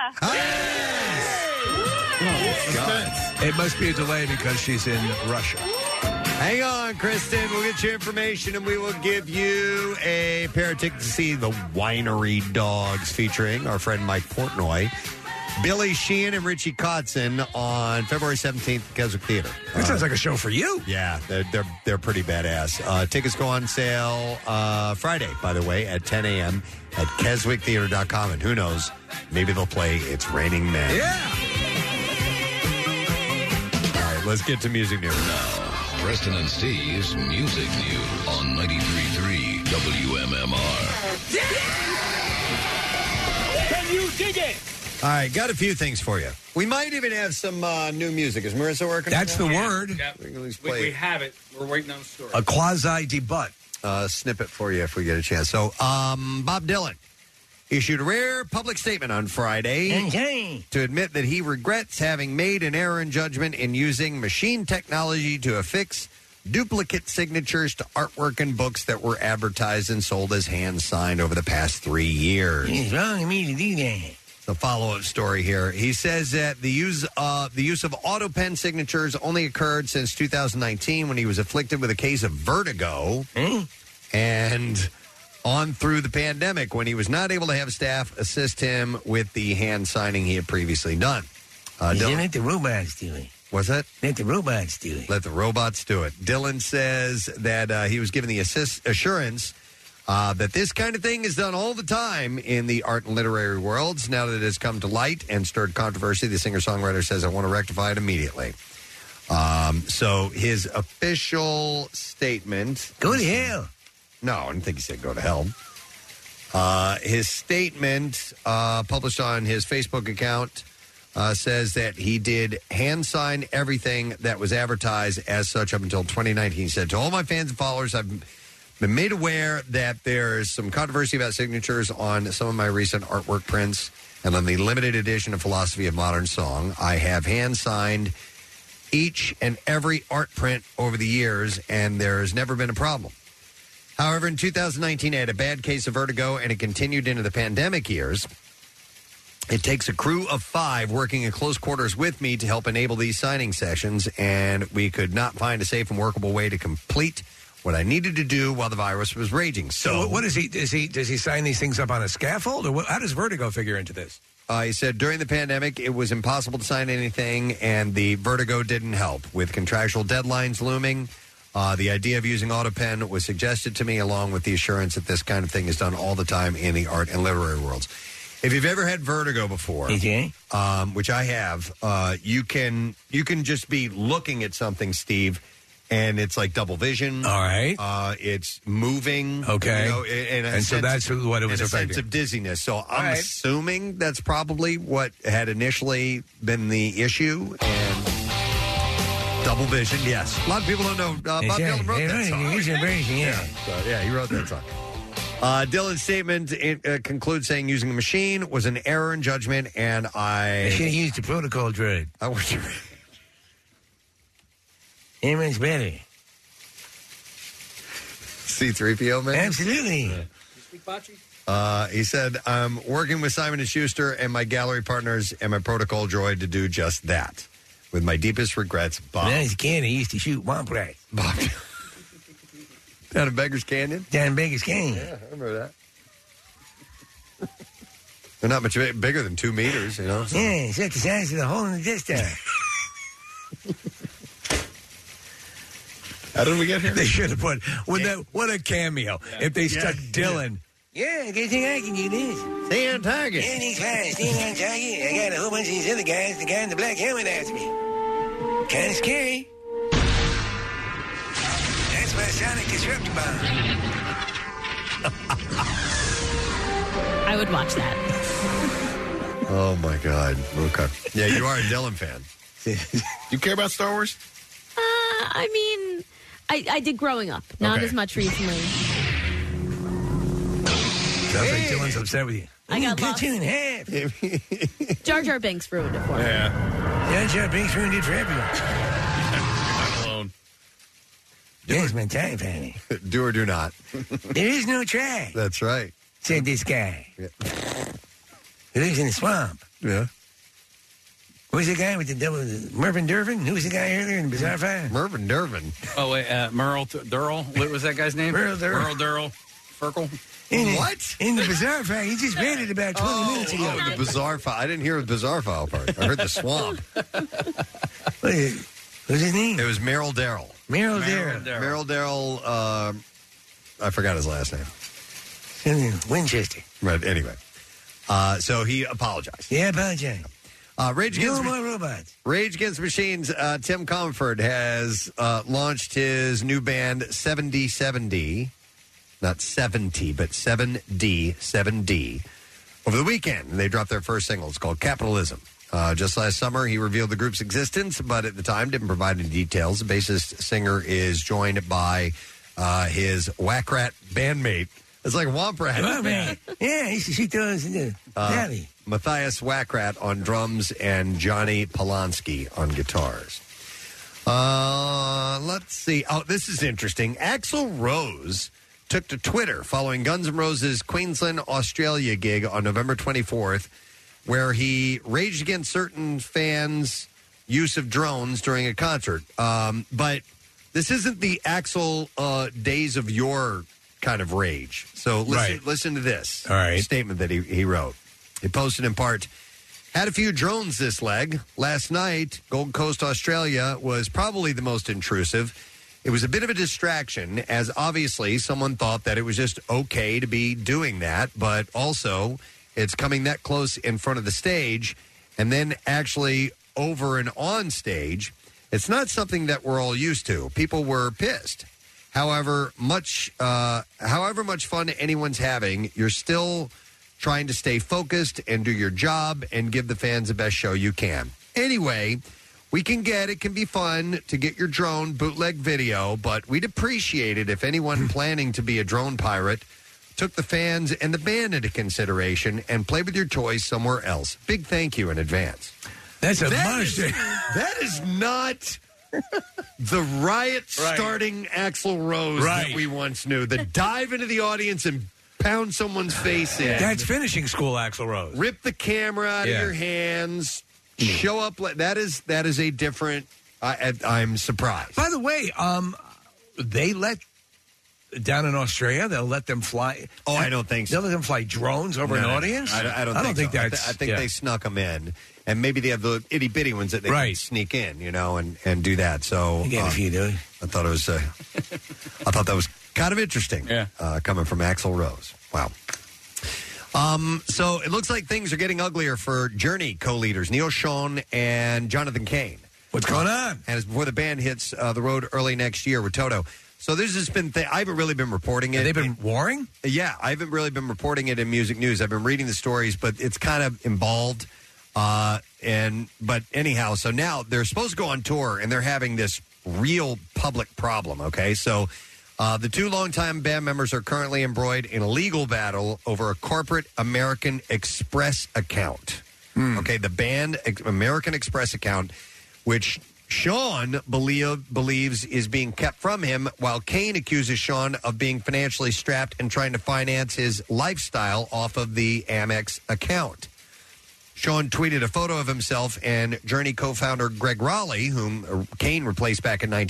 [SPEAKER 4] It must be a delay because she's in Russia.
[SPEAKER 3] Hang on, Kristen. We'll get your information, and we will give you a pair of tickets to see the Winery Dogs featuring our friend Mike Portnoy, Billy Sheehan, and Richie Kotzen on February 17th at Keswick Theater.
[SPEAKER 4] That sounds like a show for you.
[SPEAKER 3] Yeah, they're pretty badass. Tickets go on sale Friday, by the way, at 10 a.m. at KeswickTheater.com. And who knows, maybe they'll play It's Raining Men.
[SPEAKER 4] Yeah.
[SPEAKER 3] All right, let's get to music news.
[SPEAKER 6] Preston and Steve's Music News on 93.3 WMMR.
[SPEAKER 14] Can you dig it?
[SPEAKER 3] All right, got a few things for you. We might even have some new music. Is Marissa working?
[SPEAKER 4] That's the word.
[SPEAKER 5] Yep.
[SPEAKER 3] We can at least
[SPEAKER 5] We
[SPEAKER 3] play
[SPEAKER 5] have it. We're waiting on the story.
[SPEAKER 4] A quasi-debut.
[SPEAKER 3] Snippet for you if we get a chance. So, Bob Dylan issued a rare public statement on Friday to admit that he regrets having made an error in judgment in using machine technology to affix duplicate signatures to artwork and books that were advertised and sold as hand-signed over the past 3 years.
[SPEAKER 20] It's wrong of me to do that.
[SPEAKER 3] The follow-up story here. He says that the use of auto pen signatures only occurred since 2019 when he was afflicted with a case of vertigo, and on through the pandemic when he was not able to have staff assist him with the hand signing he had previously done.
[SPEAKER 20] Let the robots do it.
[SPEAKER 3] What's that?
[SPEAKER 20] Let the robots do it.
[SPEAKER 3] Let the robots do it. Dylan says that he was given the assurance that this kind of thing is done all the time in the art and literary worlds. Now that it has come to light and stirred controversy, the singer-songwriter says, I want to rectify it immediately. So his official statement...
[SPEAKER 20] Go to hell.
[SPEAKER 3] No, I didn't think he said go to hell. His statement, published on his Facebook account, says that he did hand sign everything that was advertised as such up until 2019. He said, to all my fans and followers, I've been made aware that there's some controversy about signatures on some of my recent artwork prints, and on the limited edition of Philosophy of Modern Song, I have hand signed each and every art print over the years, and there's never been a problem. However, in 2019, I had a bad case of vertigo, and it continued into the pandemic years. It takes a crew of 5 working in close quarters with me to help enable these signing sessions, and we could not find a safe and workable way to complete what I needed to do while the virus was raging.
[SPEAKER 4] So what is he? Does he sign these things up on a scaffold, or how does vertigo figure into this?
[SPEAKER 3] He said, during the pandemic, it was impossible to sign anything, and the vertigo didn't help. With contractual deadlines looming, the idea of using AutoPen was suggested to me, along with the assurance that this kind of thing is done all the time in the art and literary worlds. If you've ever had vertigo before, which I have, you can just be looking at something, Steve, and it's like double vision.
[SPEAKER 4] All right.
[SPEAKER 3] It's moving.
[SPEAKER 4] Okay.
[SPEAKER 3] You know, and
[SPEAKER 4] so that's what it was
[SPEAKER 3] a
[SPEAKER 4] affecting.
[SPEAKER 3] sense of dizziness. So I'm assuming that's probably what had initially been the issue. And double vision, yes. A lot of people don't know Bob Dylan wrote that song. Yeah, he wrote that song. Dylan's statement concludes saying using a machine was an error in judgment, and I
[SPEAKER 20] should have used the protocol droid.
[SPEAKER 3] I wish you.
[SPEAKER 20] Everyone's better.
[SPEAKER 3] C-3PO, man?
[SPEAKER 20] Absolutely.
[SPEAKER 3] He said, I'm working with Simon & Schuster and my gallery partners and my protocol droid to do just that. With my deepest regrets, Bob.
[SPEAKER 20] When I was a kid, I used to shoot womp rats.
[SPEAKER 3] Bob. Down in Beggar's Canyon?
[SPEAKER 20] Down in Beggar's Canyon.
[SPEAKER 3] Yeah, I remember that. They're not much bigger than 2 meters, you know? So.
[SPEAKER 20] Yeah, it's like the size of the hole in the Death Star.
[SPEAKER 3] How did we get here?
[SPEAKER 4] They should have put, what a cameo, if they stuck Dylan.
[SPEAKER 20] Yeah, I think I can do this.
[SPEAKER 3] Stay on target.
[SPEAKER 20] Yeah, thanks, fine. Stay on target. I got a whole bunch of these other guys. The guy in the black helmet after me. Kind of scary. That's my sonic disruptor bomb.
[SPEAKER 8] I would watch that.
[SPEAKER 3] Oh, my God. Okay. Yeah, you are a Dylan fan.
[SPEAKER 7] You care about Star Wars?
[SPEAKER 8] I mean, I did growing up. Not as much recently.
[SPEAKER 4] Sounds like Dylan's upset with you.
[SPEAKER 8] I got lost.
[SPEAKER 20] 2 and a half.
[SPEAKER 8] Jar Jar Binks ruined it for me.
[SPEAKER 20] Jar Jar Binks ruined it for everyone.
[SPEAKER 7] Not alone.
[SPEAKER 20] There's my time, Fanny.
[SPEAKER 3] Do or do not.
[SPEAKER 20] There is no try,
[SPEAKER 3] That's right.
[SPEAKER 20] said this guy. Who lives in the swamp.
[SPEAKER 3] Yeah.
[SPEAKER 20] Who's the guy with the double... Mervyn Dervin? Who was the guy earlier in Bizarre Fire?
[SPEAKER 3] Mervyn Dervin.
[SPEAKER 5] Oh, wait, Merle Durrell. What was that guy's name?
[SPEAKER 20] Merle Durrell.
[SPEAKER 5] Merle Durrell. Ferkel.
[SPEAKER 3] What?
[SPEAKER 20] In the Bizarre File. You just read it about 20 minutes ago.
[SPEAKER 3] Oh, the Bizarre File. I didn't hear the Bizarre File part. I heard the swamp.
[SPEAKER 20] What's his name?
[SPEAKER 3] It was Merrill Darrell.
[SPEAKER 20] Merrill Darrell.
[SPEAKER 3] Merrill Darrell, I forgot his last name.
[SPEAKER 20] Winchester.
[SPEAKER 3] Right, anyway. So he apologized.
[SPEAKER 20] Yeah, apologize.
[SPEAKER 3] Rage Against
[SPEAKER 20] No more robots.
[SPEAKER 3] Rage Against the Machines, Tim Comfort has launched his new band 7070, not 70, but 7D, over the weekend. They dropped their first single. It's called Capitalism. Just last summer, he revealed the group's existence, but at the time didn't provide any details. The bassist singer is joined by his Whack Rat bandmate. It's like Womp Rat.
[SPEAKER 20] Yeah, he used to shoot those in the valley.
[SPEAKER 3] Matthias Wackrat on drums and Johnny Polanski on guitars. Let's see. Oh, this is interesting. Axl Rose took to Twitter following Guns N' Roses' Queensland, Australia gig on November 24th, where he raged against certain fans' use of drones during a concert. But this isn't the Axl Days of Yore kind of rage. So listen to this statement that he wrote. He posted in part, had a few drones this leg. Last night, Gold Coast, Australia was probably the most intrusive. It was a bit of a distraction, as obviously someone thought that it was just okay to be doing that, but also it's coming that close in front of the stage and then actually over and on stage. It's not something that we're all used to. People were pissed. However much fun anyone's having, you're still trying to stay focused and do your job and give the fans the best show you can. Anyway, we can get it can be fun to get your drone bootleg video, but we'd appreciate it if anyone planning to be a drone pirate took the fans and the band into consideration and played with your toys somewhere else. Big thank you in advance.
[SPEAKER 4] That's a
[SPEAKER 3] That is not the riot-starting Axl Rose that we once knew. The dive into the audience and pound someone's face in.
[SPEAKER 4] That's finishing school, Axl Rose.
[SPEAKER 3] Rip the camera out of your hands. Show up. That is a different. I'm surprised.
[SPEAKER 4] By the way, they let down in Australia, they'll let them fly.
[SPEAKER 3] Oh, I don't think so.
[SPEAKER 4] They'll let them fly drones over an audience?
[SPEAKER 3] I don't think so.
[SPEAKER 4] that's...
[SPEAKER 3] I think they snuck them in. And maybe they have the itty-bitty ones that they can sneak in, and do that. So
[SPEAKER 4] if you do.
[SPEAKER 3] I thought it was... I thought that was kind of interesting coming from Axl Rose. Wow. So it looks like things are getting uglier for Journey co-leaders Neil Schon and Jonathan Cain.
[SPEAKER 4] What's going on?
[SPEAKER 3] And it's before the band hits the road early next year with Toto. So there's just been I haven't really been reporting it.
[SPEAKER 4] They've been warring?
[SPEAKER 3] Yeah, I haven't really been reporting it in music news. I've been reading the stories, but it's kind of involved. But anyhow, so now they're supposed to go on tour, and they're having this real public problem. Okay, so the two longtime band members are currently embroiled in a legal battle over a corporate American Express account. Okay, the band American Express account, which Sean believes is being kept from him, while Cain accuses Sean of being financially strapped and trying to finance his lifestyle off of the Amex account. Sean tweeted a photo of himself and Journey co-founder Greg Raleigh, whom Cain replaced back in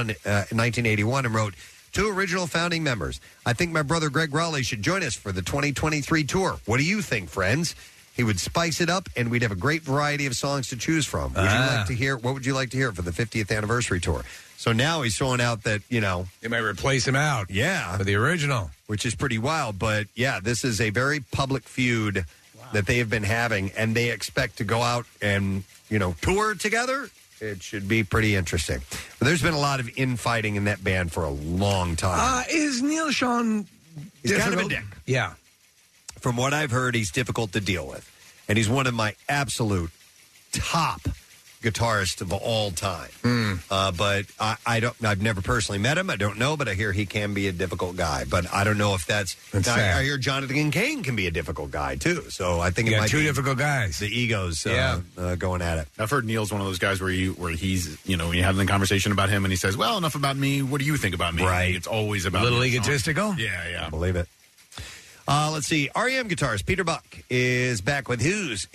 [SPEAKER 3] 1981, and wrote, "Two original founding members. I think my brother Greg Raleigh should join us for the 2023 tour. What do you think, friends? He would spice it up, and we'd have a great variety of songs to choose from. Would you like to hear? What would you like to hear for the 50th anniversary tour?" So now he's throwing out that,
[SPEAKER 4] they might replace him out.
[SPEAKER 3] Yeah.
[SPEAKER 4] For the original.
[SPEAKER 3] Which is pretty wild. But, yeah, this is a very public feud that they have been having, and they expect to go out and, tour together. It should be pretty interesting. But there's been a lot of infighting in that band for a long time.
[SPEAKER 4] Is Neil Schon...
[SPEAKER 3] He's kind of a dick.
[SPEAKER 4] Yeah.
[SPEAKER 3] From what I've heard, he's difficult to deal with. And he's one of my absolute top guitarists of all time. But I've never personally met him. I don't know, but I hear he can be a difficult guy. But I don't know if that's I hear Jonathan Cain can be a difficult guy, too. So I think it might
[SPEAKER 4] two
[SPEAKER 3] be
[SPEAKER 4] difficult guys.
[SPEAKER 3] The egos going at it.
[SPEAKER 7] I've heard Neil's one of those guys where he's, when you have the conversation about him and he sais, well, enough about me. What do you think about me?
[SPEAKER 3] Right.
[SPEAKER 7] It's always about
[SPEAKER 4] a little
[SPEAKER 7] me.
[SPEAKER 4] egotistical?
[SPEAKER 7] Yeah.
[SPEAKER 3] I believe it. Let's see. REM guitarist Peter Buck is back with his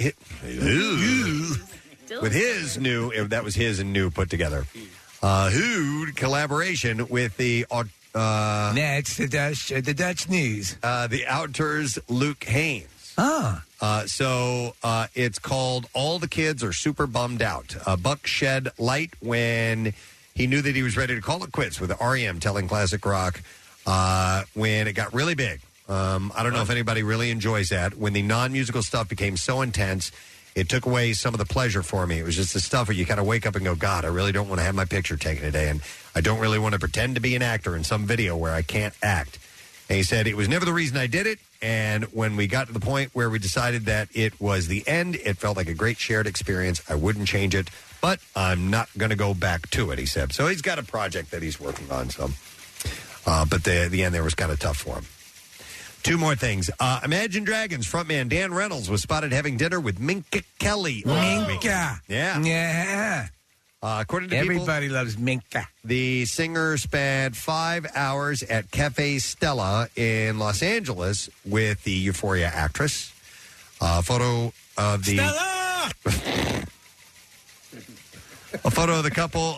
[SPEAKER 3] new, that was his and new put together, collaboration with the
[SPEAKER 4] Next, the Dutch news.
[SPEAKER 3] The Outdoors Luke Haynes. So it's called All the Kids Are Super Bummed Out. Buck shed light when he knew that he was ready to call it quits with REM, telling Classic Rock when it got really big. I don't know if anybody really enjoys that. When the non-musical stuff became so intense, it took away some of the pleasure for me. It was just the stuff where you kind of wake up and go, God, I really don't want to have my picture taken today, and I don't really want to pretend to be an actor in some video where I can't act. And he said, it was never the reason I did it, and when we got to the point where we decided that it was the end, it felt like a great shared experience. I wouldn't change it, but I'm not going to go back to it, he said. So he's got a project that he's working on, but the end there was kind of tough for him. Two more things. Imagine Dragons frontman Dan Reynolds was spotted having dinner with Minka Kelly.
[SPEAKER 4] Minka.
[SPEAKER 3] Yeah. According to
[SPEAKER 4] everybody loves Minka.
[SPEAKER 3] The singer spent 5 hours at Cafe Stella in Los Angeles with the Euphoria actress. A photo of the
[SPEAKER 4] Stella!
[SPEAKER 3] A photo of the couple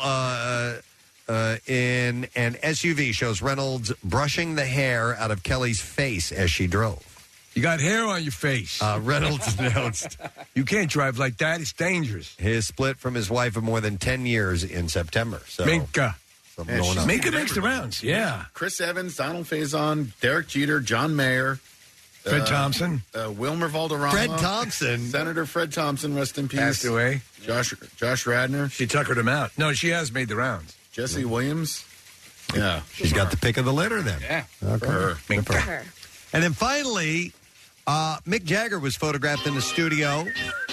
[SPEAKER 3] in an SUV shows Reynolds brushing the hair out of Kelly's face as she drove.
[SPEAKER 4] You got hair on your face.
[SPEAKER 3] Reynolds announced,
[SPEAKER 4] "You can't drive like that. It's dangerous."
[SPEAKER 3] His split from his wife of more than 10 years in September. So
[SPEAKER 4] Minka.
[SPEAKER 3] Going on.
[SPEAKER 4] Minka makes the rounds. Yeah.
[SPEAKER 7] Chris Evans, Donald Faison, Derek Jeter, John Mayer.
[SPEAKER 4] Fred Thompson.
[SPEAKER 7] Wilmer Valderrama.
[SPEAKER 3] Fred Thompson.
[SPEAKER 7] Senator Fred Thompson, rest in peace.
[SPEAKER 4] Passed away.
[SPEAKER 7] Josh Radnor.
[SPEAKER 4] She tuckered him out. No, she has made the rounds.
[SPEAKER 7] Jesse Williams. Yeah.
[SPEAKER 3] She's got the pick of the litter then.
[SPEAKER 7] Yeah.
[SPEAKER 3] Okay.
[SPEAKER 7] For
[SPEAKER 3] her. And then finally, Mick Jagger was photographed in the studio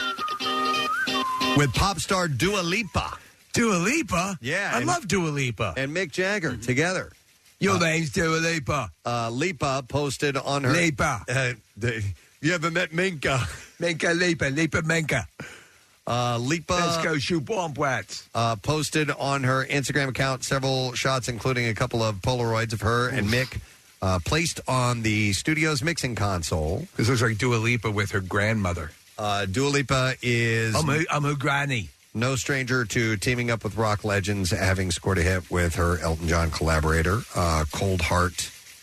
[SPEAKER 3] with pop star Dua Lipa.
[SPEAKER 4] Dua Lipa?
[SPEAKER 3] Yeah.
[SPEAKER 4] I love Dua Lipa.
[SPEAKER 3] And Mick Jagger together.
[SPEAKER 4] Your name's Dua Lipa.
[SPEAKER 3] Lipa posted on her...
[SPEAKER 4] Lipa.
[SPEAKER 3] You ever met Minka?
[SPEAKER 4] Minka Lipa. Lipa Minka.
[SPEAKER 3] Lipa.
[SPEAKER 4] Let's go shoot bomb whats.
[SPEAKER 3] Posted on her Instagram account several shots, including a couple of Polaroids of her and Mick placed on the studio's mixing console.
[SPEAKER 4] This looks like Dua Lipa with her grandmother.
[SPEAKER 3] Dua Lipa is...
[SPEAKER 4] I'm her granny.
[SPEAKER 3] No stranger to teaming up with rock legends, having scored a hit with her Elton John collaborator, Cold Heart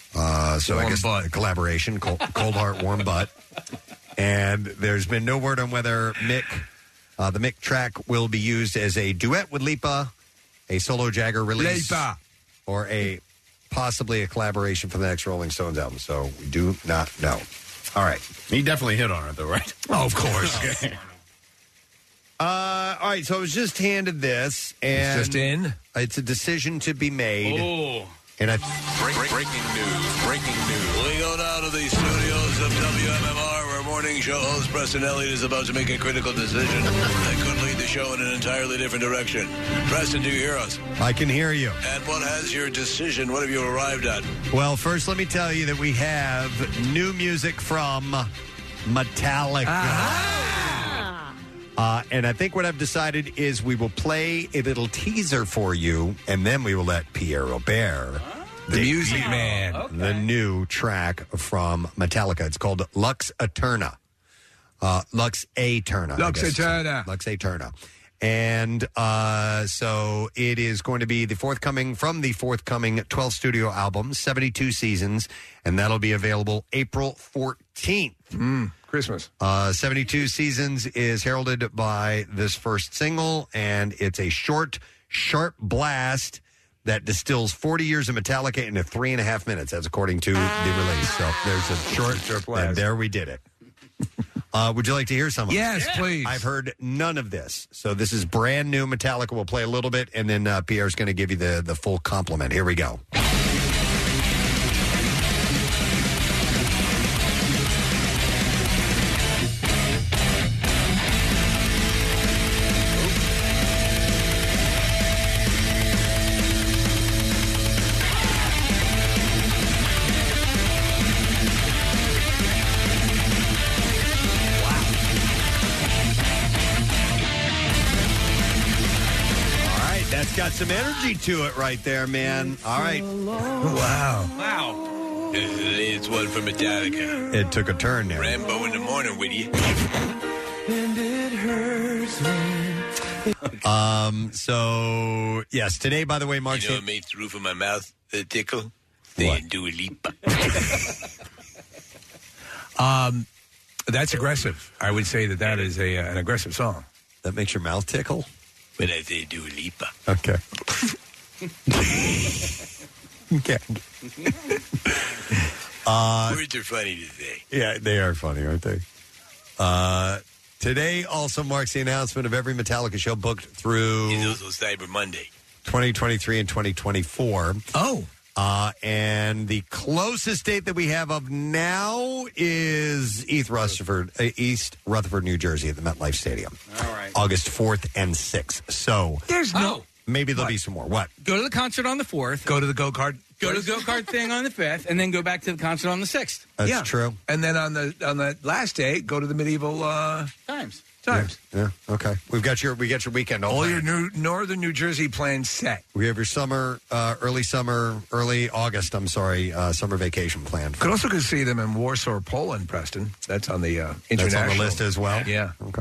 [SPEAKER 3] So I guess a collaboration, Cold Heart, Warm Butt. And there's been no word on whether the Mick track will be used as a duet with Lipa, a solo Jagger release, or possibly a collaboration for the next Rolling Stones album. So we do not know. All right.
[SPEAKER 7] He definitely hit on it, though, right?
[SPEAKER 4] Oh, of course.
[SPEAKER 7] Okay.
[SPEAKER 3] All right, so I was just handed this, and
[SPEAKER 4] it's just in.
[SPEAKER 3] It's a decision to be made.
[SPEAKER 5] Oh.
[SPEAKER 3] And
[SPEAKER 13] Breaking news. We go down to the studios of WMMR, where morning show host Preston Elliott is about to make a critical decision that could lead the show in an entirely different direction. Preston, do you hear us?
[SPEAKER 3] I can hear you.
[SPEAKER 13] And what has your decision? What have you arrived at?
[SPEAKER 3] Well, first, let me tell you that we have new music from Metallica. And I think what I've decided is we will play a little teaser for you, and then we will let Pierre Robert,
[SPEAKER 4] the music man,
[SPEAKER 3] the new track from Metallica. It's called Lux Eterna. Lux Eterna.
[SPEAKER 4] Lux Eterna.
[SPEAKER 3] Lux Eterna. And so it is going to be the forthcoming 12 studio album, 72 Seasons, and that'll be available April 14th.
[SPEAKER 4] Christmas.
[SPEAKER 3] 72 Seasons is heralded by this first single, and it's a short, sharp blast that distills 40 years of Metallica into 3.5 minutes. That's according to the release. So there's a short blast. And there we did it. Would you like to hear some of it?
[SPEAKER 4] Yes, please.
[SPEAKER 3] I've heard none of this. So this is brand new Metallica. We'll play a little bit, and then Pierre's going to give you the full compliment. Here we go. Got some energy to it right there, man. All right.
[SPEAKER 4] Wow.
[SPEAKER 13] It's one from Metallica.
[SPEAKER 3] It took a turn there.
[SPEAKER 13] Rambo in the morning with you.
[SPEAKER 14] And it hurts me.
[SPEAKER 3] So, yes, today, by the way, Mark...
[SPEAKER 13] You know what made the roof of my mouth tickle? They do a leap.
[SPEAKER 4] That's aggressive. I would say that is an aggressive song.
[SPEAKER 3] That makes your mouth tickle?
[SPEAKER 13] When I say Dua Lipa.
[SPEAKER 3] Okay. Okay.
[SPEAKER 13] Words are funny to say.
[SPEAKER 3] Yeah, they are funny, aren't they? Today also marks the announcement of every Metallica show booked through...
[SPEAKER 13] It's also Cyber Monday.
[SPEAKER 3] 2023 and 2024.
[SPEAKER 4] Oh.
[SPEAKER 3] And the closest date that we have of now is East Rutherford, New Jersey at the MetLife Stadium.
[SPEAKER 5] All right.
[SPEAKER 3] August 4th and 6th. So
[SPEAKER 4] there's no...
[SPEAKER 3] Maybe there'll be some more. What?
[SPEAKER 5] Go to the concert on the 4th.
[SPEAKER 4] Go to the go-kart.
[SPEAKER 5] Go to the go-kart thing on the 5th, and then go back to the concert on the 6th.
[SPEAKER 3] That's true.
[SPEAKER 4] And then on the last day, go to the medieval...
[SPEAKER 5] Times.
[SPEAKER 3] Yeah. Okay. We got your weekend
[SPEAKER 4] all your northern New Jersey plans set.
[SPEAKER 3] We have your early August. Summer vacation planned.
[SPEAKER 4] Could also see them in Warsaw, Poland, Preston. That's on the international.
[SPEAKER 3] That's on the list as well.
[SPEAKER 4] Yeah.
[SPEAKER 3] Okay.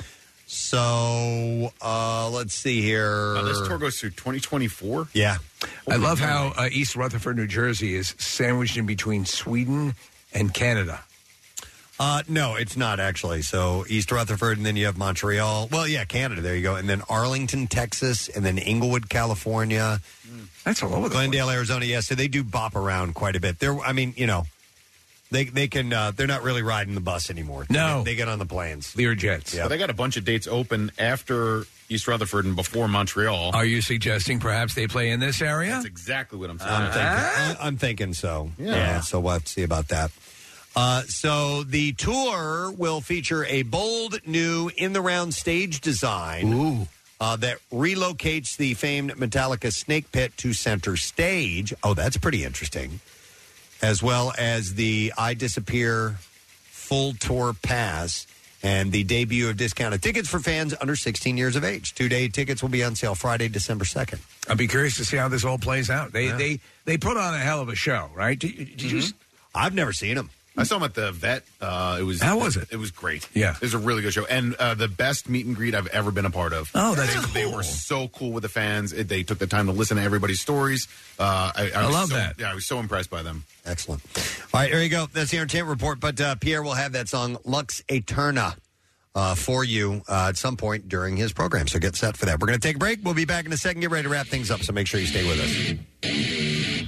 [SPEAKER 3] So let's see here.
[SPEAKER 7] This tour goes through 2024.
[SPEAKER 3] Yeah.
[SPEAKER 4] I love how East Rutherford, New Jersey, is sandwiched in between Sweden and Canada.
[SPEAKER 3] No, it's not actually. So East Rutherford, and then you have Montreal. Well, yeah, Canada. There you go. And then Arlington, Texas, and then Inglewood, California.
[SPEAKER 4] That's all over the
[SPEAKER 3] Glendale, Arizona. Yeah, so they do bop around quite a bit. They can. They're not really riding the bus anymore.
[SPEAKER 4] No,
[SPEAKER 3] they get on the planes.
[SPEAKER 4] Lear jets.
[SPEAKER 7] Yeah, they got a bunch of dates open after East Rutherford and before Montreal.
[SPEAKER 4] Are you suggesting perhaps they play in this area?
[SPEAKER 7] That's exactly what I'm saying.
[SPEAKER 3] I'm thinking so.
[SPEAKER 7] Yeah.
[SPEAKER 3] So we'll have to see about that. So the tour will feature a bold new in-the-round stage design that relocates the famed Metallica Snake Pit to center stage. Oh, that's pretty interesting. As well as the I Disappear full tour pass and the debut of discounted tickets for fans under 16 years of age. 2-day tickets will be on sale Friday, December 2nd.
[SPEAKER 4] I'd be curious to see how this all plays out. They put on a hell of a show, right? Did you?
[SPEAKER 3] I've never seen them.
[SPEAKER 7] I saw him at the Vet. It was
[SPEAKER 4] How was it?
[SPEAKER 7] It was great.
[SPEAKER 4] Yeah.
[SPEAKER 7] It was a really good show. And the best meet and greet I've ever been a part of.
[SPEAKER 4] Oh, that's cool.
[SPEAKER 7] They were so cool with the fans. They took the time to listen to everybody's stories. I
[SPEAKER 3] love
[SPEAKER 7] so,
[SPEAKER 3] that.
[SPEAKER 7] Yeah, I was so impressed by them.
[SPEAKER 3] Excellent. All right, there you go. That's the entertainment report. But Pierre will have that song Lux Eterna for you at some point during his program. So get set for that. We're going to take a break. We'll be back in a second. Get ready to wrap things up. So make sure you stay with us.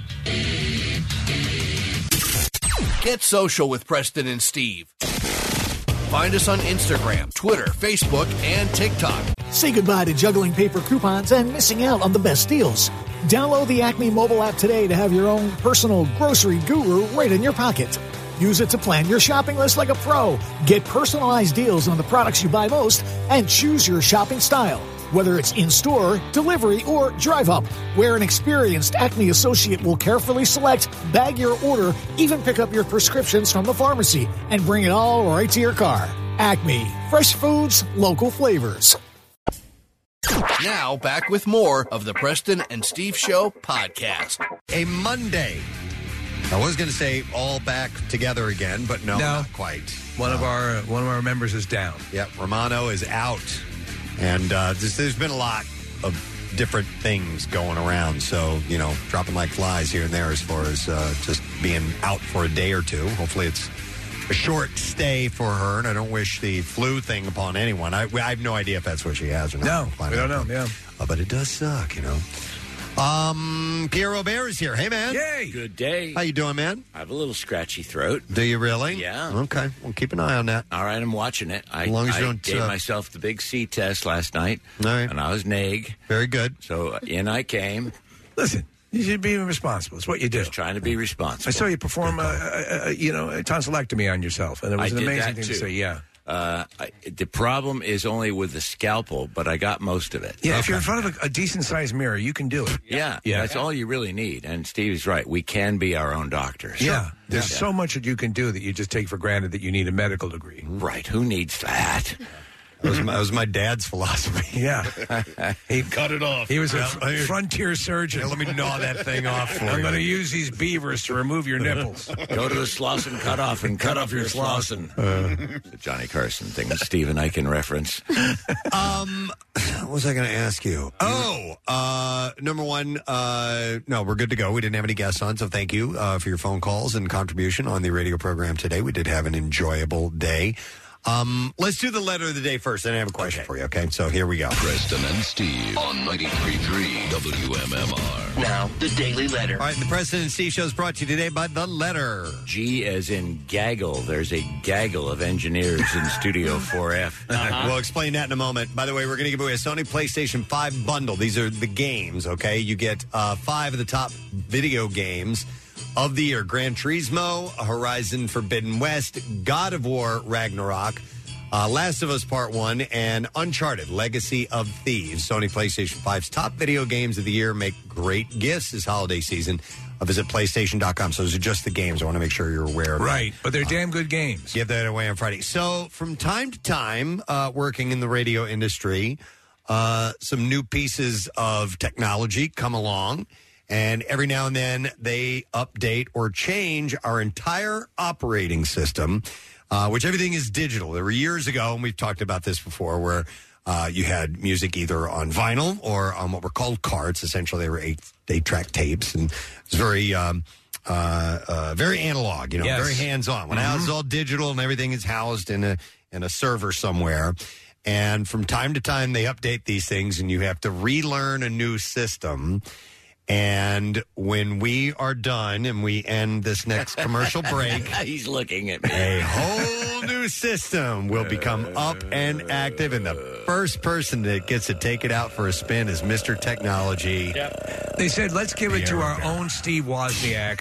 [SPEAKER 6] Get social with Preston and Steve. Find us on Instagram, Twitter, Facebook, and TikTok.
[SPEAKER 12] Say goodbye to juggling paper coupons and missing out on the best deals. Download the Acme mobile app today to have your own personal grocery guru right in your pocket. Use it to plan your shopping list like a pro. Get personalized deals on the products you buy most and choose your shopping style. Whether it's in-store, delivery, or drive-up, where an experienced Acme associate will carefully select, bag your order, even pick up your prescriptions from the pharmacy, and bring it all right to your car. Acme. Fresh foods, local flavors.
[SPEAKER 6] Now, back with more of the Preston and Steve Show podcast.
[SPEAKER 3] A Monday. I was going to say all back together again, but no, not quite.
[SPEAKER 4] One of our members is down.
[SPEAKER 3] Yep, Romano is out. And there's been a lot of different things going around. So, dropping like flies here and there as far as just being out for a day or two. Hopefully it's a short stay for her, and I don't wish the flu thing upon anyone. I have no idea if that's what she has or not.
[SPEAKER 4] No, we don't know, yeah.
[SPEAKER 3] But it does suck, Pierre Robert is here. Hey, man.
[SPEAKER 4] Yay.
[SPEAKER 17] Good day.
[SPEAKER 3] How you doing, man?
[SPEAKER 17] I have a little scratchy throat.
[SPEAKER 3] Do you really?
[SPEAKER 17] Yeah.
[SPEAKER 3] Okay. Well, keep an eye on that.
[SPEAKER 17] All right, I'm watching it.
[SPEAKER 3] As long as you don't
[SPEAKER 17] gave myself the big C test last night.
[SPEAKER 3] All right.
[SPEAKER 17] And I was neg.
[SPEAKER 3] Very good.
[SPEAKER 17] So in I came.
[SPEAKER 4] Listen, you should be responsible. It's what you do.
[SPEAKER 17] Just trying to be responsible.
[SPEAKER 4] I saw you perform a tonsillectomy on yourself, and it was
[SPEAKER 17] I
[SPEAKER 4] an
[SPEAKER 17] did
[SPEAKER 4] amazing
[SPEAKER 17] that
[SPEAKER 4] thing
[SPEAKER 17] too.
[SPEAKER 4] to say. Yeah.
[SPEAKER 17] The problem is only with the scalpel, but I got most of it.
[SPEAKER 4] Yeah, if you're in front of a decent-sized mirror, you can do it.
[SPEAKER 17] Yeah, that's all you really need. And Steve's right. We can be our own doctors.
[SPEAKER 4] Yeah, there's so much that you can do that you just take for granted that you need a medical degree.
[SPEAKER 17] Right. Who needs that?
[SPEAKER 3] That was my dad's philosophy.
[SPEAKER 4] Yeah.
[SPEAKER 3] He cut it off.
[SPEAKER 4] He was a frontier surgeon.
[SPEAKER 3] Yeah, let me gnaw that thing off for
[SPEAKER 4] I'm
[SPEAKER 3] you.
[SPEAKER 4] going to use these beavers to remove your nipples.
[SPEAKER 17] Go to the Slauson cutoff and cut off your Slauson. The Johnny Carson thing that Steve and I can reference.
[SPEAKER 3] What was I going to ask you? Number one, no, we're good to go. We didn't have any guests on, so thank you for your phone calls and contribution on the radio program today. We did have an enjoyable day. Let's do the letter of the day first, and I have a question for you, okay? So here we go.
[SPEAKER 13] Preston and Steve on 93.3 WMMR.
[SPEAKER 6] Now, the Daily Letter.
[SPEAKER 3] All right, the Preston and Steve Show is brought to you today by The Letter.
[SPEAKER 17] G as in gaggle. There's a gaggle of engineers in Studio 4F.
[SPEAKER 3] We'll explain that in a moment. By the way, we're going to give away a Sony PlayStation 5 bundle. These are the games, okay? You get 5 of the top video games of the year. Gran Turismo, Horizon Forbidden West, God of War Ragnarok, Last of Us Part 1, and Uncharted Legacy of Thieves. Sony PlayStation 5's top video games of the year make great gifts this holiday season. Visit PlayStation.com. So those are just the games. I want to make sure you're aware of that.
[SPEAKER 4] Right, but they're damn good games.
[SPEAKER 3] Give that away on Friday. So from time to time, working in the radio industry, some new pieces of technology come along. And every now and then they update or change our entire operating system, which everything is digital. There were years ago, and we've talked about this before, where you had music either on vinyl or on what were called carts. Essentially, they were 8-track tapes, and it was very analog, very hands-on. When now it's all digital and everything is housed in a server somewhere. And from time to time, they update these things, and you have to relearn a new system. And when we are done and we end this next commercial break,
[SPEAKER 17] He's looking at me.
[SPEAKER 3] a whole new system will become up and active. And the first person that gets to take it out for a spin is Mr. Technology.
[SPEAKER 4] They said, let's give it to our own Steve Wozniak.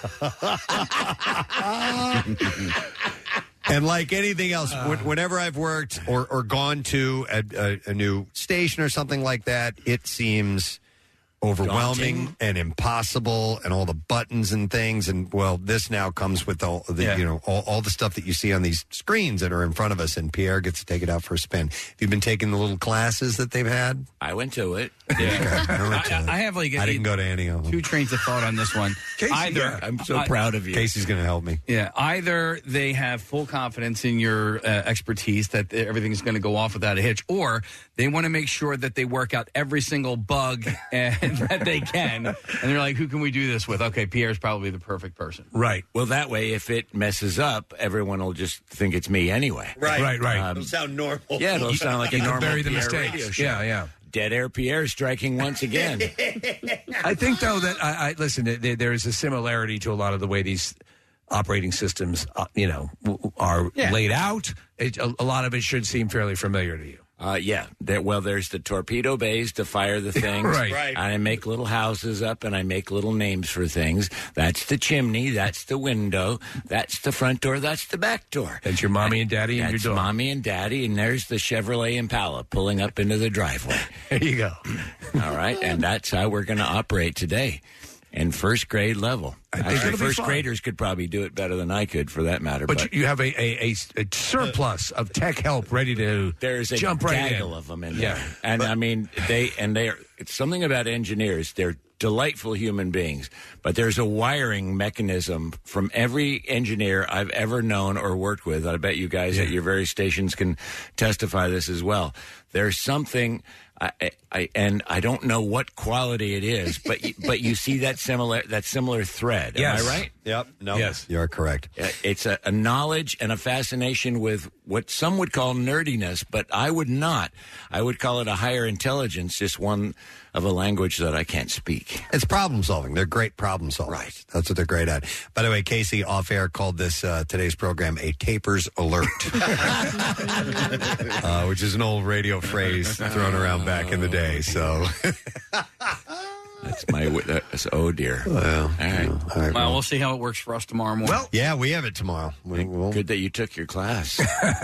[SPEAKER 3] And like anything else, whenever I've worked or gone to a new station or something like that, it seems overwhelming
[SPEAKER 17] Daunting.
[SPEAKER 3] and impossible, and all the buttons and things. And well, this now comes with all the all the stuff that you see on these screens that are in front of us. And Pierre gets to take it out for a spin. Have you been taking the little classes that they've had?
[SPEAKER 17] I went to it.
[SPEAKER 3] Yeah,
[SPEAKER 5] I have like
[SPEAKER 3] I didn't go to any of them.
[SPEAKER 5] two trains of thought on this one.
[SPEAKER 3] Casey, yeah, I'm so proud of you. Casey's going to help me.
[SPEAKER 5] Yeah, either they have full confidence in your expertise that everything's going to go off without a hitch, or they want to make sure that they work out every single bug that they can. And they're like, who can we do this with? Okay, Pierre's probably the perfect person.
[SPEAKER 17] Right. Well, that way, if it messes up, everyone will just think it's me anyway.
[SPEAKER 3] Right. It'll sound normal.
[SPEAKER 17] Yeah, it'll sound like a
[SPEAKER 4] You can
[SPEAKER 17] normal
[SPEAKER 4] bury the
[SPEAKER 17] Pierre
[SPEAKER 4] mistakes.
[SPEAKER 17] radio show.
[SPEAKER 4] Yeah.
[SPEAKER 17] Dead Air Pierre striking once again.
[SPEAKER 4] I think, though, that I listen. There is a similarity to a lot of the way these operating systems, are laid out. A lot of it should seem fairly familiar to you.
[SPEAKER 17] Yeah. There's the torpedo bays to fire the things.
[SPEAKER 4] Right.
[SPEAKER 17] And I make little houses up, and I make little names for things. That's the chimney. That's the window. That's the front door. That's the back door.
[SPEAKER 4] That's your mommy and daddy and your dog.
[SPEAKER 17] Mommy and daddy, and there's the Chevrolet Impala pulling up into the driveway.
[SPEAKER 4] There you go.
[SPEAKER 17] All right, and that's how we're going to operate today. In first grade level. Actually, first graders could probably do it better than I could, for that matter.
[SPEAKER 4] But you have a surplus of tech help ready to
[SPEAKER 17] there's a
[SPEAKER 4] jump right in.
[SPEAKER 17] gaggle of them in there. And I mean, it's something about engineers. They're delightful human beings, but there's a wiring mechanism from every engineer I've ever known or worked with. I bet you guys at your various stations can testify this as well. There's something. And I don't know what quality it is, but you see that similar thread. Am I right?
[SPEAKER 3] Yep. No.
[SPEAKER 4] Yes.
[SPEAKER 3] You're correct.
[SPEAKER 17] It's a knowledge and a fascination with what some would call nerdiness, but I would not. I would call it a higher intelligence, just one of a language that I can't speak.
[SPEAKER 3] It's problem solving. They're great problem solvers. Right. That's what they're great at. By the way, Casey off air called this today's program a tapers alert, which is an old radio phrase thrown around back in the day. So
[SPEAKER 17] that's oh dear.
[SPEAKER 3] Well,
[SPEAKER 17] all right.
[SPEAKER 5] Well, we'll see how it works for us tomorrow morning.
[SPEAKER 3] Well, yeah, we have it tomorrow.
[SPEAKER 17] Good that you took your class.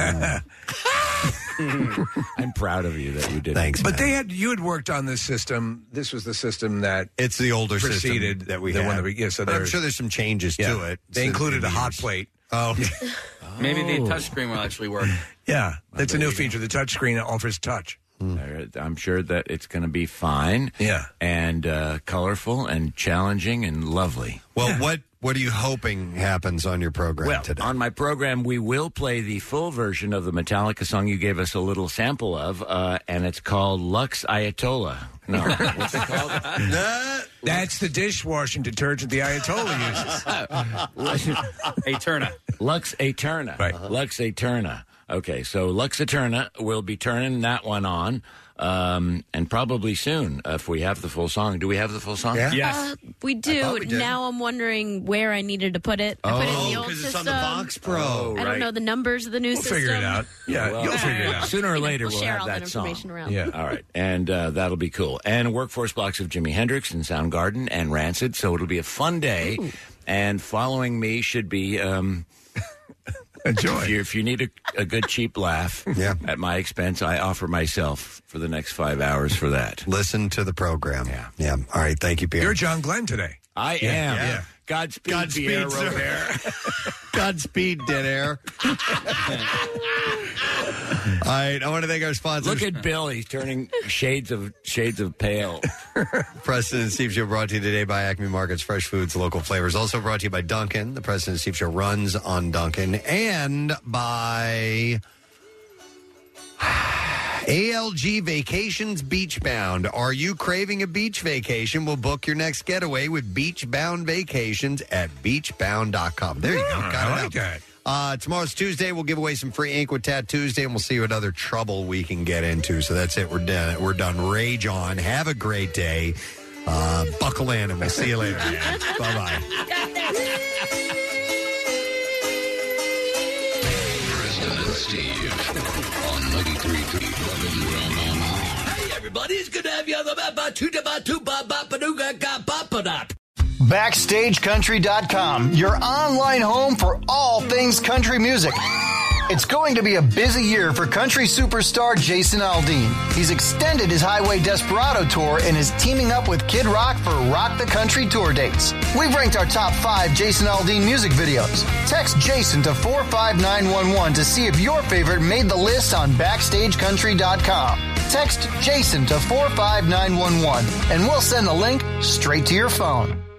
[SPEAKER 17] I'm proud of you that you did.
[SPEAKER 3] Thanks.
[SPEAKER 4] But you had worked on this system. This was the system that
[SPEAKER 3] it's the older
[SPEAKER 4] preceded
[SPEAKER 3] system that we
[SPEAKER 4] the
[SPEAKER 3] had.
[SPEAKER 4] one
[SPEAKER 3] So I'm sure there's some changes to it.
[SPEAKER 4] They included a hot plate.
[SPEAKER 3] Oh.
[SPEAKER 5] Maybe the touchscreen will actually work.
[SPEAKER 4] Yeah, that's a new feature. The touchscreen offers touch.
[SPEAKER 17] I'm sure that it's going to be fine.
[SPEAKER 4] Yeah.
[SPEAKER 17] And colorful and challenging and lovely.
[SPEAKER 3] Well, what are you hoping happens on your program today?
[SPEAKER 17] On my program, we will play the full version of the Metallica song you gave us a little sample of, and it's called Lux Ayatollah. No, what's it called?
[SPEAKER 4] That's the dishwashing detergent the Ayatollah uses.
[SPEAKER 5] Eterna.
[SPEAKER 17] Lux Eterna.
[SPEAKER 4] Right.
[SPEAKER 17] Lux Eterna. Okay, so Lux Eterna, we'll be turning that one on, and probably soon if we have the full song. Do we have the full song?
[SPEAKER 3] Yeah.
[SPEAKER 5] Yes.
[SPEAKER 8] We do. Now I'm wondering where I needed to put it. I put it in the old
[SPEAKER 3] because
[SPEAKER 8] system.
[SPEAKER 3] it's on the Vox Pro.
[SPEAKER 8] I don't know the numbers of the new
[SPEAKER 4] We'll
[SPEAKER 8] system.
[SPEAKER 4] figure it out. Yeah,
[SPEAKER 17] Well,
[SPEAKER 4] you'll figure it out.
[SPEAKER 17] Sooner or later, we'll
[SPEAKER 8] share
[SPEAKER 17] have
[SPEAKER 8] all
[SPEAKER 17] that song.
[SPEAKER 8] information around.
[SPEAKER 4] Yeah.
[SPEAKER 17] All right, and that'll be cool. And workforce blocks of Jimi Hendrix and Soundgarden and Rancid, so it'll be a fun day.
[SPEAKER 8] Ooh.
[SPEAKER 17] And following me should be
[SPEAKER 4] enjoy.
[SPEAKER 17] If you need a good cheap laugh at my expense, I offer myself for the next 5 hours for that.
[SPEAKER 3] Listen to the program. Yeah. All right. Thank you, Pierre.
[SPEAKER 4] You're John Glenn today.
[SPEAKER 17] I am. Yeah. Godspeed, Pierre
[SPEAKER 3] sir.
[SPEAKER 17] Robert.
[SPEAKER 3] Godspeed, Dead Air. All right, I want to thank our sponsors.
[SPEAKER 17] Look at Bill; he's turning shades of pale.
[SPEAKER 3] Preston and Steve Show brought to you today by Acme Markets, fresh foods, local flavors. Also brought to you by Dunkin'. The Preston and Steve Show runs on Dunkin', and by ALG Vacations Beachbound. Are you craving a beach vacation? We'll book your next getaway with Beachbound Vacations at beachbound.com. There you go. Got
[SPEAKER 4] I
[SPEAKER 3] it
[SPEAKER 4] like
[SPEAKER 3] out.
[SPEAKER 4] that.
[SPEAKER 3] Tomorrow's Tuesday. We'll give away some free ink with Tat Tuesday, and we'll see what other trouble we can get into. So that's it. We're done. We're done. Rage on. Have a great day. Buckle in, and we'll see you later. Bye-bye.
[SPEAKER 6] Preston and Steve on 93.3 WMMR.
[SPEAKER 13] Hey, everybody, it's good to have you on the
[SPEAKER 18] BackstageCountry.com, your online home for all things country music. It's going to be a busy year for country superstar Jason Aldean. He's extended his Highway Desperado tour and is teaming up with Kid Rock for Rock the Country tour dates. We've ranked our top 5 Jason Aldean music videos. Text Jason to 45911 to see if your favorite made the list on BackstageCountry.com. Text Jason to 45911 and we'll send the link straight to your phone.